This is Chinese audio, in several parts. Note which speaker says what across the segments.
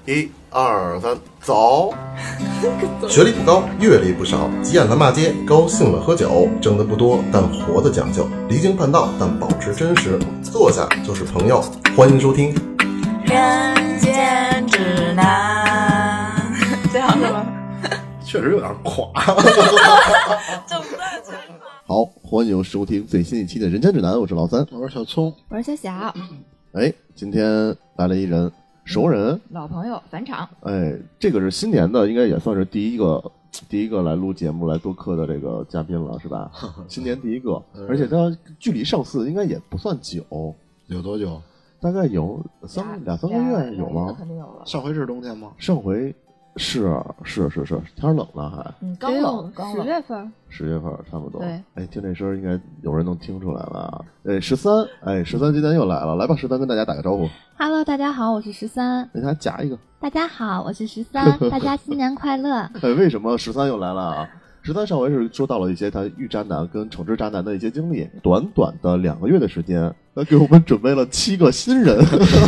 Speaker 1: 1、2、3，走！
Speaker 2: 学历不高，阅历不少，急眼了骂街，高兴了喝酒，挣得不多，但活得讲究，离经叛道，但保持真实。坐下就是朋友，欢迎收听《
Speaker 3: 人间指南》。这样是吗？
Speaker 2: 确实有点垮。
Speaker 3: 整段全垮。
Speaker 1: 好，欢迎收听最新一期的《人间指南》，我是老三，
Speaker 2: 我是小葱，
Speaker 3: 我是小小，
Speaker 1: 哎，今天来了一人，熟人，
Speaker 3: 老朋友返场。
Speaker 1: 哎，这个是新年的，应该也算是第一个来录节目来做客的这个嘉宾了，是吧？新年第一个，而且他距离上次应该也不算久，
Speaker 2: 有多久？
Speaker 1: 大概有两三个月有吗？
Speaker 3: 肯定有了。
Speaker 2: 上回是冬天吗？
Speaker 1: 上回是天冷了还，
Speaker 3: 刚冷，10月份
Speaker 1: ，10月份差不多。
Speaker 3: 对，
Speaker 1: 哎，听这声应该有人能听出来了啊。13今天又来了，来吧，13跟大家打个招呼。
Speaker 4: Hello， 大家好，我是13。
Speaker 1: 给大家夹一个。
Speaker 4: 大家好，我是13。大家新年快乐。
Speaker 1: 哎，为什么13又来了啊？13上回是说到了一些他遇渣男跟惩治渣男的一些经历，短短的2个月的时间，他给我们准备了7个新人。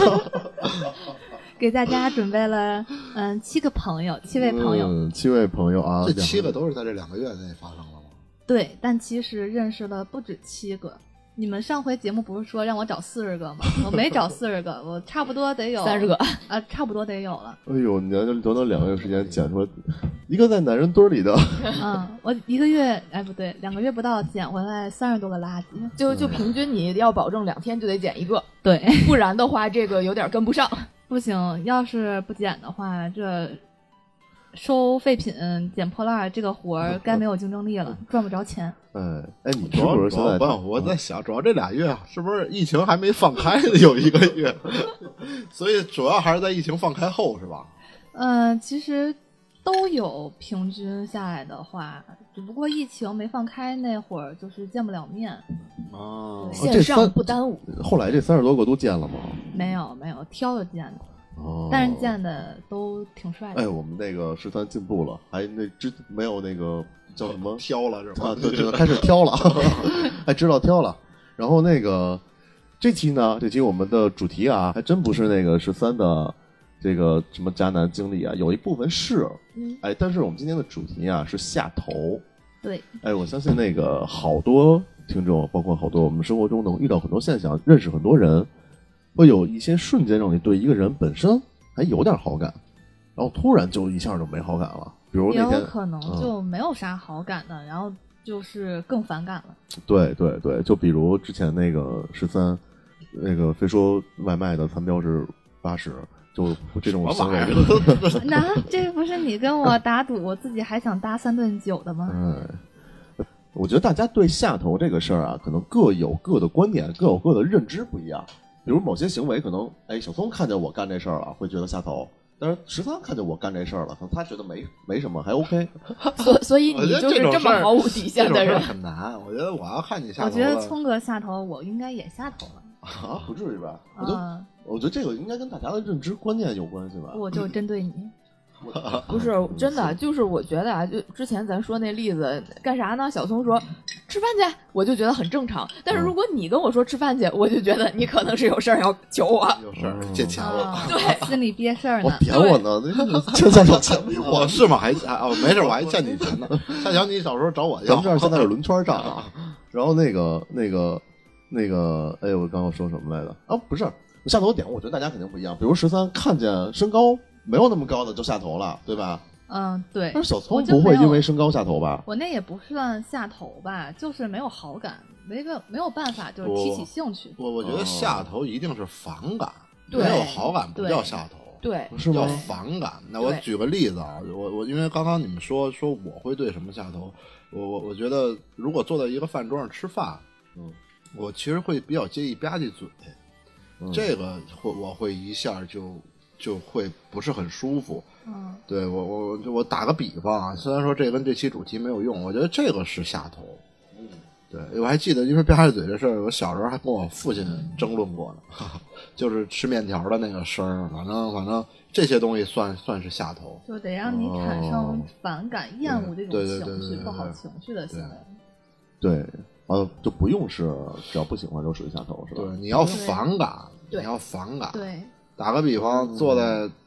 Speaker 4: 给大家准备了7位朋友
Speaker 1: ，7位朋友啊，
Speaker 2: 这7个都是在这2个月内发生的吗？
Speaker 4: 对，但其实认识了不止7个。你们上回节目不是说让我找40个吗？我没找40个，我差不多得有
Speaker 3: 30个
Speaker 4: 啊，差不多得有了。
Speaker 1: 哎呦，你要短短2个月时间剪出来一个在男人堆里的，
Speaker 4: 我1个月，哎不对，2个月不到捡回来30多个垃圾，
Speaker 3: 就平均你要保证2天就得捡一个，
Speaker 4: 对，
Speaker 3: 不然的话这个有点跟不上。
Speaker 4: 不行，要是不捡的话，这收废品、捡破烂这个活儿该没有竞争力了，赚不着钱。
Speaker 1: 哎，你是不是现在？
Speaker 2: 我在想，主要这2月是不是疫情还没放开的有1个月，所以主要还是在疫情放开后是吧？
Speaker 4: 其实都有，平均下来的话，只不过疫情没放开那会儿就是见不了面。
Speaker 3: 线上不耽误。
Speaker 1: 后来这30多个都见了吗？
Speaker 4: 没有，挑着见的。但是见的都挺帅的。
Speaker 1: 哎，我们那个13进步了，还没有那个叫什么
Speaker 2: 挑了是吧？
Speaker 1: 啊，对，开始挑了，还知道挑了。然后那个这期我们的主题啊，还真不是那个13的这个什么渣男经历啊，有一部分是，哎，但是我们今天的主题啊是下头。
Speaker 4: 对，
Speaker 1: 哎，我相信那个好多听众，包括好多我们生活中能遇到很多现象，认识很多人，会有一些瞬间让你对一个人本身还有点好感，然后突然就一下就没好感了。比如那天
Speaker 4: 有可能就没有啥好感的，然后就是更反感了。
Speaker 1: 对，就比如之前那个13，那个非说外卖的餐标是80，就这种行为。
Speaker 4: 那这不是你跟我打赌，我自己还想搭3顿酒的吗？
Speaker 1: 我觉得大家对下头这个事儿啊，可能各有各的观点，各有各的认知不一样。比如某些行为，可能小松看见我干这事儿了，会觉得下头；但是13看见我干这事儿了，可能他觉得没什么，还 OK。
Speaker 3: 所以你就是这么毫无底线的人，
Speaker 2: 很难。我觉得我要看你下头了，
Speaker 4: 我觉得聪哥下头，我应该也下头了
Speaker 1: 啊，不至于吧？我觉得这个应该跟大家的认知观念有关系吧。
Speaker 4: 我就针对你。
Speaker 3: 不是真的，就是我觉得啊，就之前咱说那例子，干啥呢？小松说吃饭去，我就觉得很正常。但是如果你跟我说吃饭去，我就觉得你可能是有事儿要求我，
Speaker 2: 有事儿借钱了，
Speaker 3: 对，
Speaker 4: 心里憋事儿呢。
Speaker 1: 我点我呢，欠下手欠
Speaker 2: 我是吗？没事，我还欠你钱呢。下小你小时候找我要，
Speaker 1: 咱们这儿现在是轮圈账啊。然后那个，哎，我刚刚说什么来着？啊，不是，我下头点，我觉得大家肯定不一样。比如13看见身高没有那么高的就下头了，对吧？
Speaker 4: 对。
Speaker 1: 但是小聪不会因为身高下头吧？
Speaker 4: 我那也不算下头吧，就是没有好感，没有办法，就是提起兴趣。
Speaker 2: 我觉得下头一定是反感，
Speaker 3: 没
Speaker 2: 有好感不叫下头，
Speaker 3: 对，
Speaker 1: 是吗？
Speaker 2: 叫反感。那我举个例子啊，我因为刚刚你们说我会对什么下头，我觉得如果坐在一个饭桌上吃饭，我其实会比较介意吧唧嘴，这个我会一下就会不是很舒服。对，我打个比方啊，虽然说这跟这期主题没有用，我觉得这个是下头。对，我还记得，因为吧唧嘴这事儿，我小时候还跟我父亲争论过呢，就是吃面条的那个声儿，反正这些东西算是下头，
Speaker 4: 就得让你产生反感、厌恶这种情绪、不好情绪的行为。
Speaker 1: 对，就不用是只要不喜欢就属于下头，是吧？
Speaker 2: 对，你要反感，你要反感。
Speaker 4: 对，
Speaker 2: 打个比方，坐在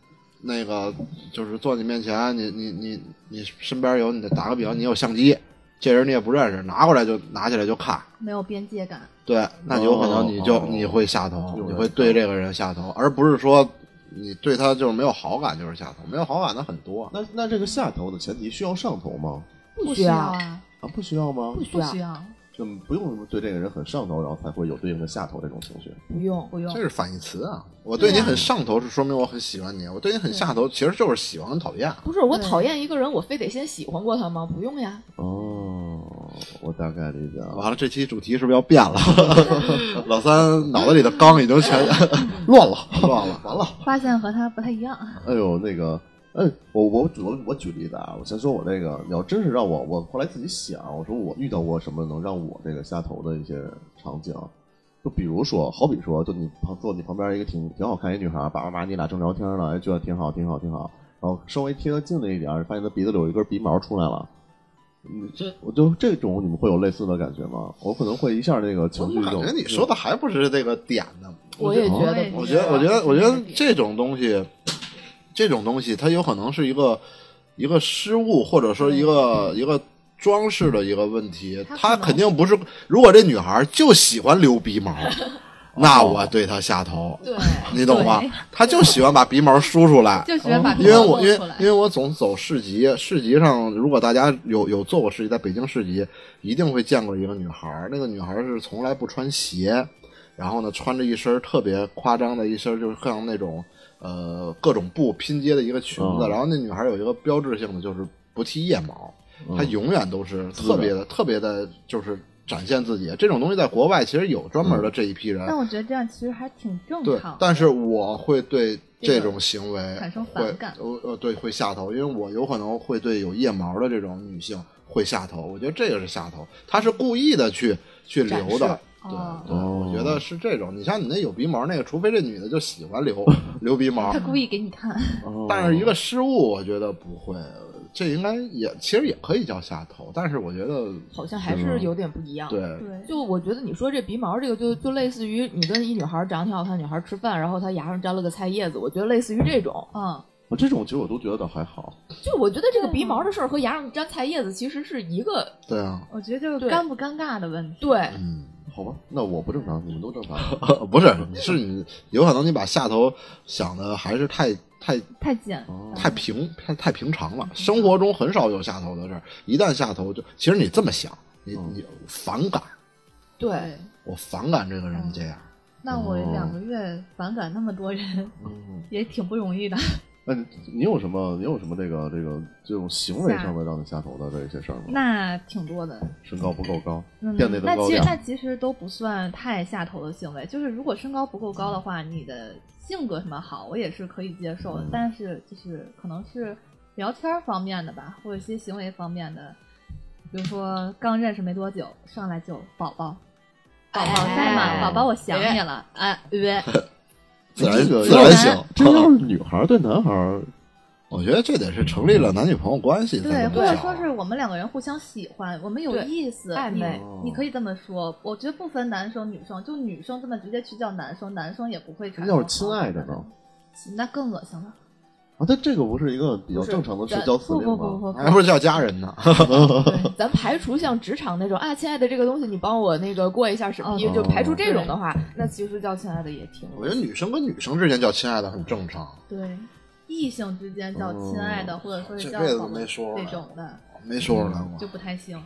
Speaker 2: 那个就是坐你面前，你身边有你的，打个比方，你有相机，这人你也不认识，拿起来就看，
Speaker 4: 没有边界感。
Speaker 2: 对，那有可能你会下头，你会对这个人下头，而不是说你对他就是没有好感就是下头，没有好感的很多。
Speaker 1: 那这个下头的前提需要上头吗？
Speaker 4: 不需要啊，
Speaker 1: 不需要吗？
Speaker 4: 不需要。
Speaker 1: 就不用对这个人很上头，然后才会有对应的下头这种情绪。
Speaker 3: 不用，
Speaker 2: 这是反义词啊！我对你很上头是说明我很喜欢你，我对你很下头其实就是喜欢跟讨厌。
Speaker 3: 不是我讨厌一个人，我非得先喜欢过他吗？不用呀。
Speaker 1: 哦，我大概理解了。
Speaker 2: 完了，这期主题是不是要变了？老三脑子里的缸已经全乱了，完了。
Speaker 4: 发现和他不太一样。
Speaker 1: 哎呦，那个。我举例子啊，我先说我这个，你要真是让我后来自己想，我说我遇到过什么能让我这个下头的一些场景，就比如说，好比说，就你坐你旁边一个挺好看一女孩，爸妈你俩正聊天呢，觉得挺好，然后稍微贴得近了一点，发现她鼻子里有一根鼻毛出来了，我就这种你们会有类似的感觉吗？我可能会一下那个情绪就。
Speaker 2: 我感觉你说的还不是这个点呢。
Speaker 3: 我也觉得，
Speaker 2: 我觉得这种东西它有可能是一个失误，或者说一个装饰的一个问题。它肯定不是，如果这女孩就喜欢留鼻毛，那我对她下头，
Speaker 3: 对，
Speaker 2: 你懂吧？她就喜欢把鼻毛梳出来，
Speaker 4: 就喜欢把鼻毛露出来。
Speaker 2: 因为我总走市集，市集上如果大家有做过市集，在北京市集一定会见过一个女孩，那个女孩是从来不穿鞋，然后呢穿着一身特别夸张的一身，就是像那种各种布拼接的一个裙子，然后那女孩有一个标志性的就是不剃腋毛，她永远都是特别的，就是展现自己。这种东西在国外其实有专门的这一批人，
Speaker 4: 但我觉得这样其实还挺正常。
Speaker 2: 但是我会对这种行为
Speaker 4: 产生反感，
Speaker 2: 对，会下头，因为我有可能会对有腋毛的这种女性会下头。我觉得这个是下头，她是故意的去留的。对，我觉得是这种。你像你那有鼻毛那个，除非这女的就喜欢留鼻毛，
Speaker 4: 她故意给你看。
Speaker 2: 但是一个失误，我觉得不会。这应该其实也可以叫下头，但是我觉得
Speaker 3: 好像还是有点不一样。
Speaker 2: 对，
Speaker 3: 就我觉得你说这鼻毛这个就类似于你跟一女孩长得挺好看的女孩吃饭，然后她牙上沾了个菜叶子，我觉得类似于这种。
Speaker 1: 这种其实我都觉得还好。
Speaker 3: 就我觉得这个鼻毛的事儿和牙上沾菜叶子其实是一个。
Speaker 2: 对啊，
Speaker 4: 我觉得就是尴不尴尬的问题。
Speaker 3: 对，
Speaker 1: 好吧，那我不正常，你们都正常。
Speaker 2: 不是你有可能你把下头想的还是太
Speaker 4: 简
Speaker 2: 太平常了，生活中很少有下头的事儿，一旦下头就其实你这么想，你反感。
Speaker 3: 对，
Speaker 2: 我反感这个人这样。
Speaker 4: 那我2个月反感那么多人，也挺不容易的。
Speaker 1: 你有什么这种行为上的让你下头的这些事儿吗？
Speaker 4: 那挺多的。
Speaker 1: 身高不够高，店内的高亮。
Speaker 4: 那其实都不算太下头的行为，就是如果身高不够高的话，你的性格什么好，我也是可以接受的。但是就是可能是聊天方面的吧，或者一些行为方面的，比如说刚认识没多久，上来就宝宝在吗？宝宝我想你了，
Speaker 2: 自然醒。
Speaker 1: 这要是女孩对男孩，
Speaker 2: 我觉得这得是成立了男女朋友关系，
Speaker 4: 对，或者说是我们2个人互相喜欢，我们有意思，
Speaker 3: 暧昧，
Speaker 4: 你可以这么说。我觉得不分男生女生，就女生这么直接去叫男生，男生也不会产生。
Speaker 1: 要是亲爱的呢？
Speaker 4: 那更恶心了。
Speaker 1: 但这个不是一个比较正常的社交词令吗？
Speaker 2: 还不是叫家人呢？
Speaker 3: 对，咱排除像职场那种亲爱的这个东西你帮我那个过一下审批，就排除这种的话，那其实叫亲爱的也挺。
Speaker 2: 我觉得女生跟女生之间叫亲爱的很正常。
Speaker 4: 对，异性之间叫亲爱的，或者说是叫
Speaker 2: 这辈子没说
Speaker 4: 这种的，
Speaker 2: 没说出来过，
Speaker 4: 就不太行。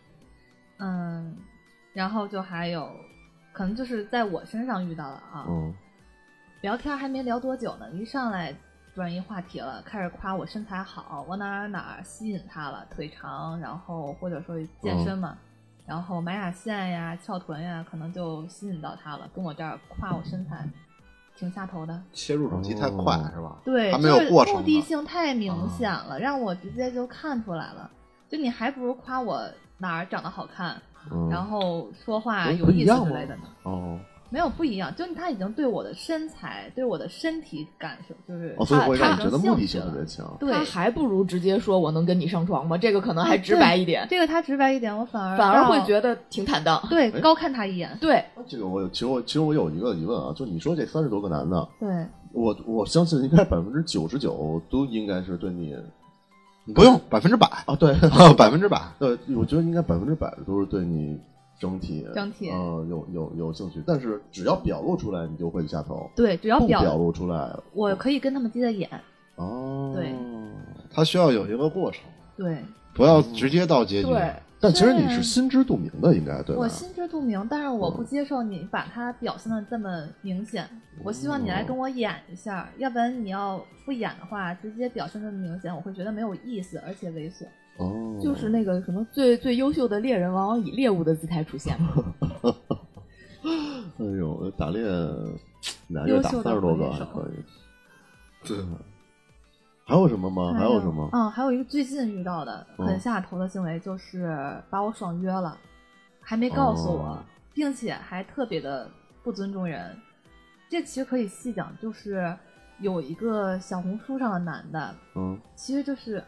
Speaker 4: 然后就还有可能就是在我身上遇到了聊天还没聊多久呢，一上来转移话题了，开始夸我身材好，我哪吸引他了，腿长，然后或者说健身嘛，然后马甲线呀、翘臀呀，可能就吸引到他了，跟我这儿夸我身材，挺下头的。
Speaker 2: 切入主题太快是吧？
Speaker 4: 对，
Speaker 2: 还没有过程，
Speaker 4: 目的性太明显了，让我直接就看出来了。就你还不如夸我哪儿长得好看，然后说话有意思之类的呢。没有不一样，就他已经对我的身材、对我的身体感受，就是
Speaker 1: 所以会让你觉得目的性特别强。
Speaker 3: 对，他还不如直接说我能跟你上床吗？这个可能还直白一点。
Speaker 4: 这个他直白一点，我反
Speaker 3: 而会觉得挺坦荡。
Speaker 4: 对，高看他一眼。
Speaker 3: 对，
Speaker 1: 这个其实我有一个疑问啊，就你说这30多个男的，
Speaker 4: 对，
Speaker 1: 我相信应该99%都应该是对你，
Speaker 2: 不用100%
Speaker 1: 啊，对
Speaker 2: ，100%。
Speaker 1: 对，我觉得应该100%的都是对你整体有兴趣，但是只要表露出来，你就会下头。
Speaker 4: 对，只要
Speaker 1: 不表露出来，
Speaker 4: 我可以跟他们接着演。
Speaker 1: 哦，
Speaker 4: 对，
Speaker 2: 他需要有一个过程，
Speaker 4: 对，
Speaker 2: 不要直接到结局。
Speaker 3: 对。
Speaker 1: 但其实你是心知肚明的，应该对吧？
Speaker 4: 我心知肚明，但是我不接受你把它表现的这么明显。我希望你来跟我演一下，要不然你要不演的话，直接表现这么明显，我会觉得没有意思，而且猥琐。
Speaker 1: 哦，
Speaker 3: 就是那个什么最优秀的猎人往往以猎物的姿态出现。
Speaker 1: 哎呦，打猎俩月打30多个还可以。
Speaker 2: 对。
Speaker 1: 还有什么吗？还有什么？
Speaker 4: 还有一个最近遇到的很下头的行为，就是把我爽约了，还没告诉我，并且还特别的不尊重人。这其实可以细讲，就是有一个小红书上的男的，其实就是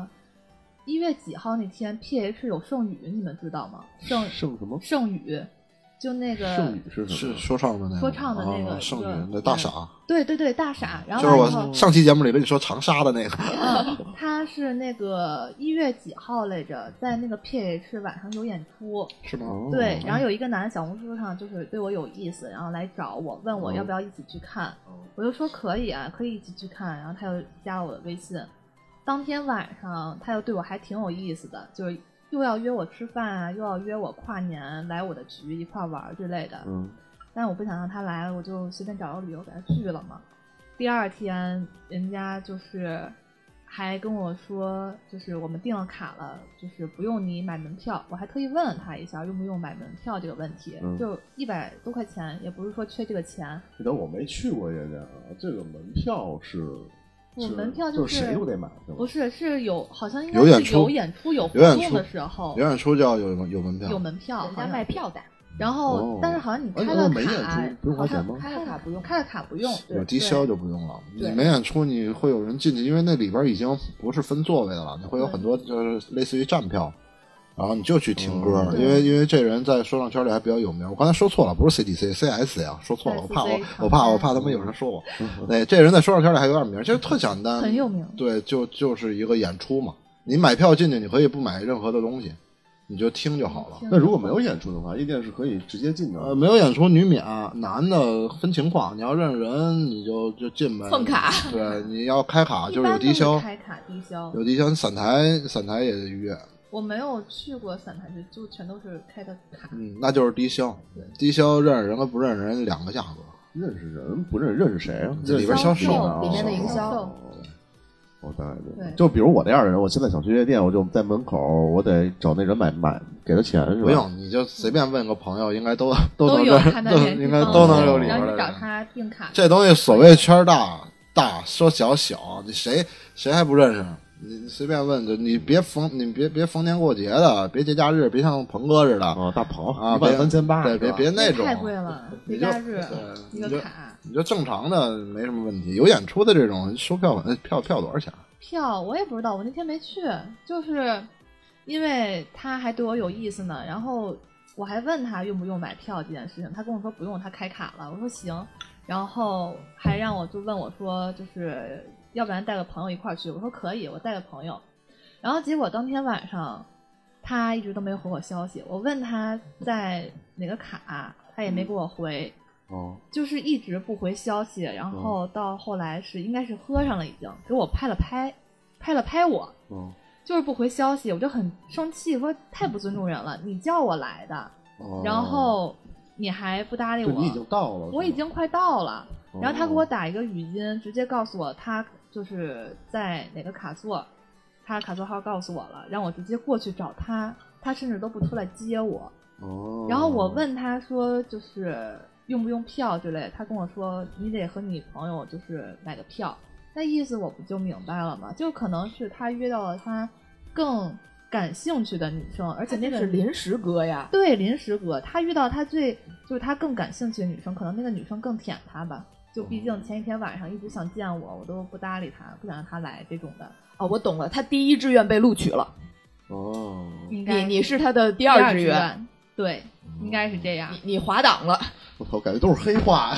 Speaker 4: 1月几号那天 PH 有圣语，你们知道吗？圣什么？圣语。就那个
Speaker 1: 圣语是什么？
Speaker 2: 是说唱的那个，
Speaker 4: 说唱的那个
Speaker 2: 圣语那大傻，
Speaker 4: 对对对，大傻。然后
Speaker 2: 就是我上期节目里跟你说长沙的那个，
Speaker 4: 他是那个1月几号来着，在那个 PH 晚上有演出，
Speaker 2: 是吗？
Speaker 4: 对，然后有一个男的小红书上就是对我有意思，然后来找我，问我要不要一起去看，我就说可以啊，可以一起去看，然后他又加了我的微信。当天晚上他又对我还挺有意思的，就是又要约我吃饭啊，又要约我跨年来我的局一块玩之类的。但是我不想让他来，我就随便找个理由给他拒了嘛。第二天人家就是还跟我说，就是我们订了卡了，就是不用你买门票。我还特意问了他一下用不用买门票这个问题，就100多块钱，也不是说缺这个钱。
Speaker 1: 但我没去过人家，这个门票是。
Speaker 4: 我门票
Speaker 1: 就是谁都得买，
Speaker 4: 不是有好像应该是有演出有活动的时候，
Speaker 2: 有演出就要有门票，
Speaker 4: 有门票，
Speaker 3: 人家卖票的。
Speaker 4: 然后，但是好像你开了卡，
Speaker 1: 不用花钱吗？
Speaker 3: 开了卡不用，
Speaker 4: 开了卡不用，
Speaker 2: 有低消就不用了。你没演出，你会有人进去，因为那里边已经不是分座位的了，你会有很多就是类似于站票。然后你就去听歌，因为这人在说唱圈里还比较有名。我刚才说错了，不是 CDC，CS 呀，说错了，我怕他们有人说我。对，这人在说唱圈里还有点名，其实特简单，
Speaker 4: 很有名。
Speaker 2: 对，就是一个演出嘛。你买票进去，你可以不买任何的东西，你就听就好了。
Speaker 1: 那如果没有演出的话，夜店是可以直接进的。
Speaker 2: 没有演出女免，男的分情况，你要认识人你就进呗。
Speaker 3: 蹭卡。
Speaker 2: 对，你要开卡就是有低消，
Speaker 4: 开卡低消，
Speaker 2: 有低消。散台也得预约。
Speaker 4: 我没有去过散台区，就全都是开的卡。
Speaker 2: 那就是低消。低消认识人和不认识人两个价格。
Speaker 1: 认识人不认识谁啊？
Speaker 2: 这里边销售
Speaker 3: 里面的营销。
Speaker 1: 我大概对。就比如我这样的人，我现在想去夜店，我就在门口，我得找那人买给他钱是吧？
Speaker 2: 不用，你就随便问个朋友，应该都
Speaker 4: 能
Speaker 2: 有
Speaker 4: 他的联系，
Speaker 2: 应该都能有里边的人。
Speaker 4: 然后你找他订卡。
Speaker 2: 这东西所谓圈大说小，你谁还不认识？你随便问，你别逢年过节的，别节假日，别像鹏哥似的
Speaker 1: 大鹏
Speaker 2: 啊
Speaker 1: ，13800，
Speaker 2: 对，别那种
Speaker 4: 太贵了，节假日一个卡，
Speaker 2: 你就正常的没什么问题。有演出的这种收票多少钱？
Speaker 4: 票我也不知道，我那天没去，就是因为他还对我有意思呢，然后我还问他用不用买票这件事情，他跟我说不用，他开卡了，我说行，然后还让我就问我说就是要不然带个朋友一块去，我说可以，我带个朋友。然后结果当天晚上他一直都没回我消息，我问他在哪个卡，他也没给我回，就是一直不回消息。然后到后来应该是喝上了，已经给我拍了拍我，就是不回消息，我就很生气，我说太不尊重人了，你叫我来的，然后你还不搭理我，
Speaker 1: 你已经到了，
Speaker 4: 我已经快到了。然后他给我打一个语音，直接告诉我他就是在哪个卡座，他卡座号告诉我了，让我直接过去找他，他甚至都不出来接我。然后我问他说就是用不用票之类，他跟我说你得和你朋友就是买个票。那意思我不就明白了吗？就可能是他约到了他更感兴趣的女生，而且那个
Speaker 3: 是临时哥呀。
Speaker 4: 对，临时哥，他遇到他就是他更感兴趣的女生，可能那个女生更舔他吧。就毕竟前一天晚上一直想见我都不搭理他，不想让他来这种的。
Speaker 3: 我懂了，他第一志愿被录取了。
Speaker 4: 应该
Speaker 3: 你是他的第二志愿。
Speaker 4: 对，应该是这样。
Speaker 3: 你滑档了。
Speaker 1: 我操，感觉都是黑话。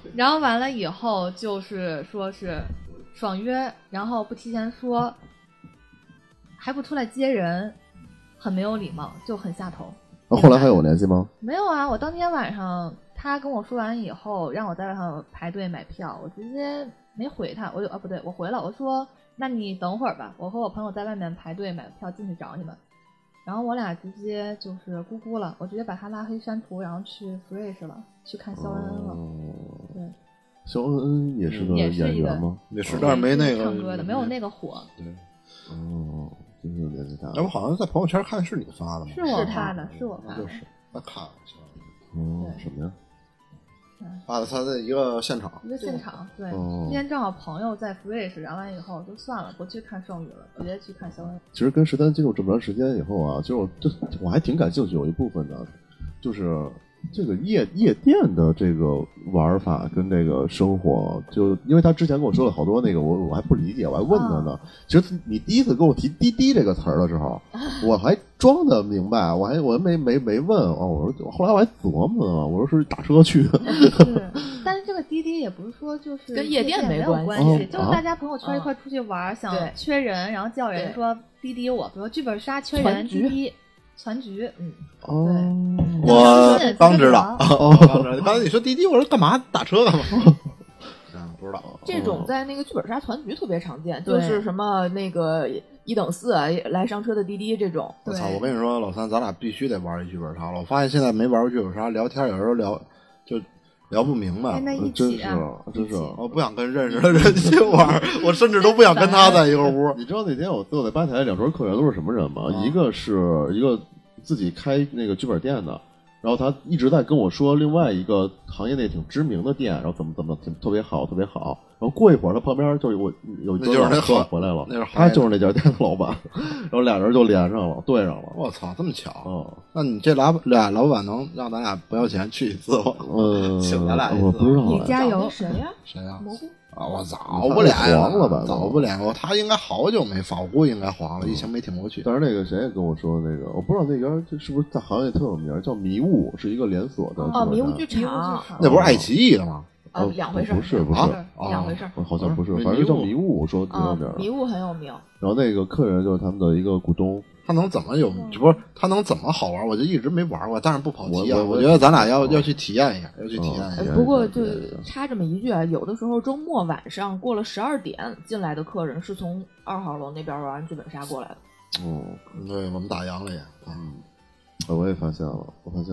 Speaker 4: 然后完了以后就是说是爽约，然后不提前说，还不出来接人，很没有礼貌，就很下头。
Speaker 1: 后来还有联系吗？
Speaker 4: 没有啊，我当天晚上他跟我说完以后，让我在外头排队买票，我直接没回他，我就不对，我回了，我说那你等会儿吧，我和我朋友在外面排队买票进去找你们。然后我俩直接就是咕咕了，我直接把他拉黑删除，然后去 Fresh 了，去看肖恩恩了。对，
Speaker 1: 肖恩恩也是个演员吗？
Speaker 2: 也是，但是没那个
Speaker 4: 唱歌的，没有那个火。
Speaker 2: 对，
Speaker 1: 哦，真是年纪大。
Speaker 2: 哎，我好像在朋友圈看是你发的吗？
Speaker 4: 是我发的，是我发的。
Speaker 2: 就是那看了一下。
Speaker 1: 什么呀？
Speaker 2: 发的他的一个现场，
Speaker 4: 对，今天正好朋友在 Fresh， 然后完以后就算了，不去看圣女了，直接去看肖恩。
Speaker 1: 其实跟13接触这么长时间以后啊，就是我还挺感兴趣，有一部分的，就是这个夜店的这个玩法跟这个生活，就因为他之前跟我说了好多那个，我还不理解，我还问他呢。其实你第一次跟我提滴滴这个词儿的时候，我还装的明白，我没问啊，我说后来我还琢磨呢，我说是打车去的。
Speaker 4: 是，但是这个滴滴也不是说就是
Speaker 3: 跟夜店没
Speaker 4: 关
Speaker 3: 系，
Speaker 4: 就是大家朋友圈一块出去玩，想缺人，然后叫人说滴滴我，比如剧本杀缺人，滴滴。团局，对，
Speaker 2: 我刚知道，刚才你说滴滴，我说干嘛打车干嘛？不知道。
Speaker 3: 这种在那个剧本杀团局特别常见，就是什么那个1等4来上车的滴滴这种。
Speaker 2: 我操！我跟你说，老三，咱俩必须得玩一剧本杀了。我发现现在没玩过剧本杀，聊天有时候聊不明白，
Speaker 1: 真是，
Speaker 2: 我不想跟认识的人去玩，我甚至都不想跟他在一个屋。
Speaker 1: 你知道那天我坐在吧台两桌客人都是什么人吗？一个是一个自己开那个剧本店的，然后他一直在跟我说另外一个行业内挺知名的店，然后怎么特别好，特别好。然后过一会儿，他旁边就有一桌老客回来了，他就是那家店的老板，然后俩人就连上了，对上了。
Speaker 2: 我操，这么巧！那你这俩老板能让咱俩不要钱去一次吗？请咱俩一次。
Speaker 1: 我不知道。
Speaker 4: 你加油！
Speaker 3: 谁呀？
Speaker 4: 蘑菇
Speaker 2: 啊！我早不连了，早不连了。他应该好久没发，我估计应该黄了，疫情没挺过去。
Speaker 1: 但是那个谁也跟我说，那个我不知道那边是不是在行业特有名，叫迷雾，是一个连锁的。
Speaker 3: 迷雾剧场，
Speaker 2: 那不是爱奇艺的吗？
Speaker 3: 两回事，
Speaker 1: 不是
Speaker 3: 两回事，
Speaker 1: 好像不是，反正叫迷雾，说挺有名。
Speaker 3: 迷雾很有名。
Speaker 1: 然后那个客人就是他们的一个股东，
Speaker 2: 他能怎么他能怎么好玩？我就一直没玩过，但是不跑题啊。我觉得咱俩要去体验一下，要去体验一下。
Speaker 3: 不过就插这么一句啊，有的时候周末晚上过了12点进来的客人是从2号楼那边玩剧本杀过来的。
Speaker 2: 对，我们打烊了也。
Speaker 1: 我也发现了，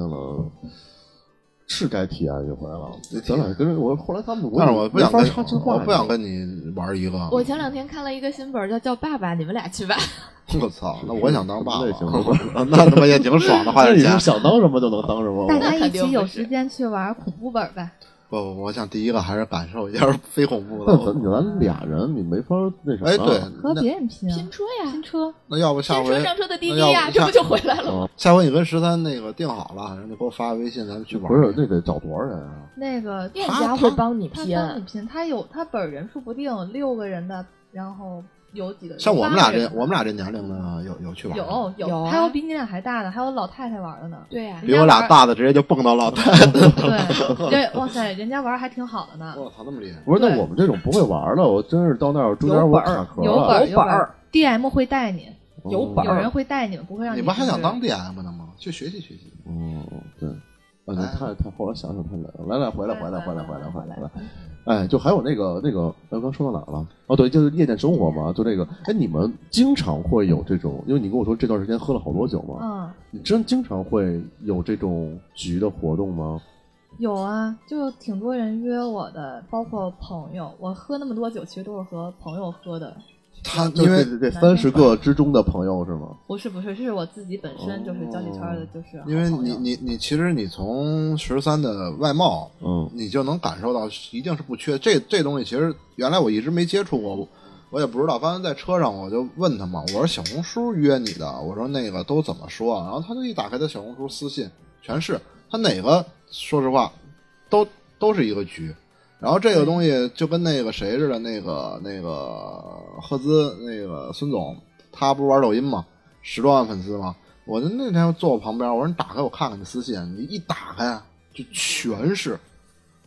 Speaker 1: 是该体验一回了。咱俩跟我后来他们，
Speaker 2: 但是我不想跟
Speaker 1: 插进话，
Speaker 2: 我不想跟你玩一个。
Speaker 3: 我前2天看了一个新本叫爸爸，你们俩去吧。
Speaker 2: 我操！那我想当爸爸，那他妈也挺爽的，花点钱。
Speaker 1: 想当什么就能当什么。
Speaker 4: 大家一起有时间去玩恐怖本呗。
Speaker 2: 不，我想第一个还是感受一下非恐怖的。
Speaker 1: 咱俩人你没法那啥。
Speaker 2: 哎，对，
Speaker 4: 和别人拼
Speaker 3: 车呀，拼车。
Speaker 2: 那要不下回
Speaker 3: 上车的滴滴呀，这不就回来了？
Speaker 2: 下回你跟13那个定好了，人家给我发个微信，咱们去玩。
Speaker 1: 不是，那得找多少人啊？
Speaker 4: 那个
Speaker 3: 店家会帮你拼，
Speaker 4: 他本人数不定6个人的，然后有几个人。
Speaker 2: 像我们俩这年龄的有去玩。
Speaker 4: 有，还有比你俩还大的，还有老太太玩的呢。
Speaker 3: 对呀，
Speaker 2: 比我俩大的直接就蹦到老太太。
Speaker 4: 对，哇塞，人家玩还挺好的呢。
Speaker 2: 我操，那么厉害！
Speaker 1: 不是，那我们这种不会玩的，我真是到那儿中间我卡壳
Speaker 4: 了。有本 ，DM 会带你，
Speaker 3: 有
Speaker 4: 人会带你们，不会让
Speaker 2: 你。你不还想当 DM 的吗？去学习学习。
Speaker 1: 对。太后来想想太累了。来，回来。哎，就还有那个，刚刚说到哪儿了？哦，对，就是夜店生活嘛，就这个。哎，你们经常会有这种，因为你跟我说这段时间喝了好多酒嘛，你真经常会有这种局的活动吗？
Speaker 4: 有啊，就挺多人约我的，包括朋友。我喝那么多酒，其实都是和朋友喝的。
Speaker 2: 他因为
Speaker 1: 这30个之中的朋友是吗？
Speaker 4: 不是，是我自己本身就是交际圈的，就是
Speaker 2: 因为你其实你从13的外貌，你就能感受到一定是不缺这东西。其实原来我一直没接触过，我也不知道。刚才在车上我就问他嘛，我说小红书约你的，我说那个都怎么说？然后他就一打开他小红书私信，全是他哪个，说实话，都是一个局。然后这个东西就跟那个谁似的，那个赫兹那个孙总，他不是玩抖音吗？10多万粉丝吗？我就那天坐我旁边，我说你打开我看看你私信，你一打开就全是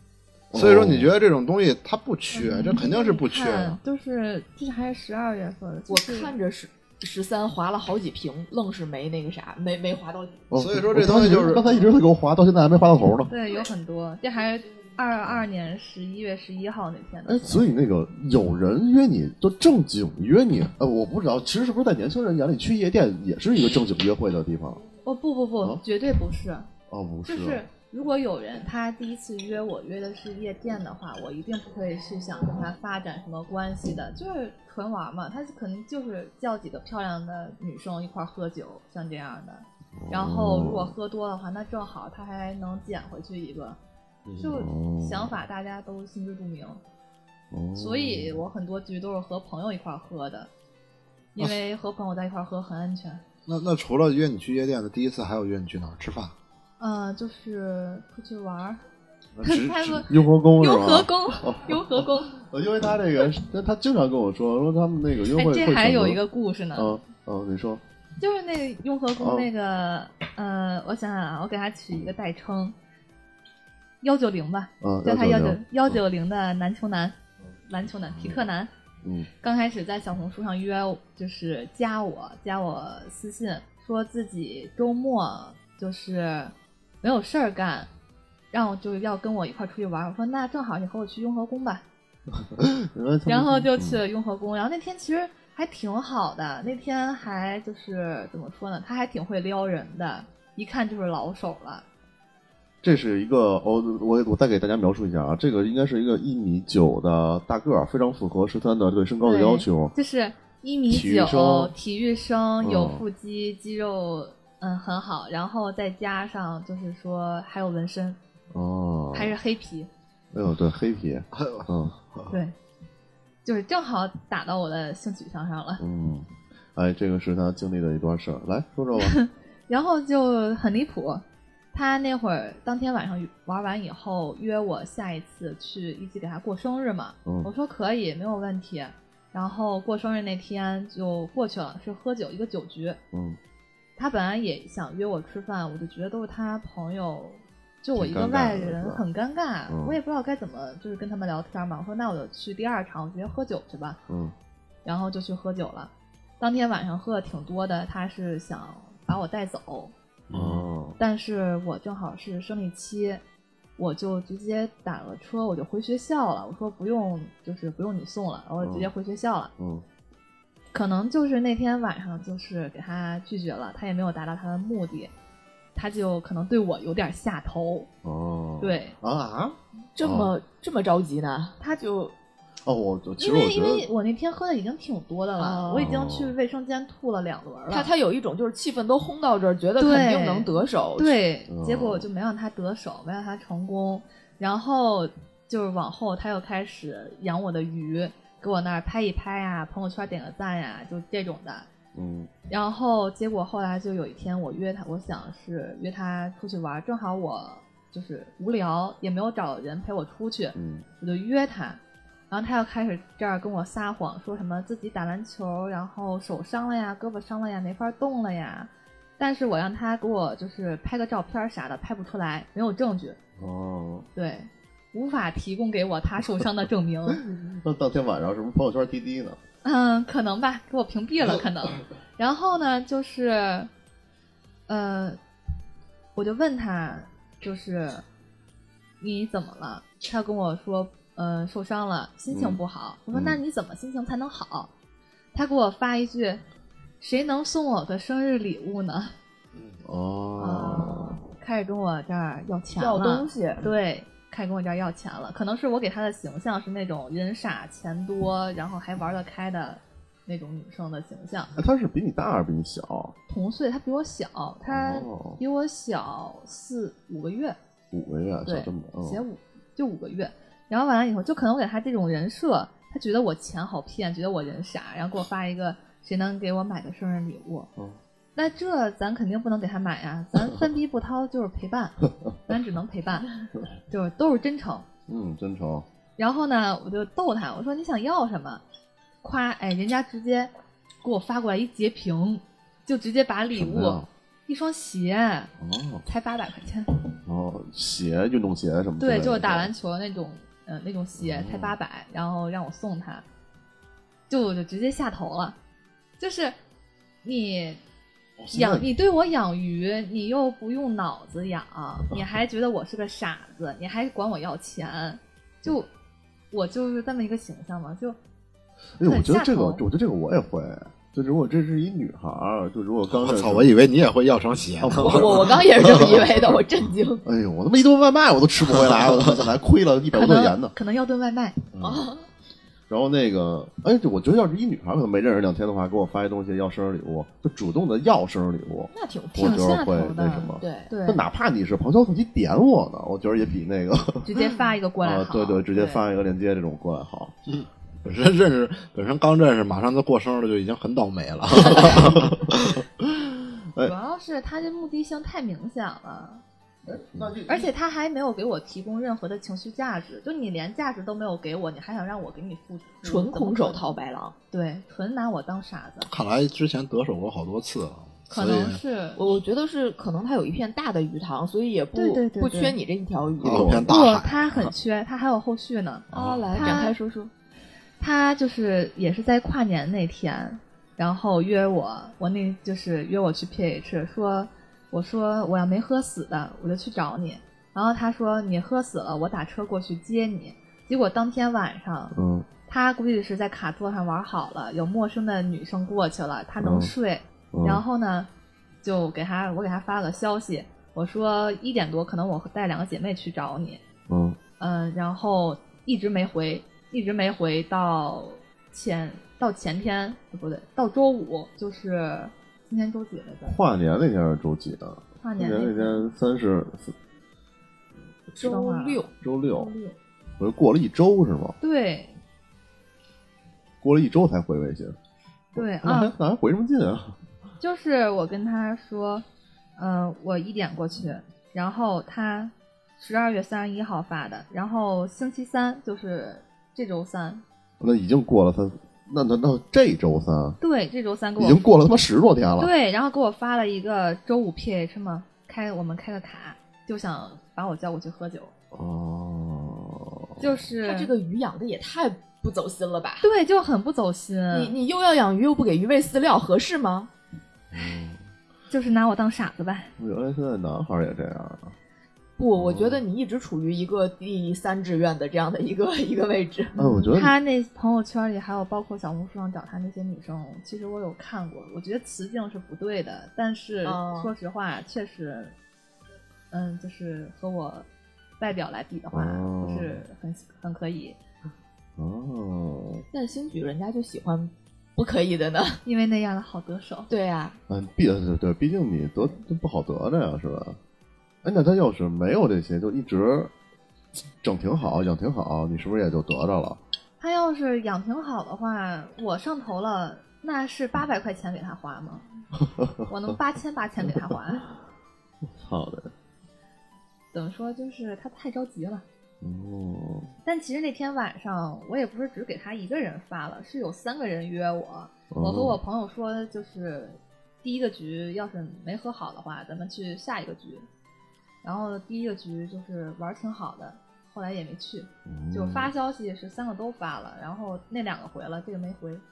Speaker 2: 所以说你觉得这种东西它不缺，这肯定是不缺的。
Speaker 4: 就是这还是12月份的，
Speaker 3: 我看着13划了好几瓶，愣是没那个啥，没划到底。
Speaker 2: 所以说这东西就是
Speaker 1: 刚才一直在给我划，到现在还没划到头呢。
Speaker 4: 对，有很多，这还是22年11月11号那天的。
Speaker 1: 哎，所以那个有人约你，就正经约你，我不知道，其实是不是在年轻人眼里去夜店也是一个正经约会的地方？
Speaker 4: 哦不，绝对不是。
Speaker 1: 哦，不是，
Speaker 4: 就是如果有人他第一次约我约的是夜店的话，我一定不会去想跟他发展什么关系的，就是纯玩嘛。他可能就是叫几个漂亮的女生一块喝酒，像这样的。然后如果喝多的话，那正好他还能捡回去一个。就想法大家都心知肚明，所以我很多局都是和朋友一块喝的，因为和朋友在一块喝很安全。
Speaker 2: 那除了约你去夜店的第一次，还有约你去哪儿吃饭？
Speaker 4: 就是出去玩。
Speaker 1: 他说雍和宫是吧？
Speaker 4: 雍和宫。
Speaker 1: 因为他这个，他经常跟我说他们那个约会。
Speaker 4: 这还有一个故事呢。
Speaker 1: 你说。
Speaker 4: 就是那个雍和宫那个，我想想啊，我给他取一个代称。190吧，叫他190的篮球男匹克男。刚开始在小红书上约，就是加我私信，说自己周末就是没有事儿干，让我就要跟我一块出去玩。我说那正好，你和我去雍和宫吧。然后就去了雍和宫。然后那天其实还挺好的，那天还就是怎么说呢，他还挺会撩人的，一看就是老手了。
Speaker 1: 这是一个我再给大家描述一下啊，这个应该是一个1.9米的大个儿，非常符合13的对身高的要求。
Speaker 4: 就是1.9米，体育生，有腹肌，肌肉很好，然后再加上就是说还有纹身还是黑皮。
Speaker 1: 对，黑皮。
Speaker 4: 对，就是正好打到我的性取向上了。
Speaker 1: 这个是他经历的一段事儿，来说说吧。
Speaker 4: 然后就很离谱。他那会儿当天晚上玩完以后约我下一次去一起给他过生日嘛，我说可以没有问题。然后过生日那天就过去了，是喝酒一个酒局。他本来也想约我吃饭，我就觉得都是他朋友，就我一个外人很尴尬，我也不知道该怎么就是跟他们聊天嘛。我说那我就去第2场，我直接喝酒去吧。然后就去喝酒了。当天晚上喝的挺多的，他是想把我带走。但是我正好是生理期，我就直接打了车，我就回学校了。我说不用你送了，然后直接回学校了。可能就是那天晚上就是给他拒绝了，他也没有达到他的目的，他就可能对我有点下头。对
Speaker 3: 这么着急呢？他就
Speaker 4: 因为我那天喝的已经挺多的了，我已经去卫生间吐了2轮了。
Speaker 3: 他有一种就是气氛都轰到这儿，觉得肯定能得手。
Speaker 4: 对，结果我就没让他得手，没让他成功。然后就是往后他又开始养我的鱼，给我那儿拍一拍啊，朋友圈点个赞呀，就这种的。然后结果后来就有一天我约他，我想是约他出去玩，正好我就是无聊，也没有找人陪我出去，我就约他。然后他又开始这儿跟我撒谎，说什么自己打篮球，然后手伤了呀，胳膊伤了呀，没法动了呀。但是我让他给我就是拍个照片啥的，拍不出来，没有证据。对，无法提供给我他受伤的证明。
Speaker 1: 那当天晚上是不是朋友圈滴滴呢？
Speaker 4: 可能吧，给我屏蔽了可能。然后呢，就是我就问他，就是你怎么了？他跟我说受伤了，心情不好。我说那你怎么心情才能好？他给我发一句，谁能送我个生日礼物呢？开始跟我这儿要钱了，
Speaker 3: 要东西。
Speaker 4: 对，开始跟我这儿要钱了。可能是我给他的形象是那种人傻钱多，然后还玩得开的那种女生的形象。
Speaker 1: 他是比你大还是比你小？
Speaker 4: 同岁，他比我小，他比我小5个月。
Speaker 1: 5个月，
Speaker 4: 对，
Speaker 1: 这么
Speaker 4: 写5个月。然后完了以后，就可能我给他这种人设，他觉得我钱好骗，觉得我人傻，然后给我发一个谁能给我买个生日礼物。那这咱肯定不能给他买呀，咱三逼不掏就是陪伴，咱只能陪伴，就是都是真诚。
Speaker 1: 真诚。
Speaker 4: 然后呢，我就逗他，我说你想要什么？夸，人家直接给我发过来一截屏，就直接把礼物一双鞋，才800块钱。
Speaker 1: 鞋、运动鞋什么的。
Speaker 4: 对，就是打篮球那种鞋才800，然后让我送他，就直接下头了。就是你对我养鱼，你又不用脑子养，你还觉得我是个傻子，你还管我要钱，就我就是这么一个形象嘛，就
Speaker 1: 我觉得这个我也会。就如果这是一女孩，就如果刚认识，
Speaker 2: 我以为你也会要成鞋。
Speaker 3: 我刚也是这么以为的，我震惊。
Speaker 1: 哎呦，我他妈一顿外卖我都吃不回来，我还亏了100多块钱呢。
Speaker 4: 可能要顿外卖
Speaker 3: 啊。
Speaker 1: 然后那个，我觉得要是一女孩可能没认识2天的话，给我发一东西要生日礼物，就主动的要生日礼物，
Speaker 3: 那挺
Speaker 1: 我觉得会那什么。
Speaker 3: 对，
Speaker 1: 就哪怕你是旁敲侧击点我呢，我觉得也比那个
Speaker 4: 直接发一个过来好。
Speaker 1: 对，直接发一个链接这种过来好。
Speaker 2: 本身刚认识，马上就过生日就已经很倒霉了。
Speaker 4: 主要是他这目的性太明显了。而且他还没有给我提供任何的情绪价值，就你连价值都没有给我，你还想让我给你付出，
Speaker 3: 纯空手套白狼。
Speaker 4: 对，纯拿我当傻子。
Speaker 2: 看来之前得手过好多次了。
Speaker 4: 可能是
Speaker 3: 我觉得是可能他有一片大的鱼塘，所以也不缺你这一条鱼。
Speaker 4: 他很缺，他还有后续呢。
Speaker 3: 来展开说说。
Speaker 4: 他就是也是在跨年那天，然后约我那就是约我去 PH， 我说我要没喝死的我就去找你，然后他说你喝死了我打车过去接你，结果当天晚上他估计是在卡座上玩好了，有陌生的女生过去了，他能睡，然后呢就我给他发了个消息，我说1点多可能我带2个姐妹去找你，然后一直没回到前天不对，到周5，就是今天周几来着？
Speaker 1: 跨年那天是周几的？
Speaker 4: 跨年
Speaker 1: 那天30，周六，我就过了1周是吗？
Speaker 4: 对，
Speaker 1: 过了1周才回微信。
Speaker 4: 对
Speaker 1: 那还回什么劲啊？
Speaker 4: 就是我跟他说，我1点过去，然后他12月31号发的，然后星期3就是这周3，
Speaker 1: 那已经过了那这周3，
Speaker 4: 对，这周3给我
Speaker 1: 已经过了他妈10多天了。
Speaker 4: 对，然后给我发了一个周5 PH 嘛，我们开个卡，就想把我叫过去喝酒。就是
Speaker 3: 他这个鱼养的也太不走心了吧？
Speaker 4: 对，就很不走心。
Speaker 3: 你又要养鱼又不给鱼喂饲料，合适吗？
Speaker 4: 就是拿我当傻子呗。
Speaker 1: 原来现在男孩也这样啊。
Speaker 3: 不，我觉得你一直处于一个第3志愿的这样的一个位置。
Speaker 1: 我觉得
Speaker 4: 他那朋友圈里还有包括小红书上找他那些女生，其实我有看过，我觉得雌竞是不对的，但是说实话，确实，就是和我外表来比的话，不是很可以。
Speaker 3: 但兴许人家就喜欢不可以的呢，
Speaker 4: 因为那样的好得手。
Speaker 3: 对呀，
Speaker 1: 对，毕竟你都不好得着呀，是吧？那他要是没有这些，就一直整挺好，养挺好，你是不是也就得着了？
Speaker 4: 他要是养挺好的话，我上头了，那是800块钱给他花吗？我能8800给他花。
Speaker 1: 好的。
Speaker 4: 怎么说？就是他太着急了。但其实那天晚上我也不是只给他一个人发了，是有3个人约我。我和我朋友说，就是第1个局要是没喝好的话，咱们去下一个局。然后第1个局就是玩挺好的，后来也没去，就发消息是3个都发了，然后那2个回了，这个没回。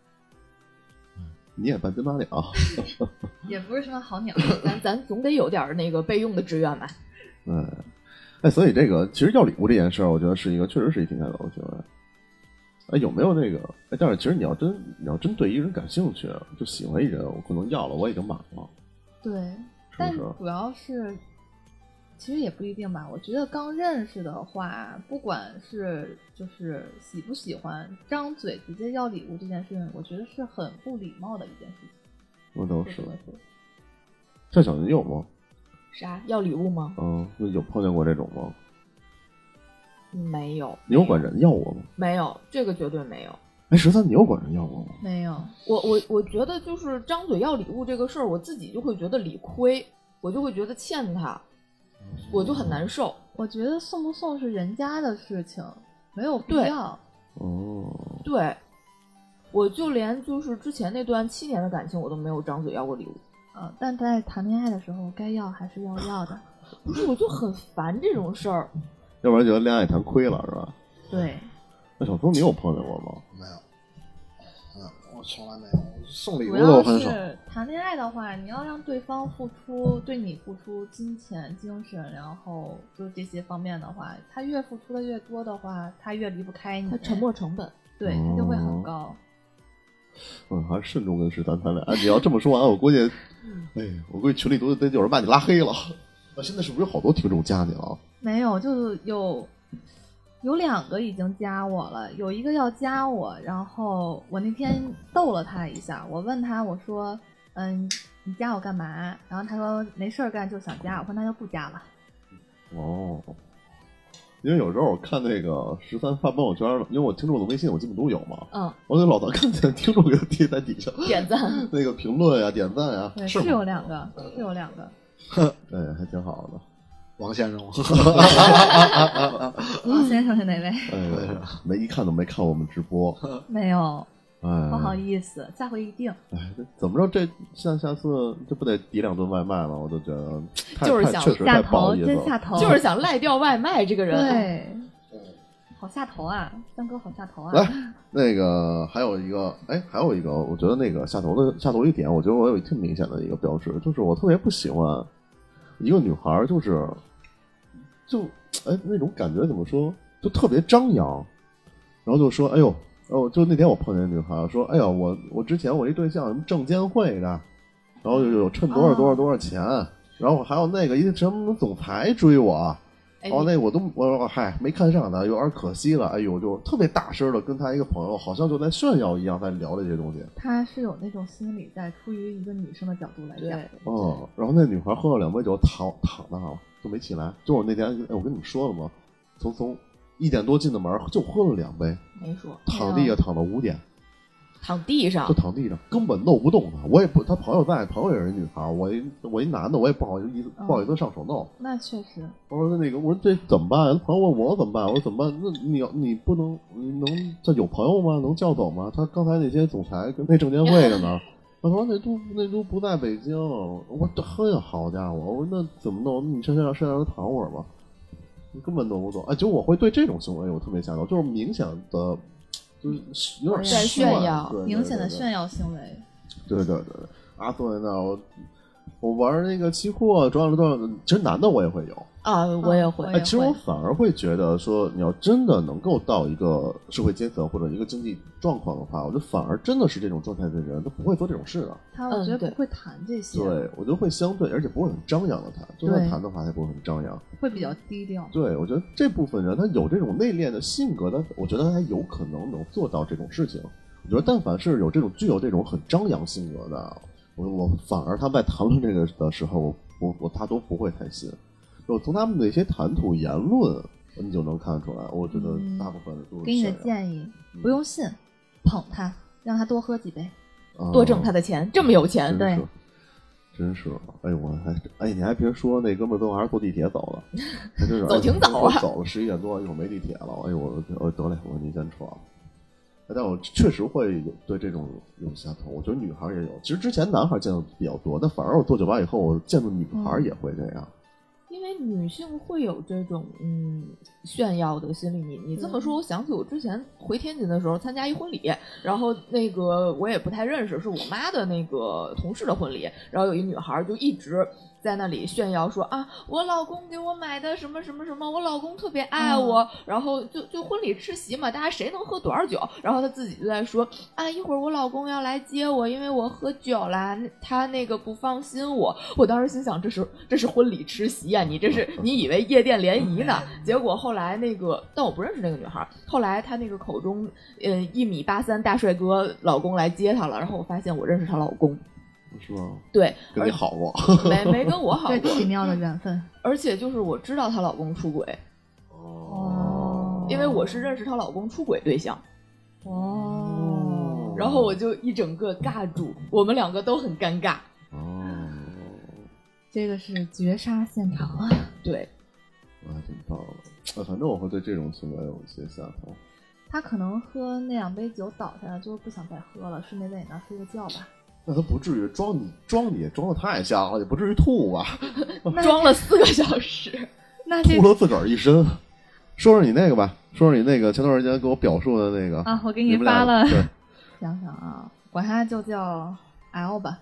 Speaker 1: 你也半斤八两，
Speaker 4: 也不是什么好鸟，
Speaker 3: 咱总得有点那个备用的志愿吧。
Speaker 1: 所以这个其实要礼物这件事儿，我觉得确实是一挺开头的行为。有没有那个？但是其实你要真对一个人感兴趣，就喜欢一人，我可能要了我已经满了。
Speaker 4: 对，但主要是。其实也不一定吧，我觉得刚认识的话，不管是就是喜不喜欢，张嘴直接要礼物这件事情，我觉得是很不礼貌的一件事情。
Speaker 1: 我都是。这小云有吗？
Speaker 3: 啥要礼物吗？
Speaker 1: 有碰见过这种吗？
Speaker 3: 没有。
Speaker 1: 你有管人要过吗？
Speaker 3: 没有，这个绝对没有。
Speaker 1: 13，你有管人要过吗？
Speaker 4: 没有。
Speaker 3: 我觉得就是张嘴要礼物这个事儿，我自己就会觉得理亏，我就会觉得欠他。我就很难受。
Speaker 4: 我觉得送不送是人家的事情，没有必要。
Speaker 3: 对，我就连就是之前那段7年的感情，我都没有张嘴要过礼物。
Speaker 4: 但在谈恋爱的时候，该要还是要的。
Speaker 3: 不是，我就很烦这种事儿。
Speaker 1: 要不然觉得恋爱谈亏了是吧？
Speaker 4: 对。
Speaker 1: 那小峰你有碰见过吗？
Speaker 2: 没有。我从来没有。送礼物的我很少。
Speaker 4: 主要是谈恋爱的话，你要让对方付出，对你付出金钱、精神，然后就这些方面的话，他越付出的越多的话，他越离不开你，
Speaker 3: 他沉没成本，
Speaker 4: 对，他就会很高。
Speaker 1: 还是慎重跟13谈恋爱。你要这么说完，我估计，我估计群里都得有人把你拉黑了。现在是不是有好多听众加你了？
Speaker 4: 没有，就有2个已经加我了，有一个要加我，然后我那天逗了他一下，我问他，我说，你加我干嘛？然后他说没事干，就想加，我说那就不加了。
Speaker 1: 因为有时候我看那个13发朋友圈，因为我听众的微信我基本都有嘛，我就老能看见听众给他贴在底下
Speaker 3: 点赞，
Speaker 1: 那个评论呀、点赞呀，
Speaker 4: 对，是有2个，
Speaker 1: 对，还挺好的。
Speaker 2: 王先生，
Speaker 4: 王先生是哪位？
Speaker 1: 没一看都没看我们直播，
Speaker 4: 没有，不好意思，下回一定。
Speaker 1: 怎么着这下次这不得抵2顿外卖吗？我都觉得
Speaker 3: 就是想
Speaker 4: 下头，真下头，
Speaker 3: 就是想赖掉外卖这个人。
Speaker 4: 对，好下头啊，三哥好下头啊。
Speaker 1: 来，那个还有一个，我觉得那个下头一点，我觉得我有挺明显的一个标志，就是我特别不喜欢一个女孩，就那种感觉怎么说，就特别张扬，然后就说就那天我碰见女孩说，我之前我一对象什么证监会的，然后有趁多少钱，然后还有那个一什么总裁追我，那我说没看上他，有点可惜了。就特别大声的跟他一个朋友，好像就在炫耀一样，在聊这些东西。
Speaker 4: 他是有那种心理在，出于一个女生的角度来讲。
Speaker 1: 然后那女孩喝了2杯酒，躺那了，就没起来。就我那天，我跟你们说了吗？从1点多进的门，就喝了2杯，
Speaker 3: 没说，
Speaker 1: 躺地下躺到5点。
Speaker 3: 躺地上，
Speaker 1: 就躺地上，根本弄不动他。我也不，他朋友在，朋友也是女孩，我一男的，我也不好意思上手弄。
Speaker 4: 那确实。
Speaker 1: 我说我说这怎么办？他朋友问我怎么办？我说怎么办？那你不能，你能这有朋友吗？能叫走吗？他刚才那些总裁跟那证监会的呢？他说那都不在北京。我这好家伙！我说那怎么弄？你身上躺会儿吧，你根本弄不动。就我会对这种行为我特别吓到，就是明显的。就是有点
Speaker 3: 炫耀，
Speaker 4: 明显的炫耀行为。
Speaker 1: 对，坐在那我玩那个期货赚了多少？其实男的我也会有
Speaker 3: 啊，我也会。
Speaker 1: 其实我反而会觉得说，你要真的能够到一个社会阶层或者一个经济状况的话，我觉得反而真的是这种状态的人，他不会做这种事的。
Speaker 4: 我觉得不会谈这些。
Speaker 1: 对，我觉得会相对，而且不会很张扬的谈。就算谈的话，他不会很张扬，
Speaker 4: 会比较低调。
Speaker 1: 对，我觉得这部分人他有这种内敛的性格，我觉得他有可能能做到这种事情。我觉得但凡是具有这种很张扬性格的，我反而他们在谈论这个的时候，我他都不会太信。就从他们的一些谈吐言论，你就能看出来。我觉得大部分都是
Speaker 4: 给你的建议，不用信，捧他，让他多喝几杯，
Speaker 3: 多挣他的钱，这么有钱，
Speaker 4: 对，
Speaker 1: 真是。你还别说，那哥们儿最后还是坐地铁走了，还真是
Speaker 3: 走挺早啊，
Speaker 1: 走了11点多，一会儿没地铁了。我得嘞，我说你先撤了。但我确实会对这种有下头，我觉得女孩也有。其实之前男孩见的比较多，但反而我做酒吧以后，我见的女孩也会这样。
Speaker 3: 因为女性会有这种炫耀的心理。你这么说，我想起我之前回天津的时候参加一婚礼，然后那个我也不太认识，是我妈的那个同事的婚礼，然后有一女孩就一直在那里炫耀说啊，我老公给我买的什么什么什么，我老公特别爱我，然后就婚礼吃席嘛，大家谁能喝多少酒，然后她自己就在说啊，一会儿我老公要来接我，因为我喝酒啦，他那个不放心我。我当时心想，这是婚礼吃席啊，你这是你以为夜店联谊呢？结果后来那个，但我不认识那个女孩，后来她那个口中1.83米大帅哥老公来接她了，然后我发现我认识她老公。
Speaker 1: 是吗？
Speaker 3: 对，
Speaker 1: 跟你好过？
Speaker 3: 没跟我好过。
Speaker 4: 对，奇妙的缘分。
Speaker 3: 而且就是我知道她老公出轨，因为我是认识她老公出轨对象。然后我就一整个尬住，我们2个都很尴尬。
Speaker 4: 这个是绝杀现场啊！
Speaker 3: 对，
Speaker 1: 挺棒的。反正我会对这种行为有一些下头。
Speaker 4: 他可能喝那2杯酒倒下来，就不想再喝了，顺便在你那儿睡个觉吧。
Speaker 1: 那他不至于装你也装的太像了，也不至于吐吧？
Speaker 3: 装了4个小时，
Speaker 4: 那
Speaker 1: 吐了自个儿一身。说说你那个吧，说说你那个前段时间给我表述的那个
Speaker 4: 啊，我给你发了。
Speaker 1: 对，
Speaker 4: 想想啊，管它就叫 L 吧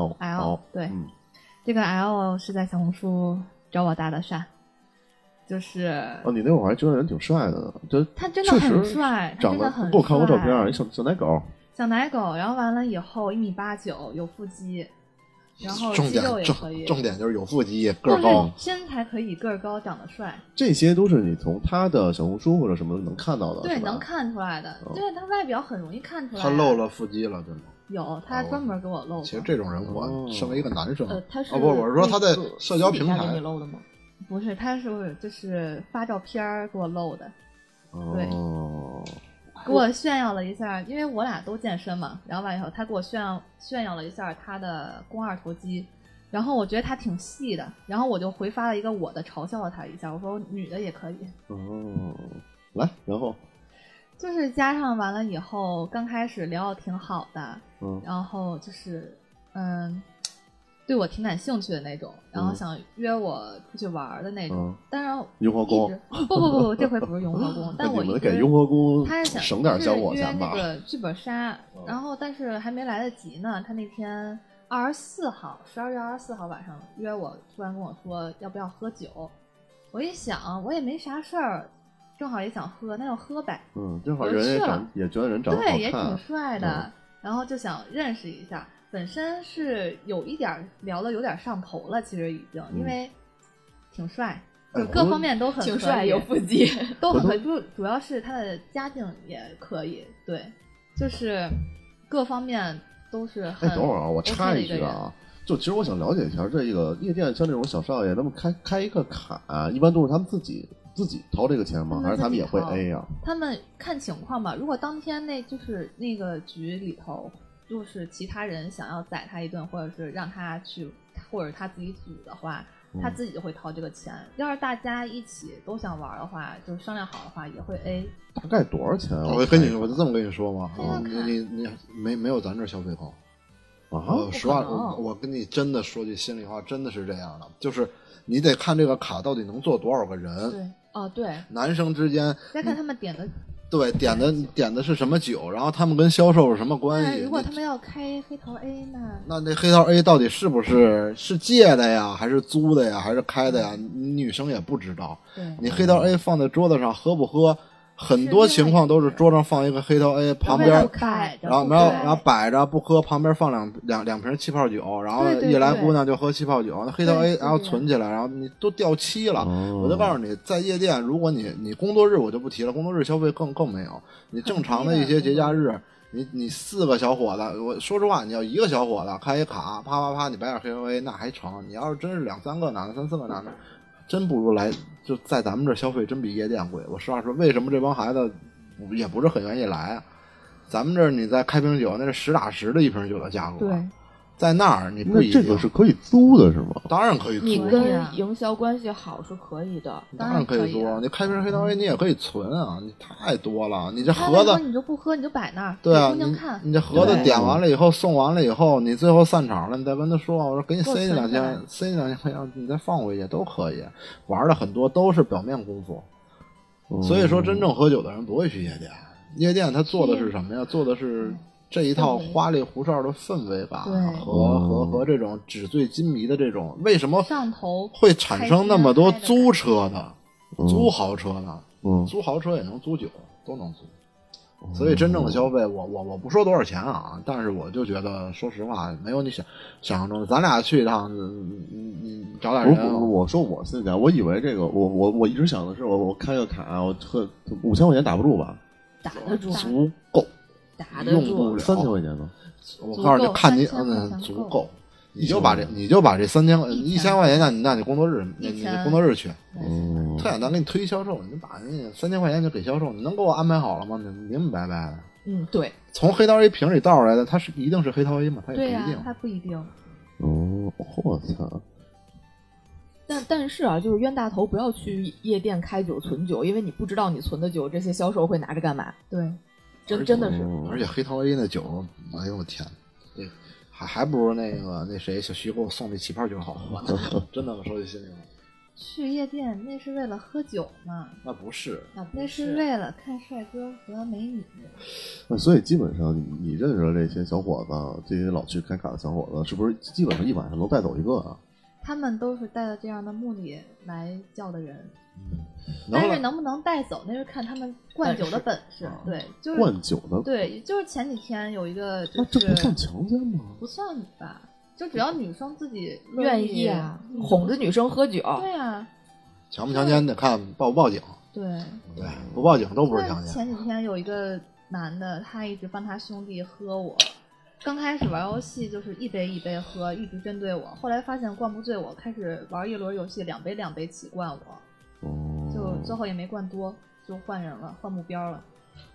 Speaker 1: ，L
Speaker 4: 对，这个 L 是在小红书找我搭的讪，就是
Speaker 1: 你那会儿还觉得人挺帅的呢，就
Speaker 4: 他真的很帅，
Speaker 1: 长得
Speaker 4: 很
Speaker 1: 给我看过照片，小奶狗。
Speaker 4: 小奶狗，然后完了以后1.89米，有腹肌，然后肌肉也可以。
Speaker 2: 重点就是有腹肌，个儿高，
Speaker 4: 身材可以，个儿高，长得帅。
Speaker 1: 这些都是你从他的小红书或者什么能看到的，
Speaker 4: 对，能看出来的。对，他外表很容易看出来。
Speaker 2: 他露了腹肌了，对吗？
Speaker 4: 有，他专门给我露。
Speaker 2: 其实这种人，我身为一个男生，
Speaker 3: 他是
Speaker 2: 不，我是说他在社交平台
Speaker 3: 给你露的吗？
Speaker 4: 不是，他是就是发照片给我露的。对。给我炫耀了一下，因为我俩都健身嘛，然后完以后他给我炫耀了一下他的肱二头肌，然后我觉得他挺细的，然后我就回发了一个我的嘲笑了他一下，我说女的也可以。
Speaker 1: 来，然后
Speaker 4: 就是加上完了以后，刚开始聊得挺好的，然后就是对我挺感兴趣的那种，然后想约我出去玩的那种。当然，
Speaker 1: 雍和宫
Speaker 4: 不，这回不是雍和宫，但我
Speaker 1: 你们给雍和宫
Speaker 4: 他是想
Speaker 1: 省点小火钱吧。
Speaker 4: 约那个剧本杀，然后但是还没来得及呢。他那天12月24号晚上约我，突然跟我说要不要喝酒。我一想，我也没啥事儿，正好也想喝，那就喝呗。
Speaker 1: 正好人也觉得人长得好看，
Speaker 4: 对，也挺帅的，然后就想认识一下。本身是有一点聊的有点上头了，其实已经，因为挺帅，就各方面都很
Speaker 3: 挺帅，有腹肌，
Speaker 4: 都很可以。主要是他的家境也可以，对，就是各方面都是很。
Speaker 1: 等会儿啊，我插一句啊，就其实我想了解一下，这个夜店像这种小少爷，他们开一个卡，一般都是他们自己掏这个钱吗？还是他们也会 A 呀？
Speaker 4: 他们看情况吧。如果当天就是那个局里头。就是其他人想要宰他一顿，或者是让他去，或者他自己组的话，他自己就会掏这个钱。要是大家一起都想玩的话，就商量好的话，也会 A。
Speaker 1: 大概多少钱啊？
Speaker 2: 我就这么跟你说嘛，你没有咱这消费高啊？实话，我跟你真的说句心里话，真的是这样的，就是你得看这个卡到底能坐多少个人。
Speaker 4: 对，对，
Speaker 2: 男生之间
Speaker 4: 再看他们点的。
Speaker 2: 对，点的是什么酒，然后他们跟销售是什么关系？
Speaker 4: 如果他们要开黑桃 A
Speaker 2: 那黑桃 A 到底是不是借的呀，还是租的呀，还是开的呀？女生也不知道。你黑桃 A 放在桌子上喝不喝？很多情况都是桌上放一个黑桃 A， 旁边然后摆着不喝，旁边放两瓶气泡酒，然后一来姑娘就喝气泡酒，那黑桃 A 然后存起来，然后你都掉漆了。我就告诉你，在夜店，如果你工作日我就不提了，工作日消费更没有。你正常的一些节假日，你4个小伙子，我说实话，你要1个小伙子开一卡，啪，你摆点黑桃 A 那还成。你要是真是2-3个男的，3-4个男的。真不如来，就在咱们这消费真比夜店贵。我实话说，为什么这帮孩子也不是很愿意来啊？咱们这儿你再开瓶酒，那是实打实的一瓶酒的价格。
Speaker 4: 对，
Speaker 2: 在那儿你不一定。
Speaker 1: 这个是可以租的是吗？
Speaker 2: 当然可以租。
Speaker 3: 你跟营销关系好是可以的，
Speaker 2: 当然可以租。你开瓶黑桃 A 你也可以存啊，你太多了。你这盒子
Speaker 4: 你就不喝，你就摆那儿。
Speaker 2: 对啊，
Speaker 4: 你
Speaker 2: 这盒子点完了以后，送完了以后，你最后散场了，你再跟他说，我说给你塞你2千，塞你2千块钱，你再放回去都可以。玩的很多都是表面功夫，所以说真正喝酒的人不会去夜店。夜店他做的是什么呀？做的是。这一套花里胡哨的氛围感和这种纸醉金迷的这种，为什么
Speaker 4: 上头
Speaker 2: 会产生那么多租车的、租豪车的？租豪车也能租酒，都能租。所以真正的消费，我不说多少钱啊，但是我就觉得，说实话，没有你想象中的。咱俩去一趟，你找点人。
Speaker 1: 我说我现在，我以为这个，我一直想的是，我开个卡，我5000块钱打不住吧？
Speaker 3: 打得住，
Speaker 2: 足够。
Speaker 3: 打得住
Speaker 2: 用不了
Speaker 1: 3000块钱呢？
Speaker 2: 我告诉你，看你足够，你就把这3000块钱，那你工作日你工作日去，特简单，给你推销售，你把那3000块钱就给销售，你能给我安排好了吗？明明白白的。
Speaker 3: 对。
Speaker 2: 从黑桃 A 瓶里倒出来的，它是一定是黑桃 A 吗？它也不一定。
Speaker 4: 它不一定。
Speaker 1: 我操！
Speaker 3: 但是啊，就是冤大头不要去夜店开酒存酒，因为你不知道你存的酒这些销售会拿着干嘛。
Speaker 4: 对。
Speaker 3: 真的是，
Speaker 2: 而且黑桃 A 那酒，哎呦我天， 还不如那谁小徐给我送那旗袍酒好喝呢，真的我说句心里话。
Speaker 4: 去夜店那是为了喝酒吗？
Speaker 2: 那不是，
Speaker 4: 那是为了看帅哥和美女。
Speaker 1: 所以基本上你认识的这些小伙子，这些老去开卡的小伙子，是不是基本上一晚上能带走一个啊？
Speaker 4: 他们都是带着这样的目的来叫的人。但是能不能带走，那是看他们灌酒的本事。对，就是
Speaker 1: 灌酒的。
Speaker 4: 对，就是前几天有一个，就是
Speaker 1: 这不算强奸吗？
Speaker 4: 不算吧，就只要女生自己
Speaker 3: 愿意啊，哄着女生喝酒。
Speaker 4: 对啊，
Speaker 2: 强不强奸得看报不报警。
Speaker 4: 对，
Speaker 2: 不报警都不是强奸。
Speaker 4: 前几天有一个男的，他一直帮他兄弟喝我。刚开始玩游戏就是一杯一杯喝，一直针对我。后来发现灌不醉我，开始玩一轮游戏2杯2杯起灌我。就最后也没灌多，就换人了，换目标了。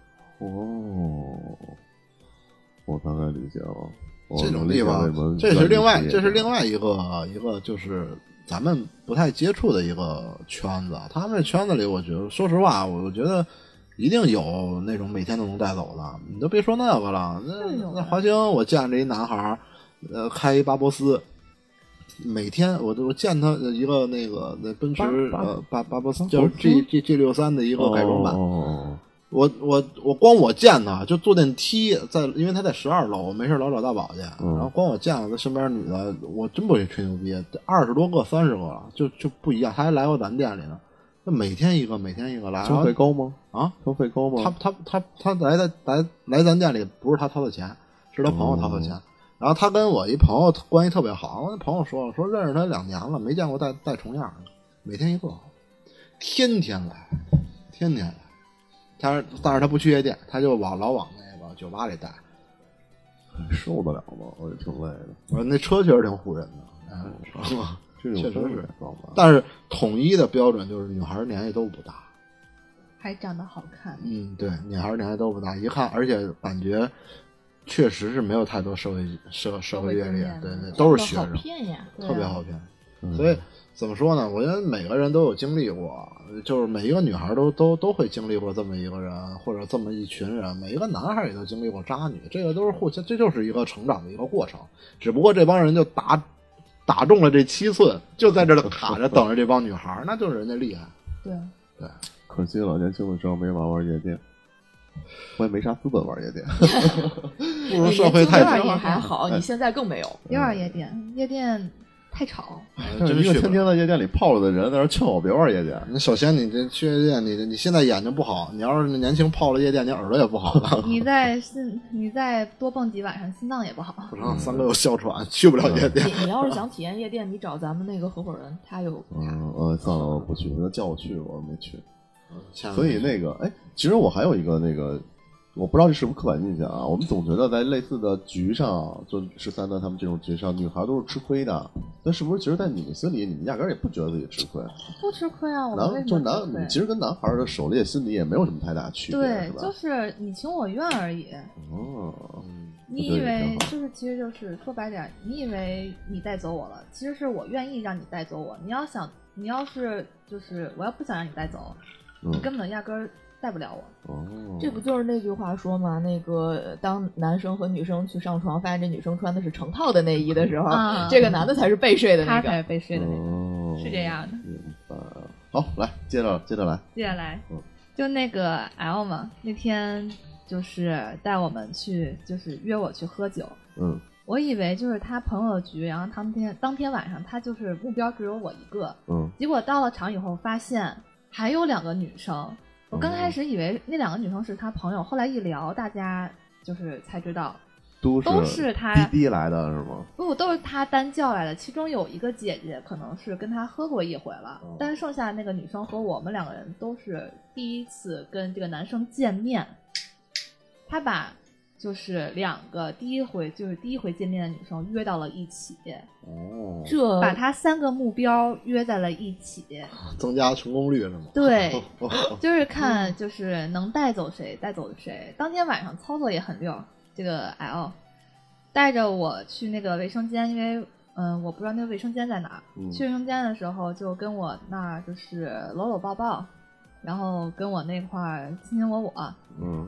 Speaker 1: 我大概理解了。
Speaker 2: 这种地方，这是另外一个就是咱们不太接触的一个圈子。他们这圈子里，我觉得说实话，我觉得一定有那种每天都能带走的。你都别说那个了，那华清我见着一男孩，开一巴博斯。每天我见他一个那奔驰巴博斯，就是 G63的一个改装版。我光我见他就坐电梯因为他在12楼，我没事老找大宝去，然后光我见了他身边女的，我真不会吹牛逼，20多个30个了，就不一样。他还来过咱店里呢，那每天一个来。
Speaker 1: 消费高吗？
Speaker 2: 啊，
Speaker 1: 消费高吗？
Speaker 2: 他来咱店里不是他掏的钱，是他朋友掏的钱。然后他跟我一朋友关系特别好，我那朋友说认识他2年了，没见过带重样的，每天一个，天天来。但是他不去夜店，他就老往那个酒吧里带。
Speaker 1: 受得了吗？我也挺累的。
Speaker 2: 我那车确实挺唬人的，确实是。但是统一的标准就是女孩年纪都不大，
Speaker 4: 还长得好看。
Speaker 2: 对，女孩年纪都不大，一看而且感觉。确实是没有太多社会阅历，对，都是学生，特别好骗。所以怎么说呢？我觉得每个人都有经历过，就是每一个女孩都会经历过这么一个人或者这么一群人，每一个男孩也都经历过渣女，这个都是互相，这就是一个成长的一个过程。只不过这帮人就打中了这7寸，就在这儿卡着等着这帮女孩，那就是人家厉害。对，
Speaker 1: 可惜了，年轻的时候没玩夜店。我也没啥资本玩夜店，
Speaker 2: 不如社会太
Speaker 3: 也还好，你现在更没有。
Speaker 4: 别玩夜店太吵。
Speaker 1: 就是一个天天在夜店里泡了的人，在那劝我别玩夜店。
Speaker 2: 那首先你这去夜店，你现在眼睛不好，你要是年轻泡了夜店，你耳朵也不好了。
Speaker 4: 你再多蹦几晚上，心脏也不好。
Speaker 2: 不成，3个有哮喘，去不了夜店。
Speaker 3: 你要是想体验夜店，你找咱们那个合伙人，他有。
Speaker 1: 算了，我不去。他叫我去，我没去。所以其实我还有一个我不知道这是不是刻板印象啊。我们总觉得在类似的局上，就13的他们这种局上，女孩都是吃亏的。但是不是其实，在你们心里，你们压根儿也不觉得自己吃亏？
Speaker 4: 不吃亏啊，我们为什么吃亏？
Speaker 1: 其实跟男孩的狩猎心理也没有什么太大区别，
Speaker 4: 对，
Speaker 1: 是吧？
Speaker 4: 就是你情我愿而已。你以为其实就是说白点，你以为你带走我了，其实是我愿意让你带走我。你要是就是我要不想让你带走。你根本压根儿带不了我。
Speaker 3: 这不就是那句话说嘛？那个当男生和女生去上床，发现这女生穿的是成套的内衣的时候，这个男的才是被睡的那个，
Speaker 4: 他才是被睡的那个，是这样的。
Speaker 1: 明白。好，来接着来。
Speaker 4: 就那个 L 嘛，那天就是带我们去，就是约我去喝酒。我以为就是他朋友的局，然后当天晚上他就是目标只有我一个。结果到了场以后发现。还有2个女生，我刚开始以为那2个女生是他朋友，后来一聊，大家就是才知道，都是他
Speaker 1: 滴来的是吗？
Speaker 4: 不，都是他单叫来的。其中有一个姐姐可能是跟他喝过一回了，但是剩下那个女生和我们2个人都是第一次跟这个男生见面。他把就是2个第一回见面的女生约到了一起。这把他3个目标约在了一起，
Speaker 2: 增加成功率是吗？
Speaker 4: 对，就是看就是能带走谁带走谁。当天晚上操作也很溜，这个 L 带着我去那个卫生间，因为我不知道那个卫生间在哪儿。去卫生间的时候就跟我那儿就是搂搂抱抱，然后跟我那块亲亲我。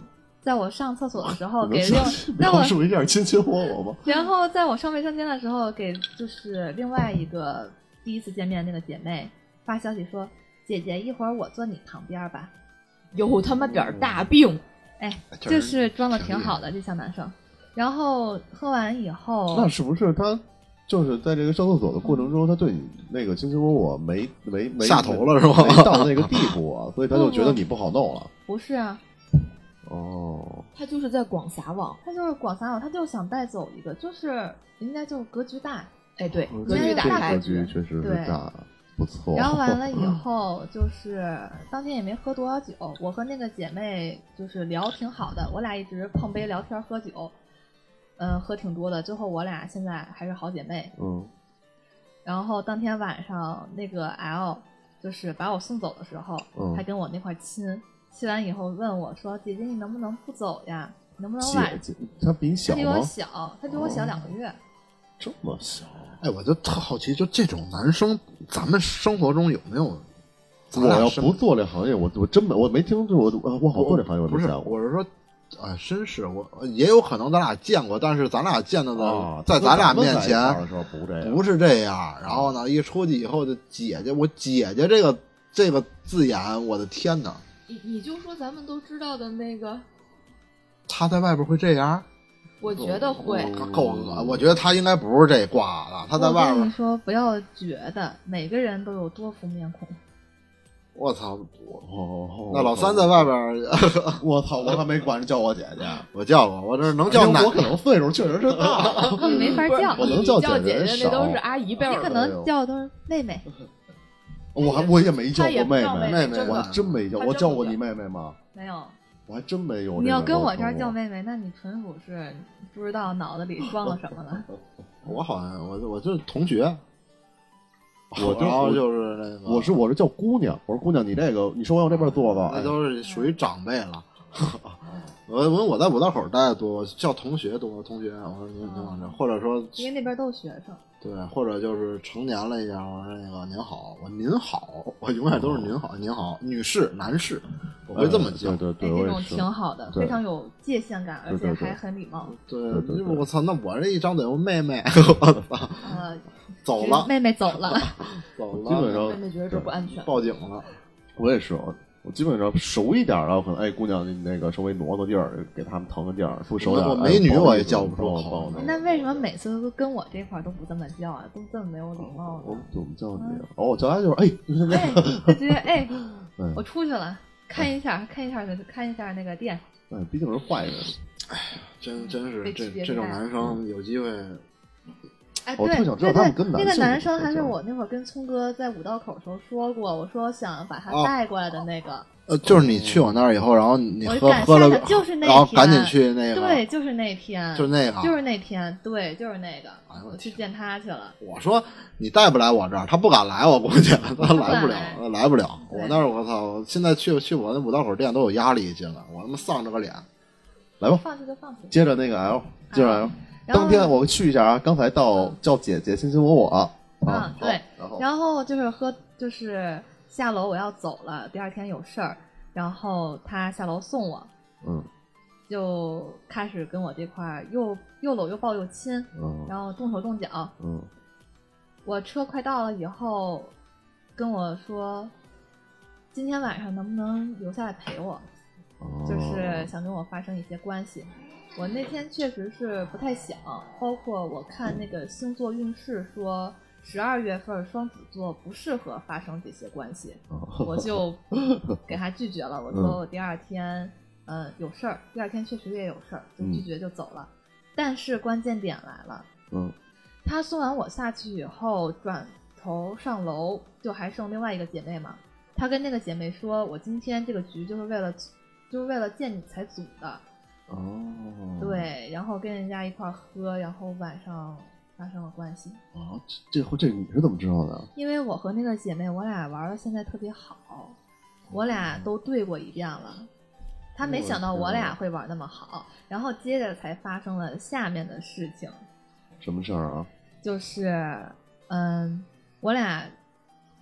Speaker 4: 在我上厕所的时候给
Speaker 1: 描述一下亲亲我我吧。
Speaker 4: 然后在我上卫生间的时候给就是另外一个第一次见面那个姐妹发消息说，姐姐一会儿我坐你旁边吧。
Speaker 3: 有他妈点大病。
Speaker 4: 哎，就是装的挺好的这小男生。然后喝完以后，
Speaker 1: 那是不是他就是在这个上厕所的过程中，他对你那个卿卿我我没
Speaker 2: 下头了是吧？
Speaker 1: 没到那个地步啊，所以他就觉得你不好弄了。
Speaker 4: 不是啊，
Speaker 1: 哦，
Speaker 3: 他就是在广撒网，
Speaker 4: 他就是广撒网，他就想带走一个，就是人家就是格局大。
Speaker 3: 哎，对，
Speaker 1: 格
Speaker 3: 局打开，
Speaker 1: 格局确实是大，不错。
Speaker 4: 然后完了以后，就是当天也没喝多少酒，我和那个姐妹就是聊挺好的，我俩一直碰杯聊天喝酒。喝挺多的，最后我俩现在还是好姐妹。然后当天晚上那个 L 就是把我送走的时候，还跟我那块亲完以后问我说：“姐姐，你能不能不走呀？能不能晚？”
Speaker 1: 他比你小吗？
Speaker 4: 他比我小，他比我小2个月。
Speaker 1: 这么小？
Speaker 2: 哎，我就特好奇，就这种男生，咱们生活中有没有？
Speaker 1: 我要不做这行业，我真没听说我好做这行业，
Speaker 2: 不是，我是说。绅士，我也有可能咱俩见过，但是咱俩见到的，在咱俩面前不是这样。然后呢，一出去以后的姐姐，我姐姐这个字眼，我的天哪！
Speaker 3: 你就说咱们都知道的那个，
Speaker 2: 他在外边会这样？
Speaker 3: 我觉得会，
Speaker 2: 够恶。我觉得他应该不是这挂的，他在外边。
Speaker 4: 我跟你说，不要觉得每个人都有多副面孔。
Speaker 2: 我操！那老三在外边，
Speaker 1: 我操！我还没管着叫我姐姐，
Speaker 2: 我叫过，我这能叫奶。
Speaker 1: 我可能岁数确实是大，
Speaker 4: 你没法叫。
Speaker 1: 我能
Speaker 3: 叫
Speaker 1: 姐
Speaker 3: 姐，那都是阿姨辈儿。
Speaker 4: 你可能叫的都是妹妹。
Speaker 1: 我也没叫过妹
Speaker 3: 妹，
Speaker 1: 我还真没叫。我叫过你妹妹吗？
Speaker 4: 没有。
Speaker 1: 我还真没有。
Speaker 4: 你要跟我这儿叫妹妹，那你纯属是不知道脑子里装了什么了。
Speaker 2: 我好像我就是同学。
Speaker 1: 然后
Speaker 2: 就是那个，
Speaker 1: 我是叫姑娘，我说姑娘，你这个你说往这边坐吧，
Speaker 2: 那都是属于长辈了。我在五道口待的多，叫同学多，同学，我说您往这，或者说
Speaker 4: 因为那边都是学生，
Speaker 2: 对，或者就是成年了一下，我说那个您好，您好，我永远都是您好，您好，女士、男士，我会这么叫，
Speaker 1: 对，
Speaker 4: 这种挺好的，非常有界限感，而且还很礼貌。
Speaker 2: 对，我操，那我这一张嘴，我妹妹，我操，走了，
Speaker 4: 妹妹走了，
Speaker 2: 走了，
Speaker 1: 基本上
Speaker 3: 妹妹觉得这不安全，
Speaker 2: 报警了。
Speaker 1: 我也是，我基本上熟一点了，可能哎，姑娘，你那个稍微挪地儿，给他们腾个地儿，不熟点。
Speaker 2: 我美女我也叫不出口。
Speaker 4: 那为什么每次都跟我这块都不这么叫啊？都这么没有礼貌呢？
Speaker 1: 我怎么叫你？我叫他就是哎，
Speaker 4: 他直接哎，我出去了，看一下那个店。
Speaker 1: 毕竟是坏人。
Speaker 2: 哎，真是这种男生有机会。
Speaker 4: 哎，
Speaker 1: 我特想知道他们跟
Speaker 4: 那个男生还是我那会儿跟聪哥在五道口时候说过，我说想把他带过来的那个。
Speaker 2: 就是你去我那儿以后，然后你喝了，
Speaker 4: 就是那天，
Speaker 2: 然后赶紧去那个，
Speaker 4: 对，就是那天，
Speaker 2: 就是那个，
Speaker 4: 就是那天，对，就是那个，我去见他去了。
Speaker 2: 我说你带不来我这儿，他不敢来，我估计他来不了。我那儿我操，现在去我那五道口店都有压力进来，我他妈丧着个脸。来吧，
Speaker 4: 放弃就放弃。
Speaker 1: 接着那个 L， 接着 L。当天我去一下啊，刚才到叫姐姐卿卿我啊，
Speaker 4: 对，然后就是就是下楼我要走了，第二天有事儿，然后他下楼送我，就开始跟我这块又搂又抱又亲，然后动手动脚，我车快到了以后跟我说今天晚上能不能留下来陪我，就是想跟我发生一些关系。我那天确实是不太想，包括我看那个星座运势说12月份双子座不适合发生这些关系，我就给他拒绝了。我说我第二天有事儿，第二天确实也有事儿，就拒绝就走了。但是关键点来了，他送完我下去以后，转头上楼，就还剩另外一个姐妹嘛。他跟那个姐妹说，我今天这个局就是为了见你才组的。对，然后跟人家一块喝，然后晚上发生了关系。
Speaker 1: 这你是怎么知道的？
Speaker 4: 因为我和那个姐妹，我俩玩的现在特别好，我俩都对过一遍了。他没想到我俩会玩那么好，然后接着才发生了下面的事情。
Speaker 1: 什么事儿啊？
Speaker 4: 就是我俩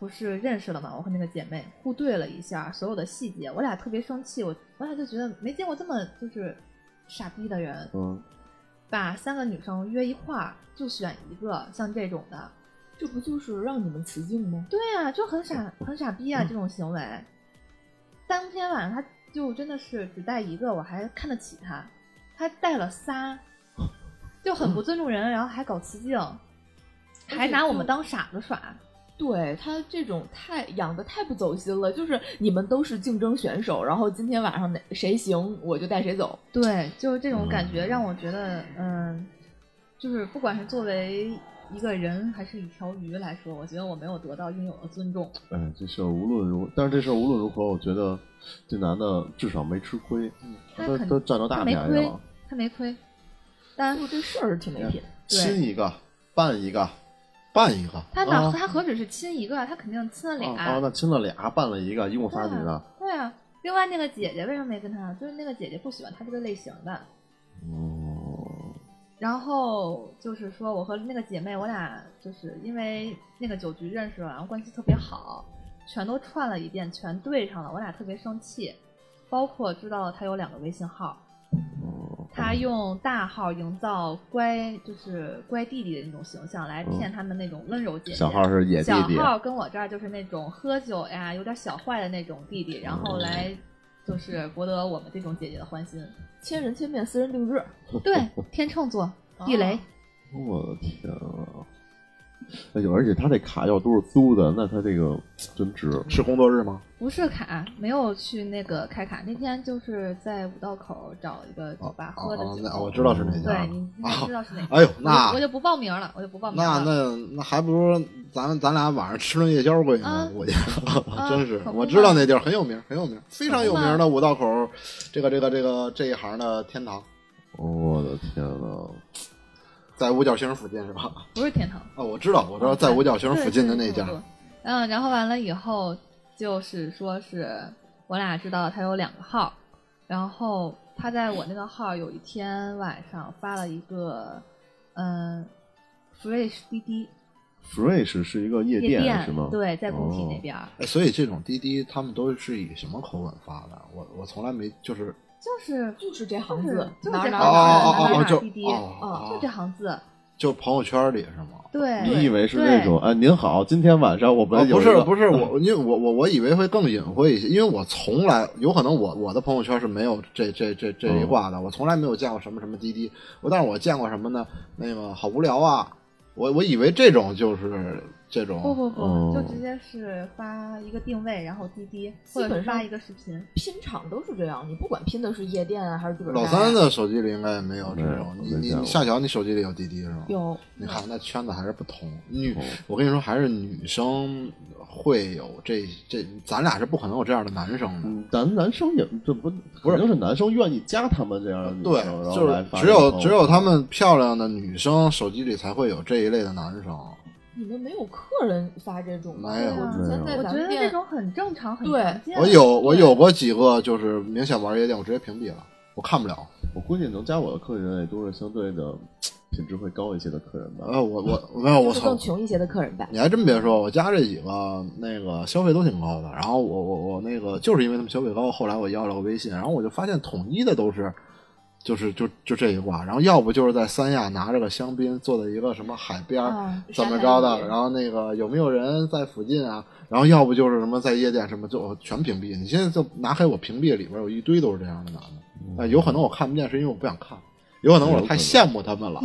Speaker 4: 不是认识了嘛，我和那个姐妹互对了一下所有的细节，我俩特别生气，我俩就觉得没见过这么就是傻逼的人，把3个女生约一块儿就选一个像这种的，
Speaker 3: 这不就是让你们辞境吗？
Speaker 4: 对啊，就很傻逼啊，这种行为。当天晚上他就真的是只带一个，我还看得起他，他带了仨，就很不尊重人，然后还搞辞境，还拿我们当傻子耍。
Speaker 3: 对，他这种养的太不走心了，就是你们都是竞争选手，然后今天晚上谁行我就带谁走。
Speaker 4: 对，就是这种感觉让我觉得就是不管是作为一个人还是一条鱼来说，我觉得我没有得到应有的尊重。
Speaker 1: 这事儿无论如何，但是这事儿无论如何，我觉得这男的至少没吃亏，他占着大便宜了。
Speaker 4: 他没亏，但
Speaker 3: 是这事儿挺没品。
Speaker 1: 亲一个，办一个。
Speaker 4: 他何止是亲一个，他肯定亲了俩。
Speaker 1: 那亲了俩，办了一个，一共仨女的。
Speaker 4: 对啊，另外那个姐姐为什么没跟他？就是那个姐姐不喜欢他这个类型的。然后就是说，我和那个姐妹，我俩就是因为那个酒局认识了，然后关系特别好，全都串了一遍，全对上了，我俩特别生气。包括知道他有2个微信号。他用大号营造乖弟弟的那种形象来骗他们那种温柔姐姐，
Speaker 1: 小号是野弟弟，
Speaker 4: 小号跟我这儿就是那种喝酒呀有点小坏的那种弟弟，然后来就是博得我们这种姐姐的欢心，
Speaker 3: 千人千面私人定制。
Speaker 4: 对，天秤座地雷。
Speaker 1: 我的天啊！而且他这卡要都是租的，那他这个真值。
Speaker 2: 是工作日吗？
Speaker 4: 不是卡，没有去那个开卡，那天就是在五道口找一个酒吧喝的酒。
Speaker 2: 我知道是哪家。
Speaker 4: 对，你知道是哪家。
Speaker 2: 哎呦，那
Speaker 4: 我就不报名了，
Speaker 2: 那还不如咱俩晚上吃顿夜宵过去呢，我真是，我知道那地儿很有名，非常有名的五道口这一行的天堂。
Speaker 1: 我的天哪！
Speaker 2: 在五角星附近是吧？
Speaker 4: 不是天堂
Speaker 2: 我知道，在五角星附近的那家。
Speaker 4: 然后完了以后，就是说是我俩知道他有2个号，然后他在我那个号有一天晚上发了一个Fresh 滴滴。
Speaker 1: Fresh 是一个夜店是吗？
Speaker 4: 对，在工体那边。
Speaker 2: 所以这种滴滴他们都是以什么口吻发的？我从来没就是
Speaker 3: 这行字，
Speaker 4: 哪滴滴，就这行字，
Speaker 2: 就朋友圈里是吗？
Speaker 4: 对，
Speaker 1: 你以为是那种您好，今天晚上我们有
Speaker 2: 不是我，因为我以为会更隐晦一些，因为我从来有可能我的朋友圈是没有这一挂的，我从来没有见过什么滴滴，但是我见过什么呢？那个好无聊啊，我以为这种就是这种
Speaker 4: 不，就直接是发一个定位，然后滴滴，或者发一个视频，
Speaker 3: 拼场都是这样，你不管拼的是夜店啊还是剧本杀。
Speaker 2: 老三的手机里应该也没有这种，你夏乔，你手机里有滴滴是吗？
Speaker 3: 有。
Speaker 2: 你看那圈子还是不同，我跟你说，还是女生会有这，咱俩是不可能有这样的男生的。
Speaker 1: 咱男生也这不是男生愿意加他们这样的女生，
Speaker 2: 对，就是只有他们漂亮的女生手机里才会有这一类的男生。
Speaker 3: 你们没有客人发这种吗？
Speaker 2: 没有，
Speaker 4: 我觉得这种很正常，很常见。
Speaker 2: 我有过几个就是明显玩夜店，我直接屏蔽了，我看不了。
Speaker 1: 我估计能加我的客人也都是相对的品质会高一些的客人吧。
Speaker 2: 我没有，我
Speaker 3: 更穷一些的客人吧。
Speaker 2: 你还真别说，我加这几个那个消费都挺高的。然后我那个就是因为他们消费高，后来我要了个微信，然后我就发现统一的都是。就这一挂，然后要不就是在三亚拿着个香槟坐在一个什么海边怎么着的，然后那个有没有人在附近啊，然后要不就是什么在夜店什么就全屏蔽。你现在就拿黑我屏蔽里边有一堆都是这样的男的，有可能我看不见是因为我不想看，有可能我太羡慕他们了。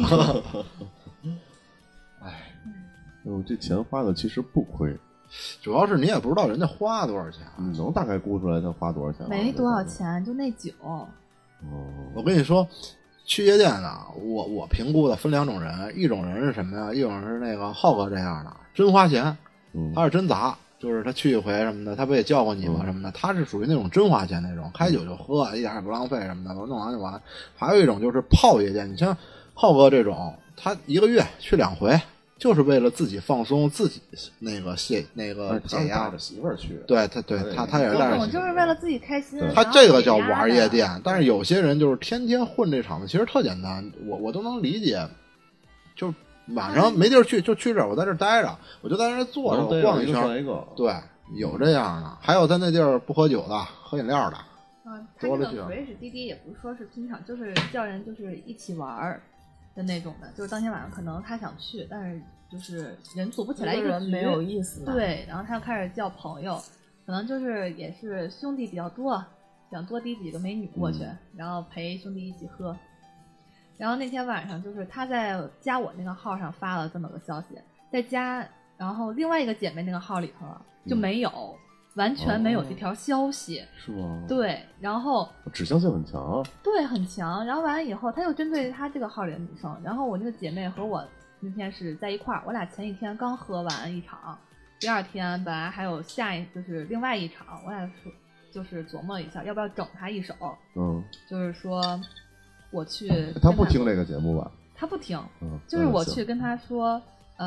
Speaker 1: 这钱花的其实不亏，
Speaker 2: 主要是你也不知道人家花多少钱，
Speaker 1: 你能大概估出来他花多少钱？
Speaker 4: 没多少钱，就那酒。
Speaker 2: 我跟你说，去夜店的，我评估的分2种人，一种人是什么呀？一种人是那个浩哥这样的，真花钱，他是真砸，就是他去一回什么的，他不也叫过你吗？什么的，他是属于那种真花钱那种，开酒就喝，一点也不浪费什么的，弄完就完。还有一种就是泡夜店，你像浩哥这种，他1个月去2回。就是为了自己放松，自己那个解压。
Speaker 1: 带着媳妇儿去，
Speaker 2: 对他也是带着媳妇儿，
Speaker 4: 就是为了自己开心。
Speaker 2: 他这个叫玩夜店，但是有些人就是天天混这场子，其实特简单，我都能理解。就晚上没地儿去就去这儿，我在这儿待着，我就在那儿坐着，我逛
Speaker 1: 一
Speaker 2: 圈。
Speaker 1: 一个，
Speaker 2: 对，有这样的，还有在那地儿不喝酒的，喝饮料的。
Speaker 4: 他这个 Fresh 滴滴也不是说是拼场，就是叫人就是一起玩的那种的，就是当天晚上可能他想去，但是就是人组不起来一个
Speaker 3: 人没有意思。
Speaker 4: 对，然后他就开始叫朋友，可能就是也是兄弟比较多，想多滴几个美女过去，然后陪兄弟一起喝。然后那天晚上就是他在加我那个号上发了这么个消息，在加然后另外一个姐妹那个号里头就没有。完全没有这条消息，
Speaker 1: 是吗？
Speaker 4: 对，然后
Speaker 1: 指向性很强，
Speaker 4: 对，很强。然后完了以后，他又针对他这个号里的女生。然后我那个姐妹和我那天是在一块儿，我俩前一天刚喝完一场，第二天本来还有就是另外一场，我俩说就是琢磨一下要不要整他一手，就是说我去，
Speaker 1: 他不听这个节目吧？
Speaker 4: 他不听，就是我去跟他说，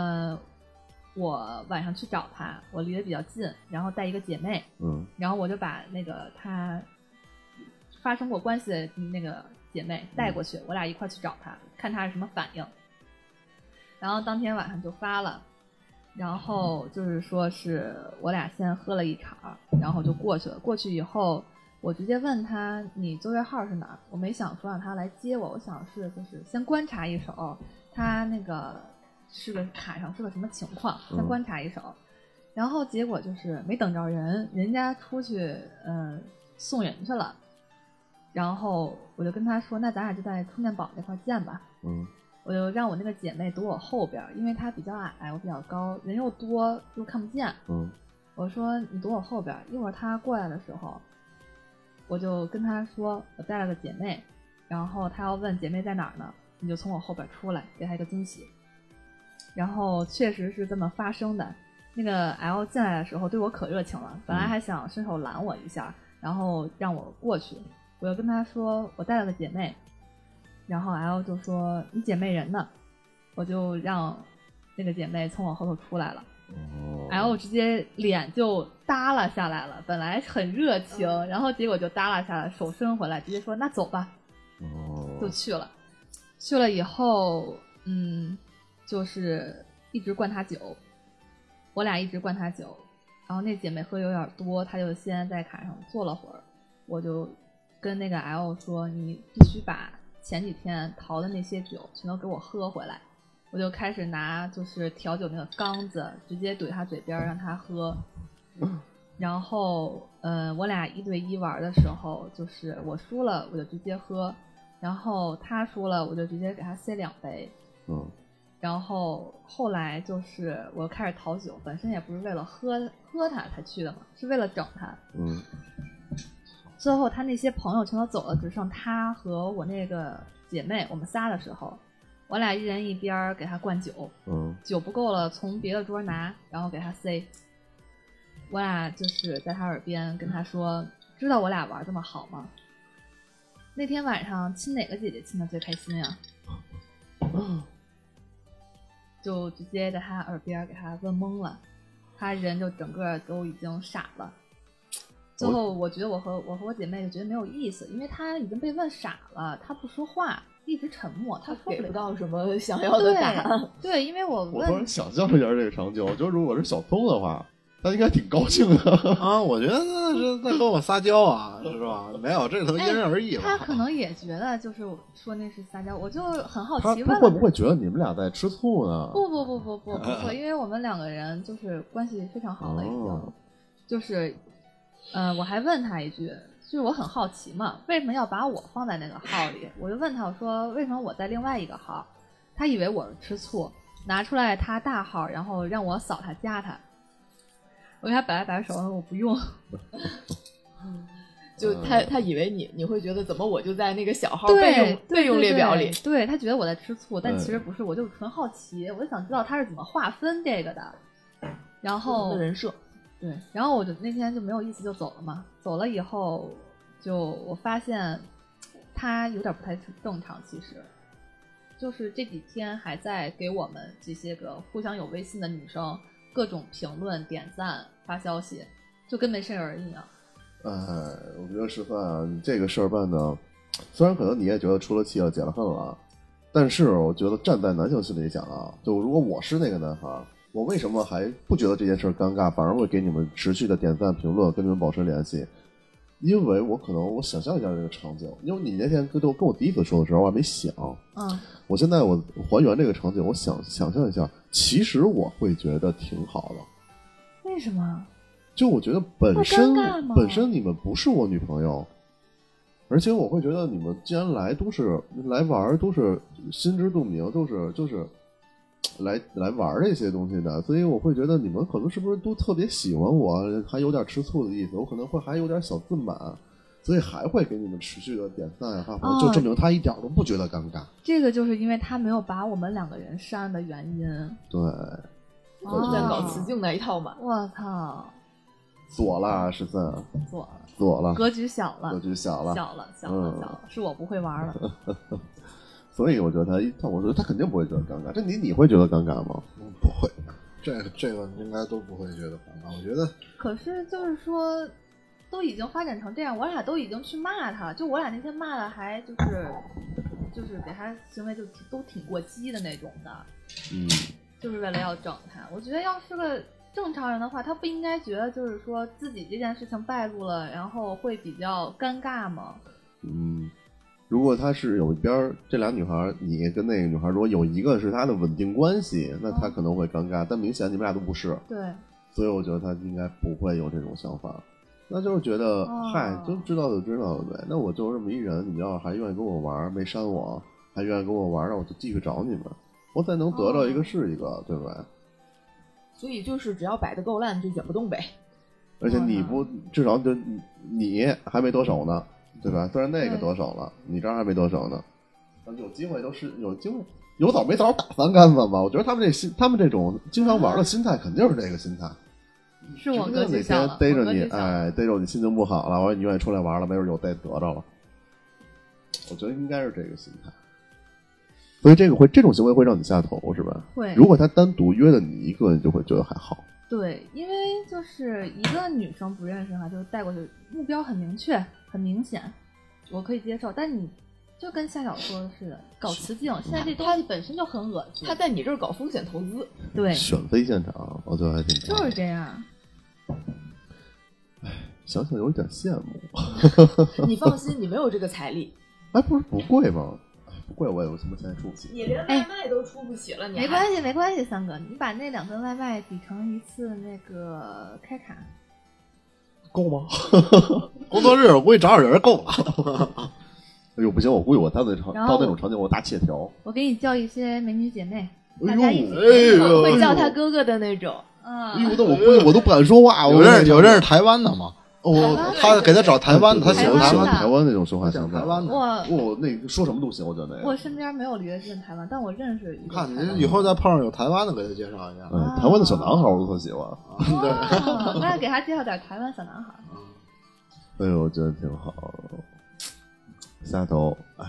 Speaker 4: 我晚上去找他，我离得比较近，然后带一个姐妹，然后我就把那个他发生过关系的那个姐妹带过去，我俩一块去找他，看他是什么反应。然后当天晚上就发了，然后就是说是我俩先喝了一场，然后就过去了。过去以后，我直接问他你座位号是哪儿？我没想说让他来接我，我想是就是先观察一手，他那个。是个卡上是个什么情况，先观察一手，然后结果就是没等着人，人家出去送人去了，然后我就跟他说那咱俩就在充电宝那块见吧，我就让我那个姐妹躲我后边，因为她比较矮我比较高，人又多又看不见，我说你躲我后边，一会儿她过来的时候我就跟她说我带了个姐妹，然后她要问姐妹在哪儿呢，你就从我后边出来，给她一个惊喜。然后确实是这么发生的。那个 L 进来的时候对我可热情了，本来还想伸手拦我一下，然后让我过去。我就跟他说我带了个姐妹，然后 L 就说你姐妹人呢，我就让那个姐妹从我后头出来了。L 直接脸就耷拉下来了，本来很热情，然后结果就耷拉下来，手伸回来，直接说那走吧。就去了。去了以后，就是一直灌他酒，我俩一直灌他酒，然后那姐妹喝有点多，她就先在卡上坐了会儿，我就跟那个 L 说你必须把前几天淘的那些酒全都给我喝回来，我就开始拿就是调酒那个缸子直接怼他嘴边让他喝，然后我俩1对1玩的时候，就是我输了我就直接喝，然后他输了我就直接给他塞2杯，然后后来就是我开始淘酒，本身也不是为了喝它才去的嘛，是为了整它。最后他那些朋友全都走了，只剩他和我那个姐妹，我们仨的时候，我俩一人一边给他灌酒，酒不够了从别的桌拿，然后给他塞。我俩就是在他耳边跟他说，知道我俩玩这么好吗？那天晚上亲哪个姐姐亲的最开心呀？就直接在他耳边给他问懵了，他人就整个都已经傻了。最后我觉得我和我姐妹就觉得没有意思，因为他已经被问傻了，他不说话，一直沉默，他
Speaker 3: 给不到什么想要的答案。
Speaker 4: 对，因为我
Speaker 1: 突然想象一下这个场景，我觉得如果是小偷的话，他应该挺高兴的
Speaker 2: 啊！我觉得那是在跟我撒娇啊，是吧？没有，这都因人而异吧。
Speaker 4: 他可能也觉得就是说那是撒娇，我就很好奇问
Speaker 1: 他会不会觉得你们俩在吃醋呢？
Speaker 4: 不会，因为我们2个人就是关系非常好了，已经就是我还问他一句，就是我很好奇嘛，为什么要把我放在那个号里？我就问他，我说为什么我在另外一个号？他以为我是吃醋，拿出来他大号，然后让我扫他加他。我给他摆了摆手，我不用。
Speaker 3: 就他以为你会觉得怎么我就在那个小号备用列表里，
Speaker 4: 对他觉得我在吃醋，但其实不是，我就纯好奇，我就想知道他是怎么划分这个的。然后
Speaker 3: 人设，
Speaker 4: 对，然后我就那天就没有意思就走了嘛。走了以后，就我发现他有点不太正常，其实就是这几天还在给我们这些个互相有微信的女生各种评论、点赞、发消息，就跟没事人一样。
Speaker 1: 我觉得石范这个事儿办的，虽然可能你也觉得出了气了、解了恨了， 但是我觉得站在男性心里讲啊，就如果我是那个男孩，我为什么还不觉得这件事尴尬，反而会给你们持续的点赞评论，跟你们保持联系？因为我想象一下这个场景，因为你那天跟我第一次说的时候我还没想，我现在我还原这个场景，我想象一下，其实我会觉得挺好的。
Speaker 4: 为什么？
Speaker 1: 就我觉得本身你们不是我女朋友，而且我会觉得你们既然来玩，都是心知肚明，就是来玩这些东西的，所以我会觉得你们可能是不是都特别喜欢我，还有点吃醋的意思，我可能会还有点小自满，所以还会给你们持续的点赞哈，就证明他一点都不觉得尴尬。
Speaker 4: 这个就是因为他没有把我们2个人删的原因。
Speaker 1: 对，
Speaker 3: 就是在搞雌竞那一套嘛。
Speaker 4: 我操！
Speaker 1: 左了13，左了，
Speaker 4: 格局小了，
Speaker 1: 小了，
Speaker 4: 是我不会玩了。
Speaker 1: 所以我觉得我觉得他肯定不会觉得尴尬。这你会觉得尴尬吗？
Speaker 2: 不会，这个应该都不会觉得尴尬。我觉得，
Speaker 4: 可是就是说，都已经发展成这样，我俩都已经去骂他了，就我俩那天骂的还就是给他行为就都挺过激的那种的，就是为了要整他。我觉得要是个正常人的话，他不应该觉得就是说自己这件事情败露了，然后会比较尴尬吗？
Speaker 1: 如果他是有一边这俩女孩，你跟那个女孩，如果有一个是他的稳定关系，那他可能会尴尬，但明显你们俩都不是，
Speaker 4: 对，
Speaker 1: 所以我觉得他应该不会有这种想法，那就是觉得嗨，就知道就知道了呗，那我就是这么一人，你们要是还愿意跟我玩，没删我，还愿意跟我玩，那我就继续找你们，我才能得到一个是一个，对吧？
Speaker 3: 所以就是只要摆得够烂就卷不动呗。
Speaker 1: 而且你不至少就你还没得手呢，对吧？虽然那个得手了，你这儿还没得手呢，有机会都是有机会，有枣没枣打3竿子吧。我觉得他们这种经常玩的心态肯定是这个心态。
Speaker 4: 是我格局小了，
Speaker 1: 逮着你，逮着你心情不好了，我说你愿意出来玩了，没准有得着了。我觉得应该是这个心态。所以这种行为会让你下头是吧？
Speaker 4: 会。
Speaker 1: 如果他单独约了你一个，你就会觉得还好。
Speaker 4: 对，因为就是一个女生不认识哈，就是带过去，目标很明确、很明显，我可以接受。但你就跟夏小说的似的，搞雌竞，现在这东西本身就很恶心。
Speaker 3: 他在你这儿搞风险投资，
Speaker 4: 对，
Speaker 1: 选妃现场，我觉得还挺
Speaker 4: 就是这样。
Speaker 1: 哎，想想有点羡慕。
Speaker 3: 你放心，你没有这个财力。
Speaker 1: 哎，不是不贵吗？不贵，我有什么钱出不起？
Speaker 3: 你连外卖都出不起了，你
Speaker 4: 没关系，没关系，三哥，你把那2顿外卖抵成一次那个开卡，
Speaker 1: 够吗？
Speaker 2: 工作日我估计找人够了。
Speaker 1: 哎呦，不行，我估计我到那种场景，我打切条。
Speaker 4: 我给你叫一些美女姐妹，
Speaker 1: 大
Speaker 4: 家一起
Speaker 3: 会叫他哥哥的那种。
Speaker 1: 哎呦，那我估计我都不敢说话。
Speaker 2: 有认识台湾的吗？他给他找台湾的，他喜欢
Speaker 1: 台湾那种说话
Speaker 2: 讲台湾的。
Speaker 1: 我那说什么都行，我觉得那个。
Speaker 4: 我身边没有离得近台湾，但我认识一个。
Speaker 2: 看你以后再碰上有台湾的，给他介绍一下。
Speaker 1: 台湾的小男孩我都特喜欢。
Speaker 2: 对，
Speaker 4: 那给他介绍点台湾小男孩。
Speaker 1: 哎呦，我觉得挺好。下头，哎，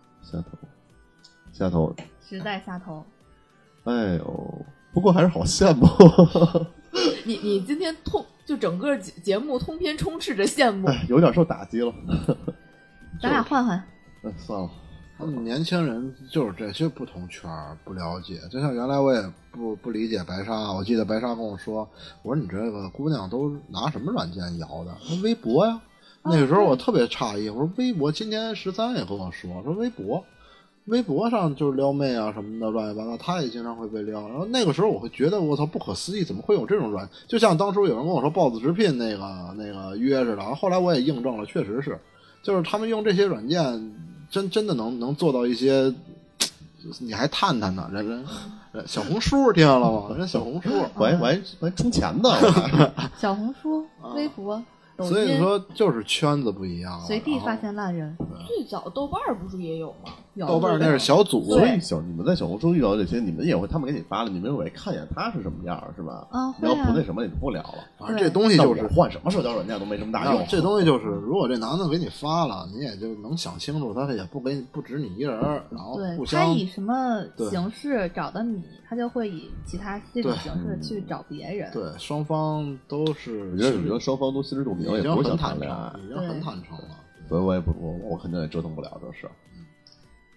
Speaker 1: 下头，
Speaker 4: 实在下头。
Speaker 1: 哎呦，不过还是好羡慕。
Speaker 3: 你今天就整个节目通篇充斥着羡慕，
Speaker 1: 有点受打击了。
Speaker 4: 咱俩换换。
Speaker 1: 算了，
Speaker 2: 他们年轻人就是这些不同圈不了解，就像原来我也不理解白纱，我记得白纱跟我说你这个姑娘都拿什么软件摇的？说微博呀。那个时候我特别诧异，我说微博，今年13也跟我说微博上就是撩妹啊什么的乱七八糟，他也经常会被撩。然后那个时候我会觉得我操不可思议，怎么会有这种软？就像当初有人跟我说豹子直聘那个约似的，后来我也印证了，确实是，就是他们用这些软件真的能做到一些，你还探探呢，人小红书听了吗？人小红书，
Speaker 1: 我还充钱的，
Speaker 4: 小红书、微博。
Speaker 2: 所以说就是圈子不一样，
Speaker 4: 随地发现烂人。
Speaker 3: 最早豆瓣不是也有吗？
Speaker 2: 豆瓣那是小组，
Speaker 1: 所以你们在小红书遇到这些，你们也会他们给你发了，你们也看一眼他是什么样，是吧？你要不那什么，你不聊了。
Speaker 2: 反正这东西就是
Speaker 1: 换什么社交软件都没什么大用。
Speaker 2: 这东西就是，如果这男的给你发了，你也就能想清楚，他也不止你一人，然后互相。
Speaker 4: 他以什么形式找的你，他就会以其他这种形式去找别人。
Speaker 2: 对，双方都是，
Speaker 1: 我觉得双方都心知肚明，也不是想谈恋爱，
Speaker 2: 已经很坦诚了。
Speaker 1: 所以我肯定也折腾不了这事。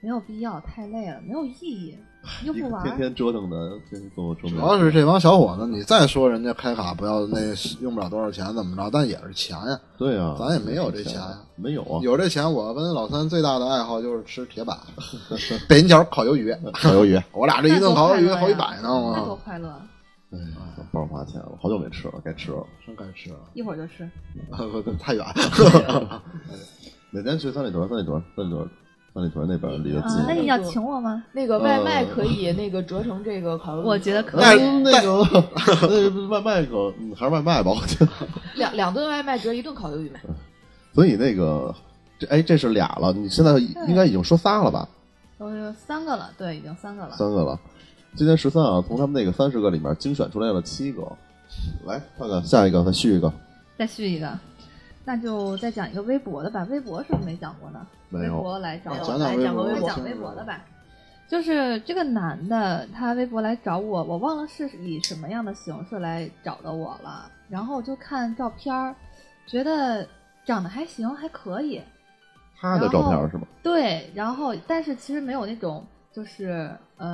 Speaker 4: 没有必要，太累了，没有意义，又不玩。
Speaker 1: 天天折腾的，天天跟我说。
Speaker 2: 主要是这帮小伙子，你再说人家开卡不要那用不了多少钱怎么着，但也是钱呀。
Speaker 1: 对啊，
Speaker 2: 咱也没有这钱呀，
Speaker 1: 没有啊。
Speaker 2: 有这钱，我跟老三最大的爱好就是吃铁板、北京角烤鱿鱼、
Speaker 1: 烤鱿鱼。
Speaker 2: 我俩这一顿烤鱿鱼好100呢嘛，
Speaker 4: 那多快乐！
Speaker 1: 哎，不少花钱了，好久没吃了，该吃了，
Speaker 2: 真该吃了，
Speaker 4: 一会儿就吃。
Speaker 2: 太远。
Speaker 1: 哪天去三里屯那边离得近。
Speaker 4: 那你要请我吗？
Speaker 3: 那个外卖可以那个折成这个烤鱿鱼，
Speaker 4: 我觉得可
Speaker 1: 以。那个外卖可还是外卖吧，我觉得。
Speaker 3: 两顿外卖折1顿烤鱿鱼呗。
Speaker 1: 所以那个这是俩了，你现在应该已经说仨了吧
Speaker 4: ？3个了，对，已经3个了。
Speaker 1: 3个了。今天13啊，从他们那个30个里面精选出来了7个。来看看下一个，再续一个。
Speaker 4: 再续一个。那就再讲一个微博的吧，微博是不是没讲过呢？
Speaker 1: 没有。
Speaker 4: 微博来找我，
Speaker 2: 讲
Speaker 4: 微博的吧。就是这个男的，他微博来找我，我忘了是以什么样的形式来找的我了。然后就看照片，觉得长得还行，还可以。
Speaker 1: 他的照片是吗？
Speaker 4: 对，然后但是其实没有那种就是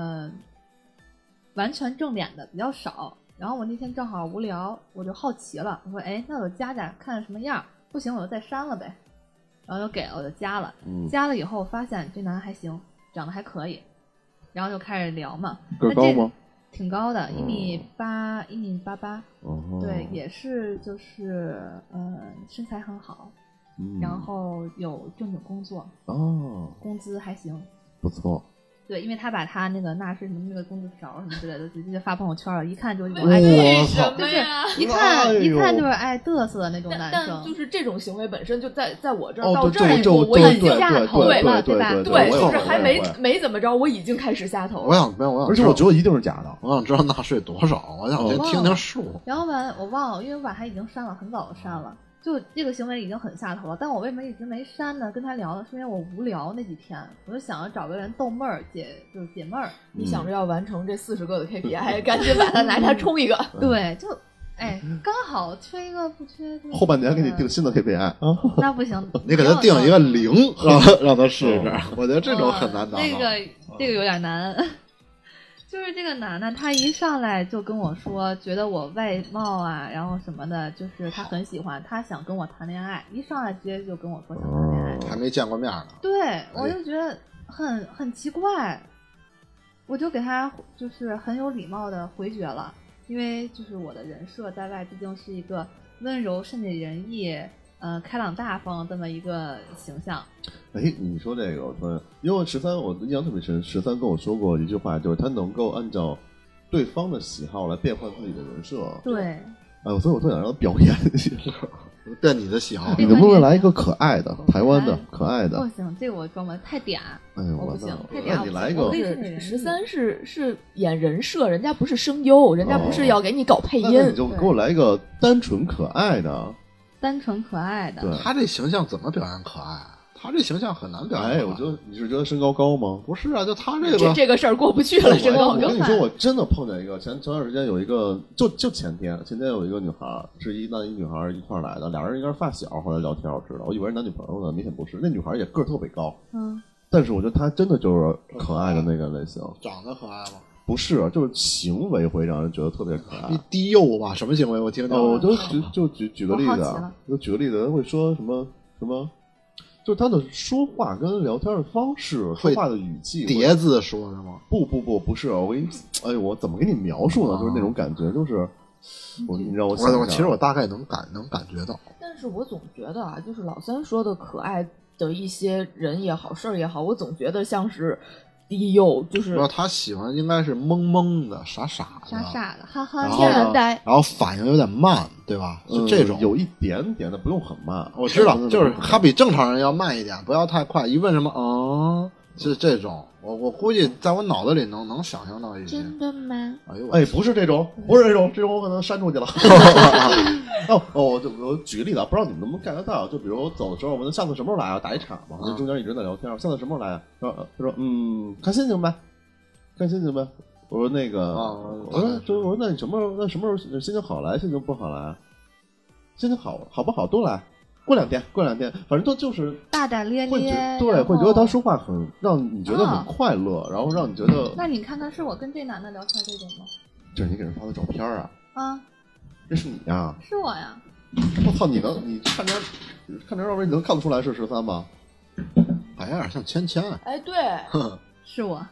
Speaker 4: 完全正脸的比较少。然后我那天正好无聊，我就好奇了，我说那我加加看什么样。不行，我就再删了呗，然后就给了，我就加了。加了以后发现这男还行，长得还可以，然后就开始聊嘛。
Speaker 1: 个高吗？
Speaker 4: 挺高的，1.8米，1.88米。对，也是就是身材很好，然后有正经工作，工资还行，
Speaker 1: 不错。
Speaker 4: 对，因为他把他那个纳税什么那个工资条什么之类的直接发朋友圈了，一看就是
Speaker 3: 为什么呀？
Speaker 4: 一看就是爱嘚瑟的那种男生。
Speaker 3: 但就是这种行为本身就在我这儿
Speaker 1: 到
Speaker 3: 这一
Speaker 1: 步，
Speaker 3: 我已经
Speaker 4: 下头了，对吧？
Speaker 3: 对，就是还没怎么着，我已经开始下头了。
Speaker 2: 我想，
Speaker 1: 而且我觉得一定是假的。
Speaker 2: 我想知道纳税多少，我想先听听数。
Speaker 4: 然后我忘了，因为我把他已经删了，很早就删了。就这个行为已经很下头了，但我为什么一直没删呢？跟他聊呢，是因为我无聊那几天，我就想着找个人逗闷儿，解闷儿。
Speaker 3: 你想着要完成这40个的 KPI，赶紧把它拿它冲一个。
Speaker 4: 对，就刚好缺一个不缺。
Speaker 1: 后半年给你定新的 KPI 啊？
Speaker 4: 那不行，
Speaker 2: 你给他定一个0，让他试试。我觉得这种很难达到。
Speaker 4: 这个有点难。就是这个男的，他一上来就跟我说，觉得我外貌啊，然后什么的，就是他很喜欢，他想跟我谈恋爱。一上来直接就跟我说想谈恋爱，
Speaker 2: 还没见过面呢。
Speaker 4: 对，我就觉得很奇怪，我就给他就是很有礼貌的回绝了，因为就是我的人设在外毕竟是一个温柔、善解人意。开朗大方这么一个形象。
Speaker 1: 你说这个，我突然因为13我印象特别深，13跟我说过一句话，就是他能够按照对方的喜好来变换自己的人设。
Speaker 4: 对。
Speaker 1: 所以我特想让他表演一下，
Speaker 2: 变你的喜好。
Speaker 1: 你能不能来一个可爱的，台湾的可爱的？
Speaker 4: 不行，这个我装不太嗲。
Speaker 1: 我
Speaker 4: 不行，太嗲。
Speaker 1: 你来一个。
Speaker 3: 13是演人设，人家不是声优，人家不是要给你搞配音。
Speaker 1: 那你就给我来一个单纯可爱的。
Speaker 4: 单纯可爱的，
Speaker 2: 他这形象怎么表现可爱？他这形象很难表现。
Speaker 1: 我觉得你是觉得身高高吗？
Speaker 2: 不是啊，就他
Speaker 3: 这个事儿过不去了。身高高。
Speaker 1: 我跟你说，我真的碰见一个前段时间有一个，就前天有一个女孩，是一男一女孩一块来的，俩人应该是发小，后来聊天我知道，我以为是男女朋友呢，明显不是。那女孩也个儿特别高，但是我觉得她真的就是可爱的那个类型。
Speaker 2: 长得可爱吗？
Speaker 1: 不是，就是行为会让人觉得特别可爱。
Speaker 2: 低幼吧？什么行为？我听听。
Speaker 1: 我就举个例子啊，就举个例子，人会说什么，就是他的说话跟聊天的方式，说话的语气，
Speaker 2: 叠字说的吗？
Speaker 1: 不是，我给你，我怎么给你描述呢？就是那种感觉，就是你让我想想，
Speaker 2: 其实我大概能感觉到。
Speaker 3: 但是我总觉得啊，就是老三说的可爱的一些人也好，事儿也好，我总觉得像是。低幼就是
Speaker 2: 他喜欢应该是懵懵的、傻傻的、
Speaker 4: 哈哈
Speaker 3: 天然呆，
Speaker 2: 然后反应有点慢，对吧？就这种
Speaker 1: 有一点点的，不用很慢。
Speaker 2: 我知道，就是他比正常人要慢一点，不要太快。一问什么是这种，我估计在我脑子里能想象到一些。
Speaker 4: 真的吗？
Speaker 1: 不是这种，这种我可能删出去了。我举个例子啊，不知道你们能不能 get 得到？就比如我走的时候，我问下次什么时候来啊？打一场嘛，那中间一直在聊天。下次什么时候来啊？他说看心情呗，看心情呗。我说那个，我说那你什么时候心情好来，心情不好来？心情好不好都来。 过两天，反正都就是
Speaker 4: 大大咧咧，
Speaker 1: 对，会觉得他说话很让你觉得很快乐，然后让你觉得。
Speaker 4: 那你看看，是我跟这男的聊天这种吗？
Speaker 1: 这是你给人发的照片啊？
Speaker 4: 啊，
Speaker 1: 这是你呀？
Speaker 4: 是我呀。
Speaker 1: 我操，你看着照片，你能看得出来是13吗？
Speaker 2: 好像有点像芊芊。
Speaker 3: 哎，对，
Speaker 4: 是我。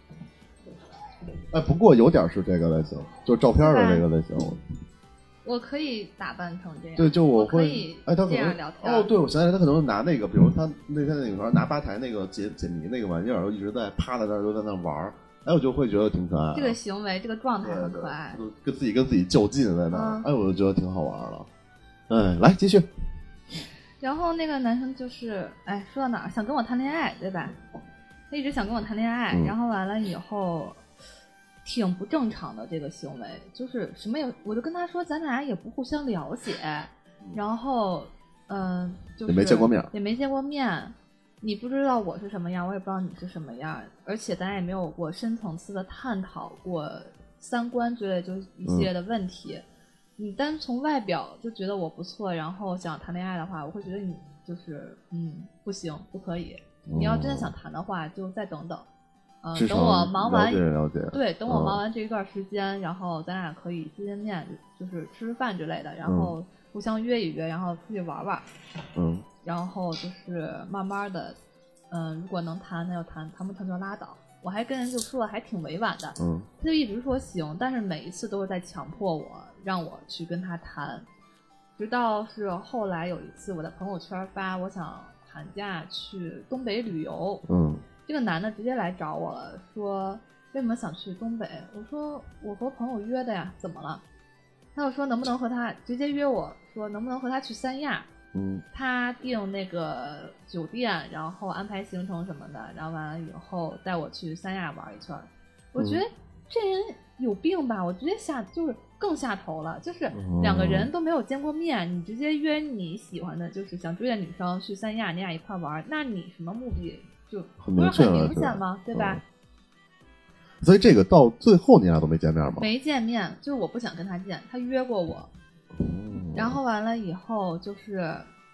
Speaker 1: 哎，不过有点是这个类型，就是照片的这个类型。
Speaker 4: 我可以打扮成这样，
Speaker 1: 对，就
Speaker 4: 我
Speaker 1: 会，哎，他可能
Speaker 4: 聊天。
Speaker 1: 哦，对，我想起来，他可能拿那个，比如他那天那女孩拿吧台那个解谜那个玩意儿，然后一直在趴在那儿，就在那玩儿，哎，我就会觉得挺可爱的。
Speaker 4: 这个行为，这个状态很可爱，
Speaker 1: 跟自己较劲在那儿，哎，我就觉得挺好玩的。哎，来继续。
Speaker 4: 然后那个男生就是，哎，说到哪儿，想跟我谈恋爱，对吧？他一直想跟我谈恋爱，然后完了以后。挺不正常的这个行为，就是什么也，我就跟他说，咱俩也不互相了解，然后，就是
Speaker 1: 也没见
Speaker 4: 过面，你不知道我是什么样，我也不知道你是什么样，而且咱也没有过深层次的探讨过三观之类就一系列的问题。你单从外表就觉得我不错，然后想谈恋爱的话，我会觉得你就是不行，不可以。你要真的想谈的话，就再等等。等我忙完，
Speaker 1: 了解，
Speaker 4: 对，等我忙完这一段时间，然后咱俩可以见面，就是吃饭之类的，然后互相约一约，然后出去玩玩，然后就是慢慢的，如果能谈那就谈，谈不成就拉倒。我还跟人就说了，还挺委婉的，他就一直说行，但是每一次都是在强迫我，让我去跟他谈，直到是后来有一次我在朋友圈发，我想寒假去东北旅游，这个男的直接来找我了，说为什么想去东北？我说我和朋友约的呀，怎么了？他就说能不能和他直接约我说能不能和他去三亚？他订那个酒店，然后安排行程什么的，然后完了以后带我去三亚玩一圈。我觉得这人有病吧？我直接就是更下头了，就是两个人都没有见过面，你直接约你喜欢的，就是想追的女生去三亚，你俩一块玩，那你什么目的？就不是很明显吗？对吧？
Speaker 1: 所以这个到最后你俩都没见面吗？
Speaker 4: 没见面，就是我不想跟他见，他约过我。然后完了以后就是，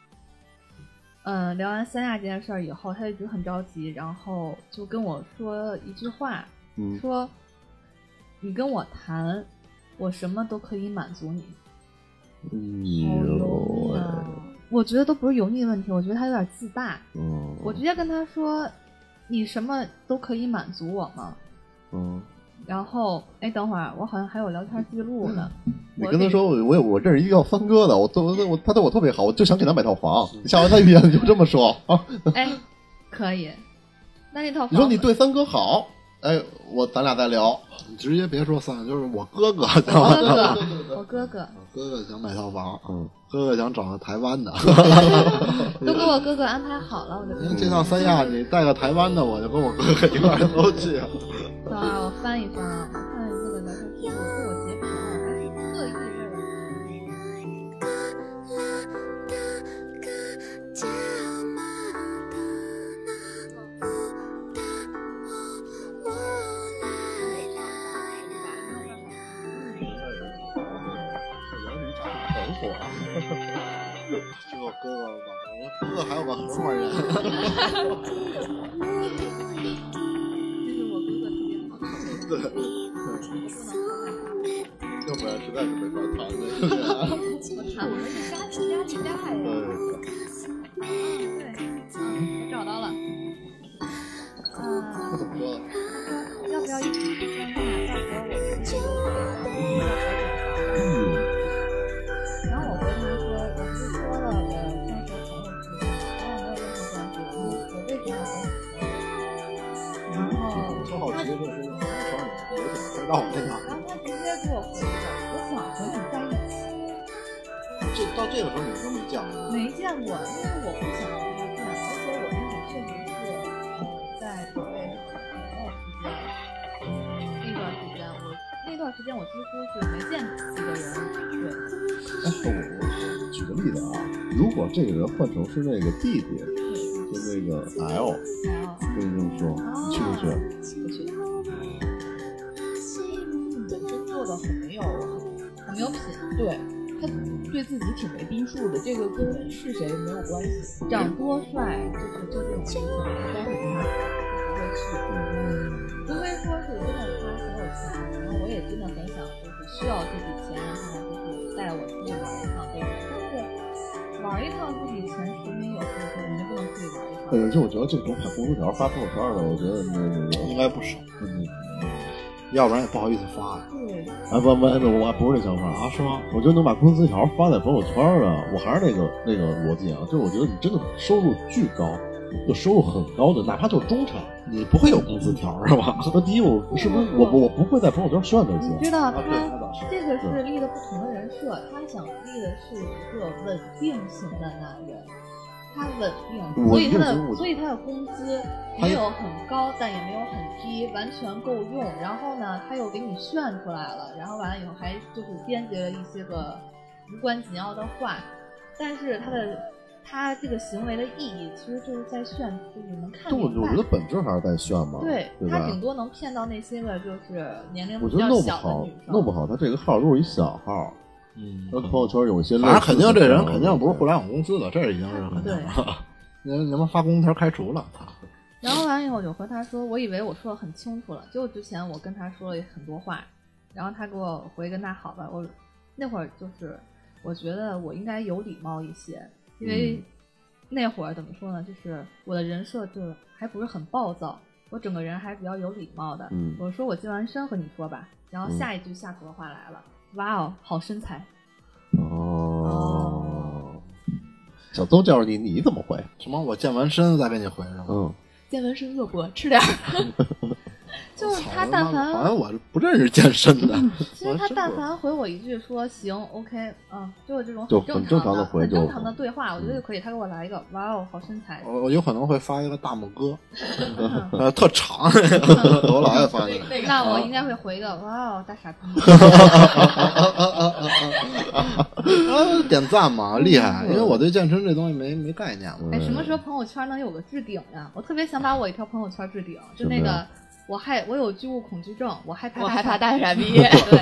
Speaker 4: 聊完三亚这件事儿以后，他一直很着急，然后就跟我说一句话，说你跟我谈，我什么都可以满足你。好油腻啊！我觉得都不是油腻的问题，我觉得他有点自大。我直接跟他说，你什么都可以满足我吗？然后，哎，等会儿，我好像还有聊天记录呢。
Speaker 1: 你跟他说，我认识一个叫三哥的，他对我特别好，我就想给他买套房。你下回他遇见你就这么说啊。
Speaker 4: 哎，可以。那套房，
Speaker 1: 你说你对三哥好，哎，咱俩再聊。
Speaker 2: 你直接别说三个，就是我哥哥，
Speaker 4: 我哥哥
Speaker 2: 想买套房，哥哥想找个台湾的，
Speaker 4: 都给我哥哥安排好了。我就
Speaker 2: 这趟三亚你带个台湾的，我就跟我哥哥一块都去。
Speaker 4: 等会儿我翻一翻啊，我看这个聊天记录被我截屏了，还是特意
Speaker 2: 这个哥哥吧，我哥哥还有个合伙人。
Speaker 4: 对，
Speaker 1: 要不然实在是没法谈了。
Speaker 4: 我谈，我们是家呀。我找到了。
Speaker 1: 他怎么说？
Speaker 4: 要不要一起去三亚？到时候我去然后我跟他说，我是说了，我先和朋友去，我也没有任何关系，我为什么要和你？然后
Speaker 2: 说好奇就是让我跟他，
Speaker 4: 然后他直接给我回的，我想和你在一起。
Speaker 2: 到这个时候你们都没见过？
Speaker 4: 没见过，因为我不想跟他见，而且我那会确实是在所谓的那段时间我几乎是没见几个人。对。
Speaker 1: 我举个例子啊，如果这个人换成是那个弟弟，就那个 L， 跟你这么说，你去不去？
Speaker 4: 不去。本身做的很没有品。对，他
Speaker 3: 他对自己挺没逼数的，这个跟是谁没有关系。
Speaker 4: 长多帅就是做这种事情，但是他不会去，除非说是真的他很有钱，然后我也真的很想就是需要这笔钱，然后就是带我出去玩一趟这种。但是玩一趟这笔钱谁没有？你能不能出去玩一趟？
Speaker 1: 就我觉得这种发工资条、发朋友圈的，我觉得
Speaker 2: 应该不少。要不然也不好意思发。
Speaker 3: 对，
Speaker 1: 我不是这想法
Speaker 2: 啊，是吗？
Speaker 1: 我觉得能把工资条发在朋友圈啊，我还是那个逻辑啊，就是我觉得你真的收入巨高，就收入很高的，哪怕就是中产，
Speaker 2: 你不会有工资条是吧？
Speaker 1: 那第一，我是不是我不会在朋友圈炫这些？
Speaker 4: 你知道他这个是立的不同的人设，他想立的是一个稳定型的男人。他稳定，所以他的工资没有很高，但也没有很低，完全够用。然后呢，他又给你炫出来了，然后完了以后还就是编辑了一些个无关紧要的话，但是他这个行为的意义其实就是在炫，就是能看明白。
Speaker 1: 我觉得本质还是在炫嘛。
Speaker 4: 对，他顶多能骗到那些个就是年龄比较小的女生。
Speaker 1: 弄不好他这个号都是一小号。他朋友圈有一些，
Speaker 2: 反正肯定这人肯定不是互联网公司的，这已经是肯定了。你们发工资条开除了他。
Speaker 4: 然后完以后我就和他说，我以为我说的很清楚了，结果之前我跟他说了很多话，然后他给我回个那好吧，我那会儿就是我觉得我应该有礼貌一些，因为那会儿怎么说呢，就是我的人设就还不是很暴躁，我整个人还比较有礼貌的。我说我健完身和你说吧，然后下一句下头的话来了。哇哦，好身材！
Speaker 1: 小邹叫着你怎么回？
Speaker 2: 什么？我健完身再给你回是吗？
Speaker 3: 健完身饿不？吃点儿。
Speaker 4: 就是他但凡
Speaker 2: 好像我不认识健身的。
Speaker 4: 其实他但凡回我一句说行 OK， 就是这种
Speaker 1: 很正常的回，
Speaker 4: 很正常的对话，我觉得就可以。他给我来一个哇哦，好身材！
Speaker 2: 我有可能会发一个大拇哥，特长，我老爱发那个。
Speaker 4: 那我应该会回一个哇哦，大傻逼！
Speaker 2: 点赞嘛，厉害！因为我对健身这东西没概念嘛。
Speaker 4: 哎，什么时候朋友圈能有个置顶呀？我特别想把我一条朋友圈置顶，就那个。我有巨物恐惧症，我害怕
Speaker 3: 大傻逼。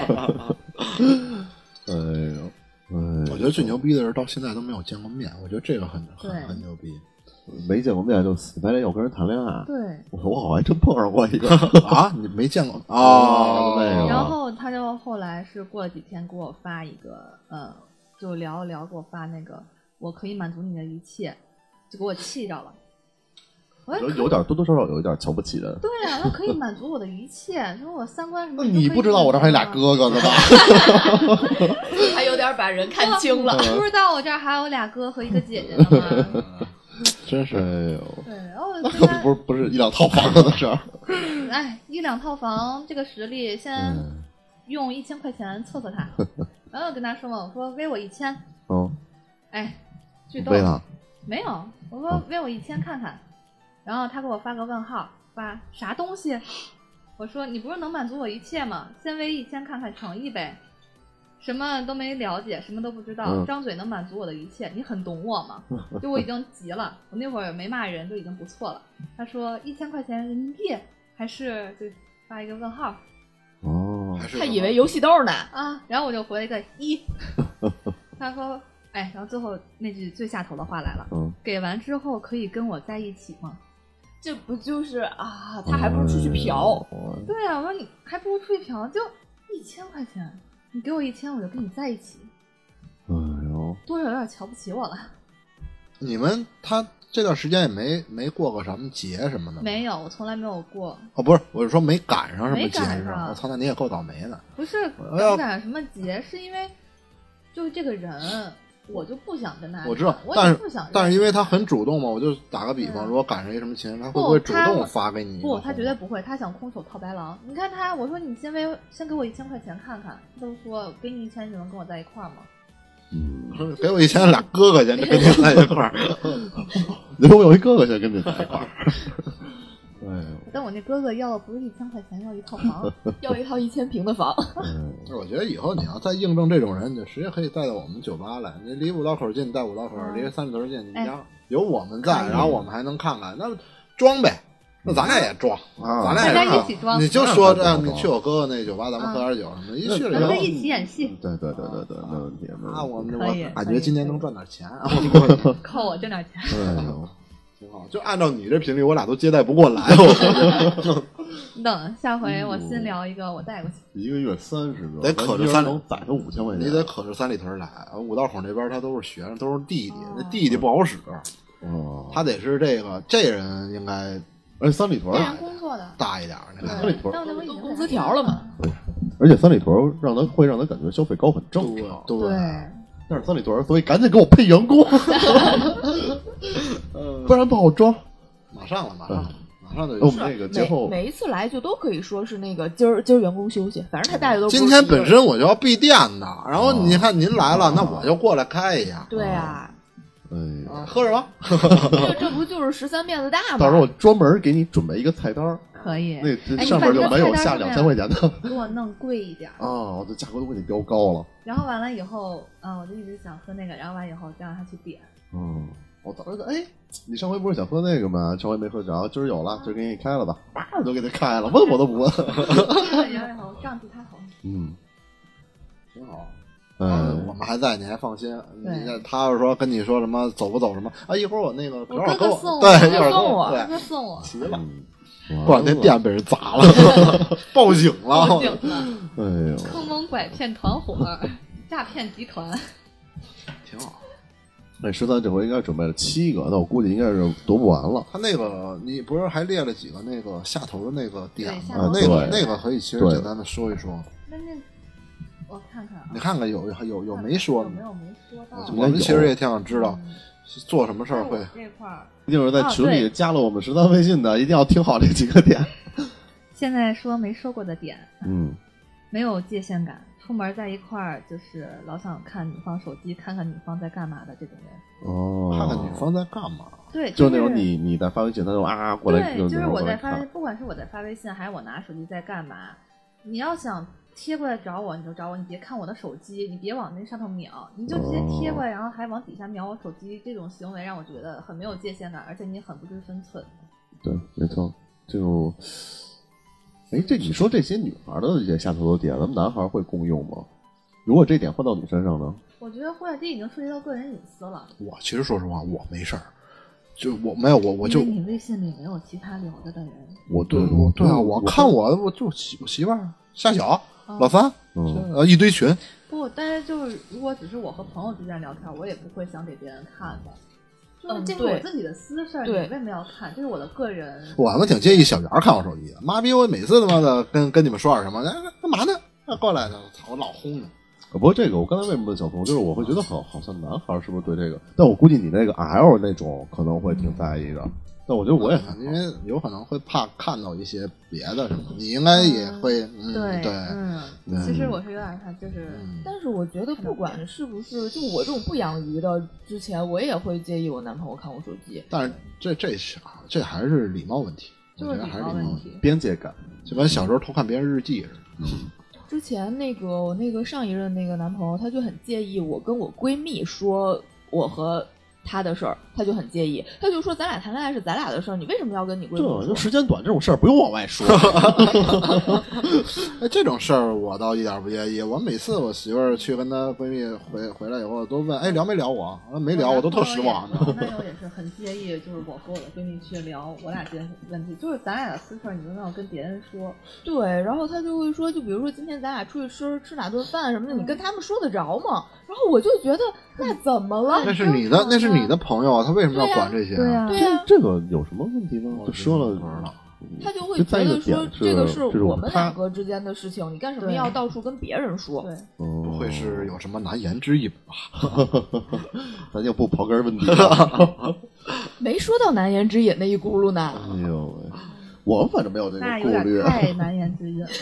Speaker 4: 对，
Speaker 2: 我觉得最牛逼的是到现在都没有见过面，我觉得这个很牛逼。
Speaker 1: 没见过面就死白脸要跟人谈恋爱。
Speaker 4: 对，
Speaker 1: 我好像还真碰上过一个
Speaker 2: 啊，你没见过啊？
Speaker 4: 然后他就后来是过了几天给我发一个就聊聊给我发那个我可以满足你的一切，就给我气着了。
Speaker 1: 有点多多少少有一点瞧不起人。
Speaker 4: 对啊，他可以满足我的一切，说我三观什么。
Speaker 1: 你不知道我这还有俩哥哥呢吧？
Speaker 3: 还有点把人看清了。
Speaker 4: 不知道我这儿还有俩哥和一个姐姐呢吗？
Speaker 2: 真是，哎呦！
Speaker 4: 对，然后
Speaker 1: 不是一两套房子的事儿。
Speaker 4: 哎，一两套房这个实力，先用1000块钱测测他。然后跟他说嘛，我说微我1000。哎，巨逗。
Speaker 1: 微了？
Speaker 4: 没有，我说微我1000看看。然后他给我发个问号，发啥东西？我说你不是能满足我一切吗？先微1000看看诚意呗。什么都没了解，什么都不知道，张嘴能满足我的一切，你很懂我吗？就我已经急了，我那会儿没骂人就已经不错了。他说1000块钱人民币，还是就发一个问号。
Speaker 3: 他以为游戏豆呢
Speaker 4: 啊！然后我就回了一个1。他说哎，然后最后那句最下头的话来了，给完之后可以跟我在一起吗？
Speaker 3: 这不就是啊？他还不如出去嫖。
Speaker 4: 对啊，我说你还不如出去嫖，就1000块钱，你给我1000，我就跟你在一起。
Speaker 1: 哎呦，
Speaker 4: 多少有点瞧不起我了。
Speaker 2: 你们他这段时间也没过个什么节什么的？
Speaker 4: 没有，我从来没有过。
Speaker 2: 不是，我是说没赶上什么节
Speaker 4: 上。
Speaker 2: 我操，那你也够倒霉的。
Speaker 4: 不是没赶上什么节，是因为就是这个人。我就不想跟他，
Speaker 2: 我知道，但是因为他很主动嘛，我就打个比方，如果赶上一什么情况，他会不会主动发给你？
Speaker 4: 不，他绝对不会，他想空手套白狼。你看他，我说你先给我1000块钱看看，他都说给你1000，你能跟我在一块儿吗？
Speaker 2: 给我1000，俩哥哥先跟你在一块儿。
Speaker 1: 你说我有一哥哥先跟你在一块儿。
Speaker 4: 但我那哥哥要的不是1000块钱，要一套房，
Speaker 3: 要一套1000平的房。
Speaker 2: 我觉得以后你要再印证这种人，你就直接可以带到我们酒吧来。你离五道口近，带五道口；离三里屯近，你家有我们在，然后我们还能看看。那装呗， 那咱俩也装
Speaker 1: 啊，
Speaker 2: 咱俩
Speaker 4: 大家一起装。
Speaker 2: 你就说这，你去我哥哥那酒吧，咱们喝点酒什么的，一去了以后
Speaker 4: 一起演戏。
Speaker 1: 对，没问题。
Speaker 2: 啊，我感觉今年能赚点钱，
Speaker 4: 靠我挣点钱。
Speaker 2: 挺好。就按照你这频率，我俩都接待不过来。
Speaker 4: 你等下回我新聊一个，我带过去。
Speaker 1: 一个月30个，
Speaker 2: 得可着三
Speaker 1: 能攒他5000块钱。
Speaker 2: 你得可着三里屯来，五道口那边他都是学生，都是弟弟，那弟弟不好使。他得是这人应该，
Speaker 1: 而且三里屯
Speaker 4: 工作的
Speaker 2: 大一点，
Speaker 1: 三里屯
Speaker 3: 都工资条了嘛。
Speaker 1: 而且三里屯会让他感觉消费高很正常。
Speaker 2: 对。
Speaker 1: 但是三里屯，所以赶紧给我配员工，不然不好装。
Speaker 2: 马上就。
Speaker 1: 我们那个节后
Speaker 3: 每一次来就都可以说是那个今儿员工休息，反正他带的都是
Speaker 2: 今天本身我就要闭店的，然后你看您来了，那我就过来开一下。
Speaker 3: 对啊。
Speaker 2: 喝什么？
Speaker 3: 这不就是13面子大吗？
Speaker 1: 到时候我专门给你准备一个菜单，
Speaker 4: 可以。
Speaker 1: 那上面就没有下2000块钱的，
Speaker 4: 给我弄贵一点
Speaker 1: 我这价格都给你标高了。
Speaker 4: 然后完了以后，我就一直想喝那个，然后完以后再让他去点。
Speaker 1: 我早上你上回不是想喝那个吗？上回没喝着，今儿有了，今儿给你开了吧，就给他开了，问我都不问。
Speaker 4: 然后这样对他好。
Speaker 2: 挺好。我们还在，你还放心。他要是说跟你说什么走不走什么啊，一会儿我那个
Speaker 4: 我哥哥送我，
Speaker 2: 对，一会儿
Speaker 4: 哥哥送我，
Speaker 2: 齐了。过两天店被人砸了，报警了。
Speaker 4: 坑蒙拐骗团伙，诈骗集团，
Speaker 2: 挺好。
Speaker 1: 那13这回应该准备了7个，那我估计应该是读不完了。
Speaker 2: 他那个你不是还列了几个那个下头的那个点
Speaker 1: 吗？
Speaker 2: 那个可以其实简单的说一说。
Speaker 4: 那我看看，
Speaker 2: 你看看有没说？
Speaker 4: 有没有没说到？
Speaker 2: 我们其实也挺想知道做什么事儿会。
Speaker 4: 这块儿
Speaker 1: 一定是在群里加了我们13微信的，一定要听好这几个点。
Speaker 4: 现在说没说过的点，没有界限感。出门在一块儿，就是老想看女方手机，看看女方在干嘛的这种人。
Speaker 2: 看看女方在干嘛？
Speaker 4: 对，
Speaker 1: 就是那种你在发微信，他就过来。
Speaker 4: 对，就是我在发，不管是我在发微信，还是我拿手机在干嘛，你要想贴过来找我，你就找我，你别看我的手机，你别往那上头瞄，你就直接贴过来，然后还往底下瞄我手机，这种行为让我觉得很没有界限感，而且你很不知分寸。
Speaker 1: 对，没错，这种。这你说这些女孩的这些下头的点，咱们男孩会共用吗？如果这点换到你身上呢？
Speaker 4: 我觉得会，这已经涉及到个人隐私了。
Speaker 2: 我其实说实话，我没事儿，就我没有我就
Speaker 4: 你微信里没有其他聊着的人。
Speaker 2: 对啊，我看我就媳妇儿夏小老三，一堆群。
Speaker 4: 不，但是就是如果只是我和朋友之间聊天，我也不会想给别人看的。就是这是我自己的私事儿，你为什么要看？这是我的个人。
Speaker 2: 我他妈挺介意小圆看我手机的，妈逼！我每次他妈的跟你们说点什么，干嘛呢？过来呢，我老轰呢。
Speaker 1: 不过这个我刚才为什么问小童，就是我会觉得好像男孩是不是对这个？但我估计你那个 L 那种可能会挺在意的。但我觉得我也
Speaker 2: 因为有可能会怕看到一些别的什么，你应该也会
Speaker 4: 对，其实我是有点怕，就是，
Speaker 3: 但是我觉得不管是不是，就我这种不养鱼的，之前我也会介意我男朋友看我手机。
Speaker 2: 但是这还是礼貌问题，
Speaker 4: 就是礼貌问题，
Speaker 1: 边界感，
Speaker 2: 就跟小时候偷看别人日记似的。
Speaker 3: 之前我那个上一任那个男朋友，他就很介意我跟我闺蜜说我和他的事儿，他就很介意，他就说咱俩谈恋爱是咱俩的事儿，你为什么要跟你闺蜜说？
Speaker 1: 就时间短这种事儿不用往外说。
Speaker 2: 这种事儿我倒一点不介意。我每次我媳妇儿去跟她闺蜜回来以后，都问聊没聊我，没聊我都特失望。
Speaker 4: 那我也是很介意，就是我和我的闺蜜去聊我俩之间问题，就是咱俩的私事儿，你为什么要跟别人说？
Speaker 3: 对，然后他就会说，就比如说今天咱俩出去吃哪顿饭什么的，你跟他们说得着吗？然后我就觉得那怎么了？
Speaker 2: 那是你的朋友，他为什么要管这些？
Speaker 4: 对呀，
Speaker 1: 这个有什么问题吗？就说了，
Speaker 3: 他就会觉得说这个是我们两个之间的事情，你干什么要到处跟别人说？
Speaker 4: 对，
Speaker 2: 不会是有什么难言之隐吧？
Speaker 1: 咱就不刨根问底了。
Speaker 3: 没说到难言之隐那一轱辘呢。
Speaker 1: 哎呦喂，我们反正没有这个顾虑。
Speaker 4: 太难言之隐了。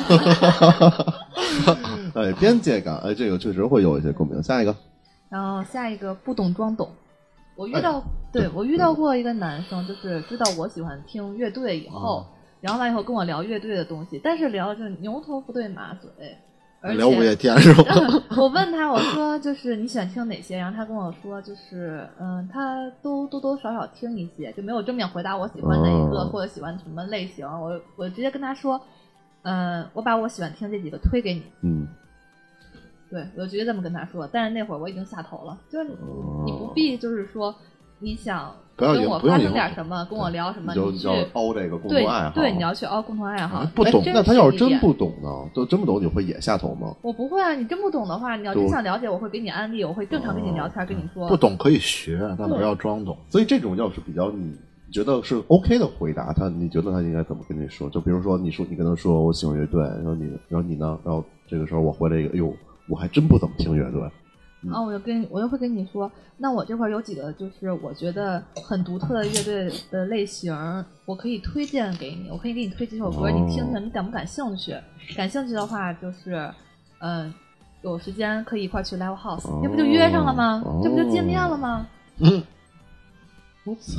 Speaker 1: 边界感，这个确实会有一些共鸣。下一个。
Speaker 4: 然后下一个不懂装懂，我遇到过一个男生，就是知道我喜欢听乐队以后，然后完以后跟我聊乐队的东西，但是聊就是牛头不对马嘴，
Speaker 2: 聊午夜天是吧？
Speaker 4: 我问他，我说就是你喜欢听哪些，然后他跟我说就是他都多多少少听一些，就没有正面回答我喜欢哪一个、或者喜欢什么类型。我直接跟他说，我把我喜欢听这几个推给你。对，我直接这么跟他说。但是那会儿我已经下头了，就是你不必就是说你想跟我发生点什么，跟我聊什么，
Speaker 1: 你就要凹这个共同爱好。
Speaker 4: 对，你要去凹共同爱好。
Speaker 1: 不懂，那他要是真不懂呢？就真不懂，你会也下头吗？
Speaker 4: 我不会啊，你真不懂的话，你要真想了解，我会给你安利，我会正常跟你聊天，跟你说。
Speaker 2: 不懂可以学，但不要装懂。
Speaker 1: 所以这种要是比较你觉得是 OK 的回答，你觉得他应该怎么跟你说？就比如说你跟他说我喜欢乐队，然后你呢？然后这个时候我回来一个，哎呦，我还真不怎么听乐队。
Speaker 4: 然后我就会跟你说，那我这块有几个就是我觉得很独特的乐队的类型，我可以推荐给你，我可以给你推几首歌，你听听，你感不感兴趣？感兴趣的话，就是有时间可以一块去 live house，这不就约上了吗？这不就见面了吗？
Speaker 1: 我操！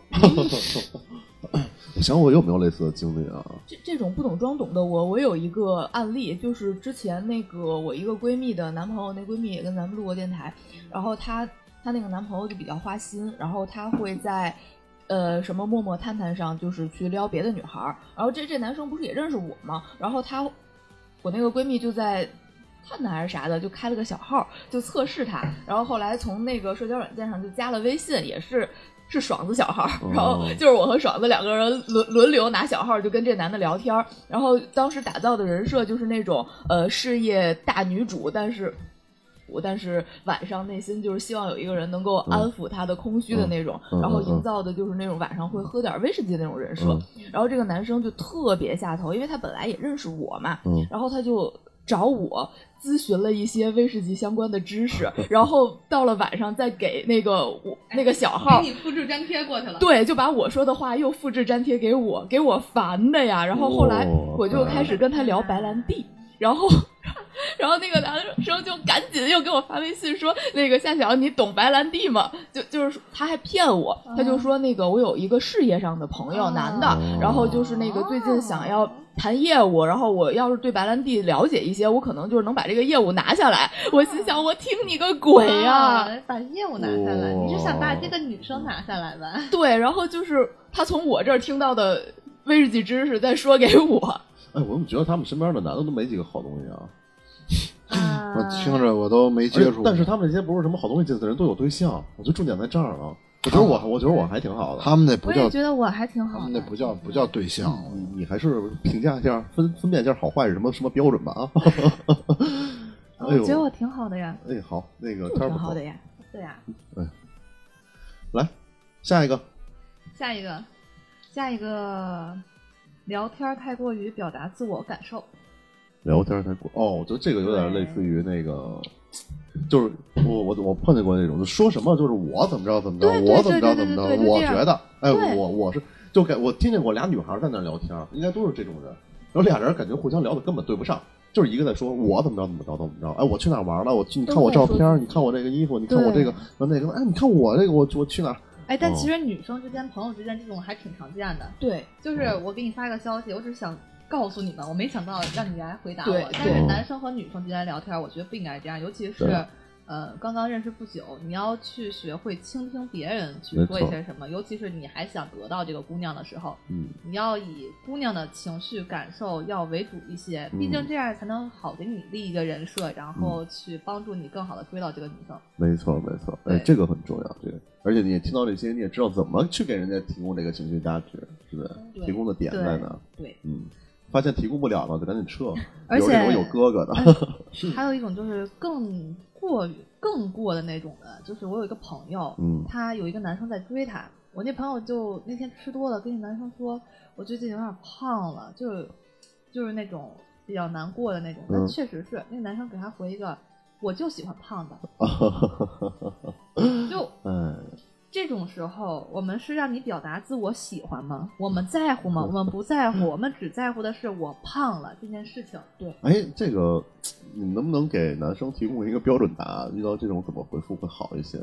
Speaker 1: 我想我有没有类似的经历啊？
Speaker 3: 这种不懂装懂的我有一个案例，就是之前那个我一个闺蜜的男朋友，那闺蜜也跟咱们录过电台，然后她那个男朋友就比较花心，然后他会在什么陌陌探探上就是去撩别的女孩，然后这男生不是也认识我吗？然后我那个闺蜜就在探探还是啥的就开了个小号就测试他，然后后来从那个社交软件上就加了微信，也是爽子小号，然后就是我和爽子两个人轮流拿小号就跟这男的聊天，然后当时打造的人设就是那种事业大女主，但是晚上内心就是希望有一个人能够安抚她的空虚的那种，然后营造的就是那种晚上会喝点威士忌的那种人设，然后这个男生就特别下头，因为他本来也认识我嘛，然后他就找我咨询了一些威士忌相关的知识，然后到了晚上再给那个小号
Speaker 4: 给你复制粘贴过去了。
Speaker 3: 对，就把我说的话又复制粘贴给我烦的呀。然后后来我就开始跟他聊白兰地，然后那个男生就赶紧又给我发微信说，那个夏晓你懂白兰地吗？就是他还骗我，他就说那个我有一个事业上的朋友，男的，然后就是那个最近想要谈业务，然后我要是对白兰地了解一些，我可能就是能把这个业务拿下来。我心想，我听你个鬼呀！
Speaker 4: 把业务拿下来，你是想把这个女生拿下来吧？
Speaker 3: 对，然后就是他从我这儿听到的威士忌知识再说给我。
Speaker 1: 哎，我怎么觉得他们身边的男的都没几个好东西啊？
Speaker 2: 我听着我都没接触，
Speaker 1: 但是他们那些不是什么好东西的人都有对象，我觉得重点在这儿啊。我觉得我还挺好的。
Speaker 2: 他们那不叫，
Speaker 4: 我也觉得我还挺好的。
Speaker 2: 他们那不叫对象。
Speaker 1: 你还是评价一下，分辨一下好坏是什么标准吧啊！
Speaker 4: 我觉得我挺好的呀。
Speaker 1: 哎，好，那个
Speaker 3: 挺好的呀。
Speaker 4: 对呀。
Speaker 1: 来下一个，
Speaker 4: 聊天太过于表达自我感受。
Speaker 1: 聊天太过我觉得这个有点类似于那个。就是我碰见过那种，就说什么就是我怎么着，我怎么着，我觉得，哎，我是就我听见过俩女孩在那聊天，应该都是这种人，然后俩人感觉互相聊的根本对不上，就是一个在说我怎么着，哎，我去哪玩了，你看我照片，你看我这个衣服，你看我这个，然后那个，哎，你看我这个，我去哪儿？
Speaker 4: 哎，但其实女生之间、朋友之间这种还挺常见的。
Speaker 3: 对，
Speaker 4: 就是我给你发一个消息，我只是想告诉你们，我没想到让你来回答我。
Speaker 3: 对，
Speaker 4: 但是男生和女生之间聊天，我觉得不应该这样，尤其是刚刚认识不久，你要去学会倾听别人去说一些什么，尤其是你还想得到这个姑娘的时候，你要以姑娘的情绪感受要为主一些，毕竟这样才能好给你立一个人设，然后去帮助你更好的追到这个女生。
Speaker 1: 没错，哎，这个很重要，这个，而且你也听到这些，你也知道怎么去给人家提供这个情绪价值，是不是？提供的点在哪？
Speaker 4: 对，
Speaker 1: 发现提供不了了就赶紧撤。
Speaker 4: 而且
Speaker 1: 有哥哥的，
Speaker 4: 还有一种就是更过的那种的，就是我有一个朋友，他有一个男生在追他，我那朋友就那天吃多了，跟那男生说，我最近有点胖了，就是那种比较难过的那种，但确实是那个男生给他回一个，我就喜欢胖的，就这种时候，我们是让你表达自我喜欢吗？我们在乎吗？我们不在乎，我们只在乎的是我胖了这件事情。对，
Speaker 1: 哎，这个你能不能给男生提供一个标准答案？遇到这种怎么回复会好一些？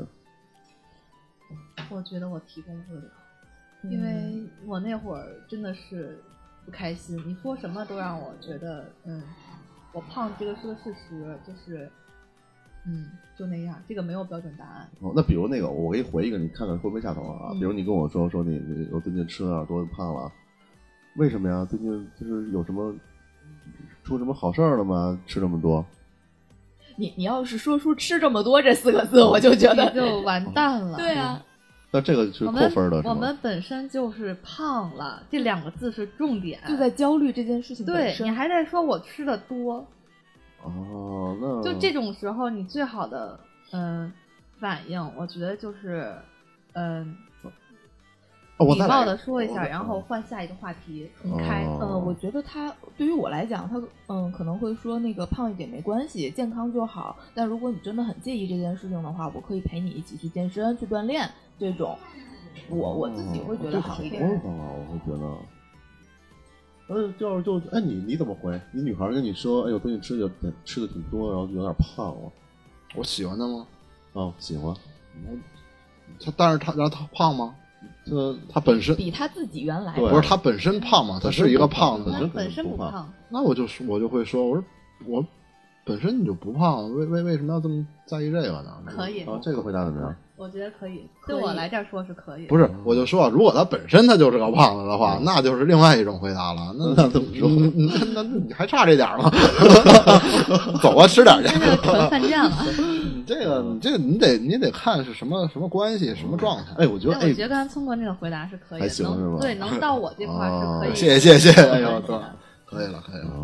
Speaker 4: 我觉得我提供不了，因为我那会儿真的是不开心，你说什么都让我觉得我胖这个是个事实，就是就那样，这个没有标准答案。
Speaker 1: 那比如那个，我给你回一个，你看看会不会下头啊？比如你跟我说你我最近吃的有点多胖了，为什么呀？最近就是有什么出什么好事儿了吗？吃这么多？
Speaker 3: 你要是说出吃这么多这4个字，我就觉得
Speaker 4: 就完蛋了。
Speaker 3: 对啊，
Speaker 1: 那这个是扣分的。
Speaker 4: 我们本身就是胖了，这2个字是重点，
Speaker 3: 就在焦虑这件事情本
Speaker 4: 对
Speaker 3: 身。
Speaker 4: 你还在说我吃的多，
Speaker 1: 那
Speaker 4: 就这种时候，你最好的反应，我觉得就是礼貌的说一下，然后换下一个话题重开。
Speaker 3: 我觉得他对于我来讲，他可能会说那个胖一点没关系，健康就好。但如果你真的很介意这件事情的话，我可以陪你一起去健身、去锻炼。这种，我自己会觉得好一点。
Speaker 1: 我会觉得，你怎么回？你女孩跟你说，哎呦，最近吃的挺多，然后有点胖了。
Speaker 2: 我喜欢她吗？
Speaker 1: 喜欢。
Speaker 2: 但是她胖吗？他本身
Speaker 3: 比他自己原来
Speaker 2: 不是他本身胖吗？他是一个胖子，
Speaker 4: 本身不胖。
Speaker 2: 那我就会说，我本身你就不胖，为什么要这么在意这个呢？
Speaker 4: 可以
Speaker 1: 这个回答怎么样？
Speaker 4: 我觉得可以，对我来这说是可以。
Speaker 2: 不是，我就说，如果他本身他就是个胖子的话，那就是另外一种回答了。那怎么说？那你还差这点吗？走啊，吃点去。
Speaker 4: 这个纯犯贱了。
Speaker 2: 你得看是什么关系，什么状态。
Speaker 4: 我觉得刚才聪哥那个回答是可以的，对，能到我这块是可以。
Speaker 2: 谢谢。哎呦，可以了。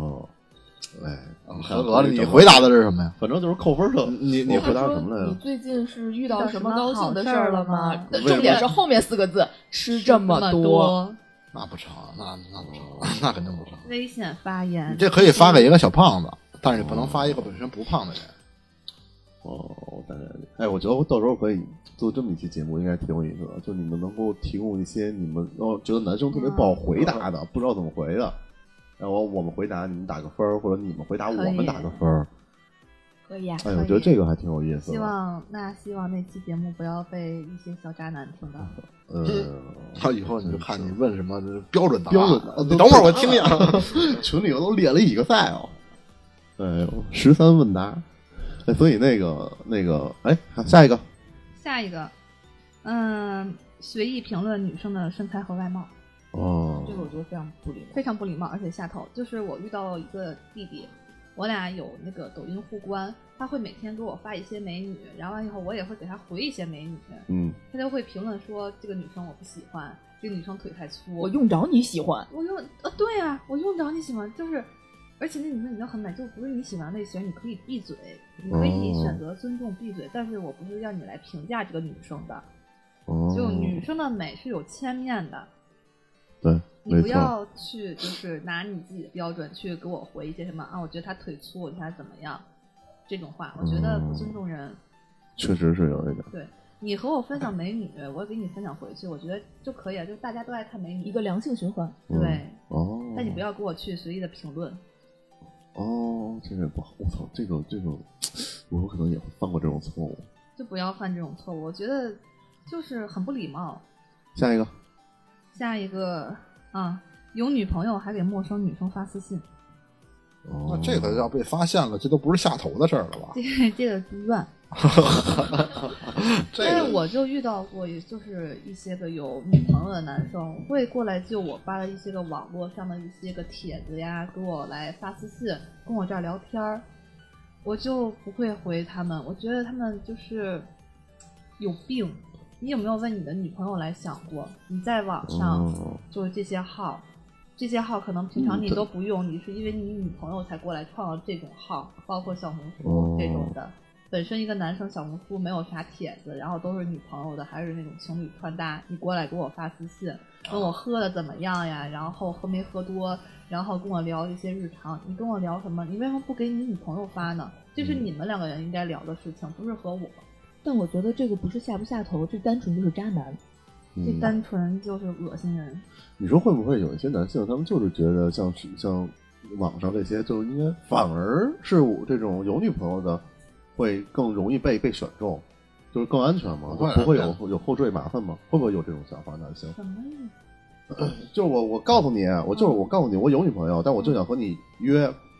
Speaker 2: 合格了。你回答的是什么呀？
Speaker 1: 反正就是扣分的。你回答什么来着？
Speaker 3: 你最近是遇到什么高兴的事儿了吗？重点是后面4个字，吃这么多。
Speaker 2: 那不成，那不成，那肯定不成。
Speaker 4: 危险发言。
Speaker 2: 你这可以发给一个小胖子，但是你不能发一个本身不胖的人。
Speaker 1: 我大概我觉得到时候可以做这么一期节目，应该挺有意思的。就你们能够提供一些你们觉得男生特别不好回答的，不知道怎么回的。然后我们回答，你们打个分，或者你们回答我们打个分，
Speaker 3: 可以啊。
Speaker 1: 我觉得这个还挺有意思的。
Speaker 4: 希望那期节目不要被一些小渣男听到。
Speaker 2: 他以后你就看你问什么标准答
Speaker 1: 案。
Speaker 2: 等会儿我听听。
Speaker 1: 群里都列了一个赛13问答。所以那个，下一个，
Speaker 4: 随意评论女生的身材和外貌。
Speaker 3: 这个我觉得
Speaker 4: 非常不礼貌，而且下头。就是我遇到一个弟弟，我俩有那个抖音互关，他会每天给我发一些美女，然后完以后我也会给他回一些美女。他就会评论说这个女生我不喜欢，这个女生腿太粗。
Speaker 3: 我用着你喜欢，
Speaker 4: 对啊，我用着你喜欢，就是。而且那女生你就很美，就不是你喜欢的类型，你可以闭嘴，你可以选择尊重闭嘴，但是我不是让你来评价这个女生的。就女生的美是有千面的，
Speaker 1: 对，
Speaker 4: 你不要去就是拿你自己的标准去给我回一些什么我觉得她腿粗，我觉得她怎么样，这种话我觉得不尊重人。
Speaker 1: 确实是有一点。
Speaker 4: 对，你和我分享美女，我给你分享回去，我觉得就可以了，就大家都爱看美女，
Speaker 3: 一个良性循环。
Speaker 4: 对，但你不要给我去随意的评论。
Speaker 1: 这个不好，我操，这个，我可能也会犯过这种错误，
Speaker 4: 就不要犯这种错误，我觉得就是很不礼貌。
Speaker 1: 下一个
Speaker 4: 有女朋友还给陌生女生发私信。
Speaker 2: 那这个要被发现了，这都不是下头的事儿了吧？
Speaker 4: 这个是乱。但是我就遇到过，也就是一些个有女朋友的男生会过来就我发了一些个网络上的一些个帖子呀，给我来发私信，跟我这儿聊天，我就不会回他们。我觉得他们就是有病。你有没有为你的女朋友来想过？你在网上就是这些号可能平常你都不用，你是因为你女朋友才过来创造这种号，包括小红书这种的。本身一个男生小红书没有啥帖子，然后都是女朋友的，还是那种情侣穿搭，你过来给我发私信，跟我喝的怎么样呀，然后喝没喝多，然后跟我聊一些日常。你跟我聊什么？你为什么不给你女朋友发呢？这是你们2个人应该聊的事情，不是和我。
Speaker 3: 但我觉得这个不是下不下头，这单纯就是渣男，
Speaker 4: 这单纯就是恶心人。
Speaker 1: 你说会不会有一些男性，他们就是觉得像网上这些，就是应该反而是我这种有女朋友的会更容易被选中，就是更安全吗？不会有后缀麻烦吗？会不会有这种想法？男性
Speaker 4: 什么意思？
Speaker 1: 就是我告诉你，我告诉你，我有女朋友，但我就想和你约，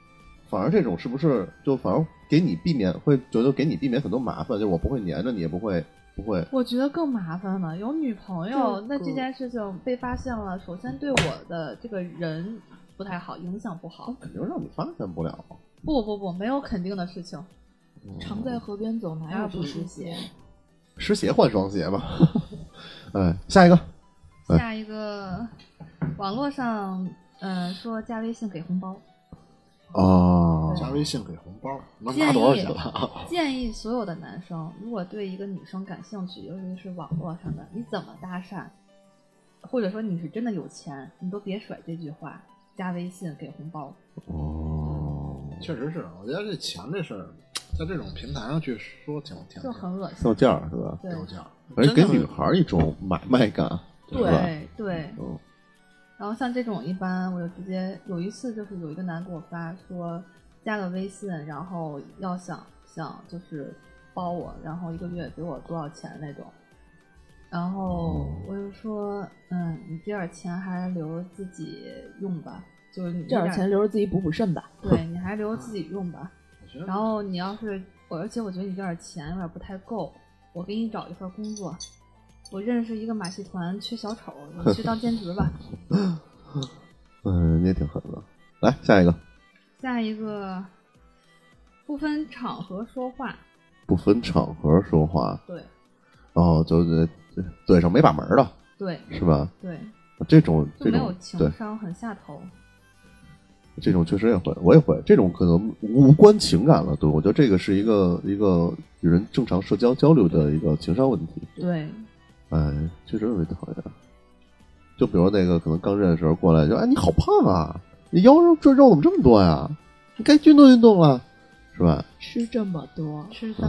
Speaker 1: 反而这种是不是就反而给你避免会觉得给你避免很多麻烦，就我不会黏着你，也不会。
Speaker 4: 我觉得更麻烦了。有女朋友，那这件事情被发现了，首先对我的这个人不太好，影响不好。
Speaker 1: 肯定让你发现不了。
Speaker 4: 不，没有肯定的事情。
Speaker 3: 常在河边走，哪有不湿鞋？
Speaker 1: 湿鞋换双鞋吧。哎，下一个。
Speaker 4: 下一个，网络上说加微信给红包。
Speaker 1: 哦，
Speaker 2: 加微信给红包能拿多少钱啊？
Speaker 4: 建议所有的男生，如果对一个女生感兴趣，尤其是网络上的，你怎么搭讪，或者说你是真的有钱，你都别甩这句话，加微信给红包。
Speaker 1: 哦，
Speaker 2: 确实是，我觉得这钱这事儿，在这种平台上去说挺
Speaker 4: 就很恶心，
Speaker 1: 掉价是吧？
Speaker 2: 掉价，
Speaker 1: 而且给女孩一种买卖感。
Speaker 4: 对。然后像这种一般我就直接有一次就是有一个男给我发说加个微信，然后要想就是包我，然后1个月给我多少钱那种，然后我就说你这点钱还留着自己用吧，就是你
Speaker 3: 这点钱留着自己补肾吧，
Speaker 4: 对，你还留着自己用吧。然后你要是而且我觉得你这点钱有点不太够，我给你找一份工作，我认识一个马戏团缺小丑，你去当兼职吧。
Speaker 1: 你也挺狠的。来下一个，
Speaker 4: 不分场合说话。
Speaker 1: 不分场合说话。
Speaker 4: 对。
Speaker 1: 哦，就是嘴上没把门的。
Speaker 4: 对。
Speaker 1: 是吧？
Speaker 4: 对。
Speaker 1: 这种
Speaker 4: 就没有情商，很下头。
Speaker 1: 这种确实也会，我也会。这种可能无关情感了，对，我觉得这个是一个与人正常社交交流的一个情商问题。
Speaker 4: 对。
Speaker 1: 哎，确实有点讨厌。就比如那个可能刚认识的时候过来就，哎，你好胖啊，你腰肉这肉怎么这么多呀？你该运动运动了，是吧？
Speaker 3: 吃这么多。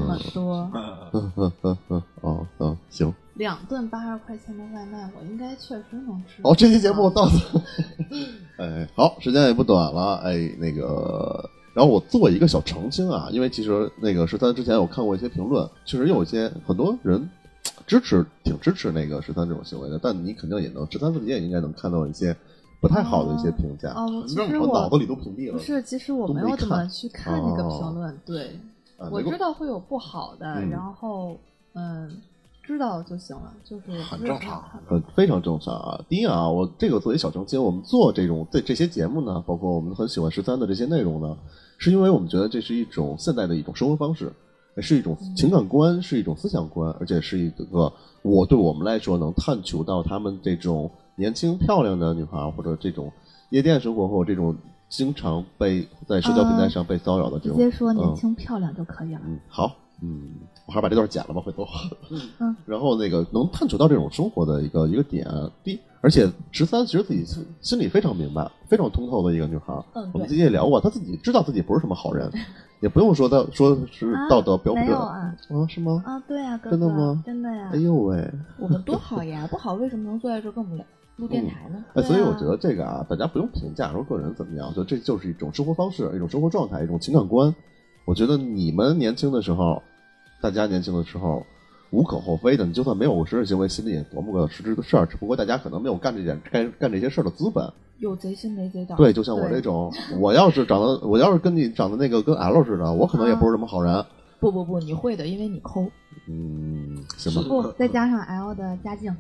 Speaker 3: 行。
Speaker 4: 2顿80块钱的外卖，我应该确实能吃。
Speaker 1: 这期节目到此。哎，好，时间也不短了。哎，那个，然后我做一个小澄清啊，因为其实那个13之前我看过一些评论，确实有一些很多人。挺支持那个13这种行为的，但你肯定也能13自己也应该能看到一些不太好的一些评价。
Speaker 4: 其实我
Speaker 1: 脑子里都屏蔽了。
Speaker 4: 不是，其实我没有怎么去看那个评论。对，我知道会有不好的，然后知道就行了，就是
Speaker 2: 很正常，
Speaker 1: 非常正常啊。第一啊，我这个作为小澄清，我们做这些节目呢，包括我们很喜欢13的这些内容呢，是因为我们觉得这是一种现代的一种生活方式。是一种情感观，是一种思想观，而且是一个对我们来说能探求到他们这种年轻漂亮的女孩，或者这种夜店生活，或者这种经常被在社交平台上被骚扰的这种。
Speaker 4: 直接说年轻漂亮就可以了。
Speaker 1: 好，我还是把这段剪了吧，回头。然后那个能探求到这种生活的一个点，而且13其实自己心里非常明白，非常通透的一个女孩。我们自己也聊过，她自己知道自己不是什么好人。也不用说是道德标准。
Speaker 4: 没有啊？
Speaker 1: 是吗？
Speaker 4: 对啊，哥哥。
Speaker 1: 真的吗？
Speaker 4: 真的呀。
Speaker 1: 哎呦喂，
Speaker 3: 我们多好呀！不好为什么能坐在这跟我们录电台呢？
Speaker 1: 所以我觉得这个大家不用评价说个人怎么样，就这就是一种生活方式，一种生活状态，一种情感观。我觉得你们年轻的时候，大家年轻的时候无可厚非的，你就算没有实质行为，心里也琢磨个实质的事儿，只不过大家可能没有干这些事儿的资本。
Speaker 3: 有贼心没贼胆。
Speaker 1: 对，就像我这种，我要是跟你长得那个跟 L 似的，我可能也不是什么好人。
Speaker 3: 不，你会的，因为你抠。
Speaker 1: 行吧。
Speaker 4: 不，再加上 L 的家境。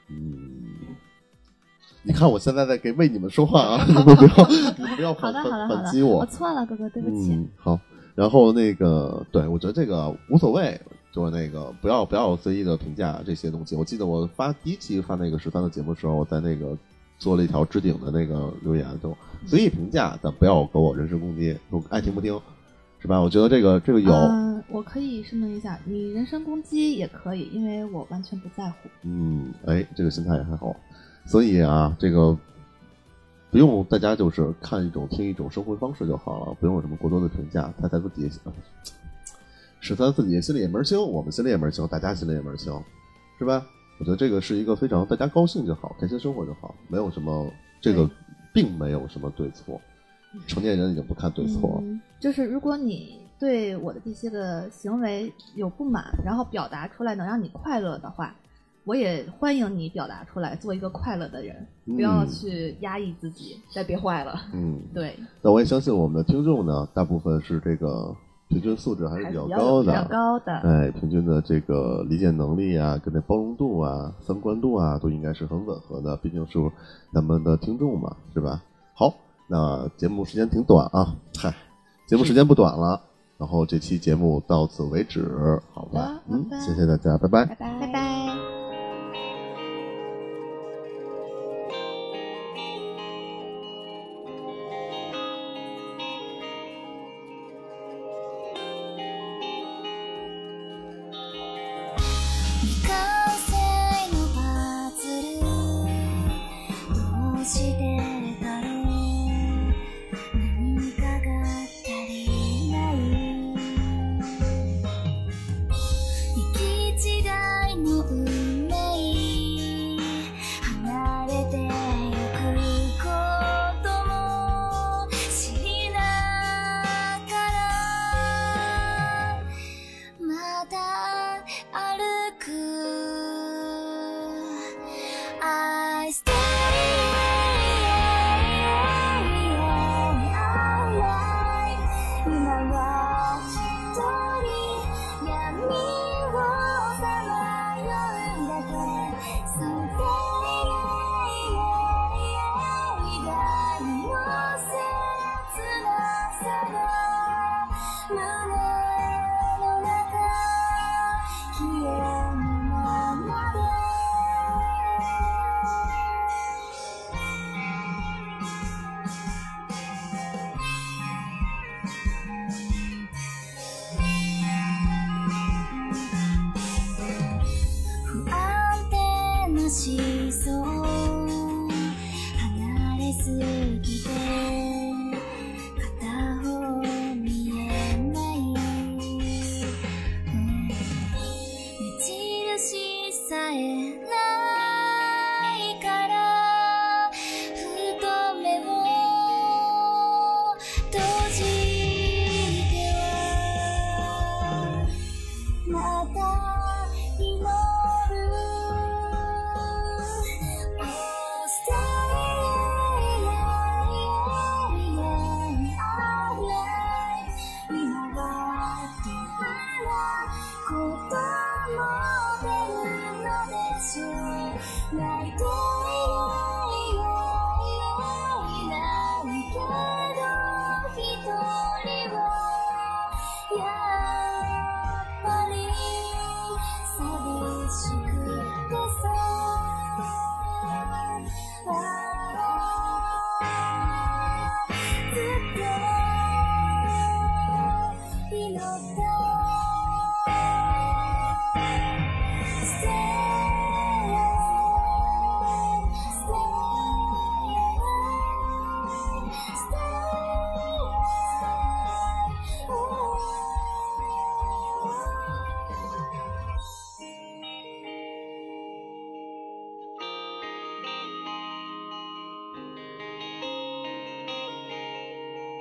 Speaker 1: 你看我现在在为你们说话啊，你不要反击我。
Speaker 4: 我错了，哥哥，对不起。
Speaker 1: 好。然后那个，对，我觉得这个无所谓，就是那个不要随意的评价这些东西。我记得我第一期发那个13的节目的时候，我在那个做了一条置顶的那个留言，就随意评价，但不要给我人身攻击，我爱听不听，是吧？我觉得这个有。
Speaker 4: 我可以声明一下，你人身攻击也可以，因为我完全不在乎。
Speaker 1: 这个心态也还好。所以啊，这个不用大家就是听一种生活方式就好了，不用有什么过多的评价。他自己13自己心里也门清，我们心里也门清，大家心里也门清，是吧？我觉得这个是一个非常大家高兴就好，开心生活就好，没有什么这个并没有什么对错，成年人已经不看对错。
Speaker 4: 就是如果你对我的这些个行为有不满，然后表达出来能让你快乐的话， 我也欢迎你表达出来，做一个快乐的人，不要去压抑自己，
Speaker 3: 再别坏了。
Speaker 4: 对。
Speaker 1: 那我也相信我们的听众呢，大部分是这个平均素质还是比较高的，
Speaker 4: 比较高的。
Speaker 1: 哎，平均的这个理解能力啊，跟这包容度啊、三观度啊，都应该是很吻合的。毕竟是咱们的听众嘛，是吧？好，那节目时间挺短啊，节目时间不短了。然后这期节目到此为止，好吧？谢谢大家，拜拜，
Speaker 3: 拜拜，
Speaker 4: 拜拜。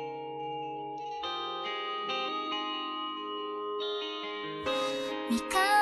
Speaker 5: みかん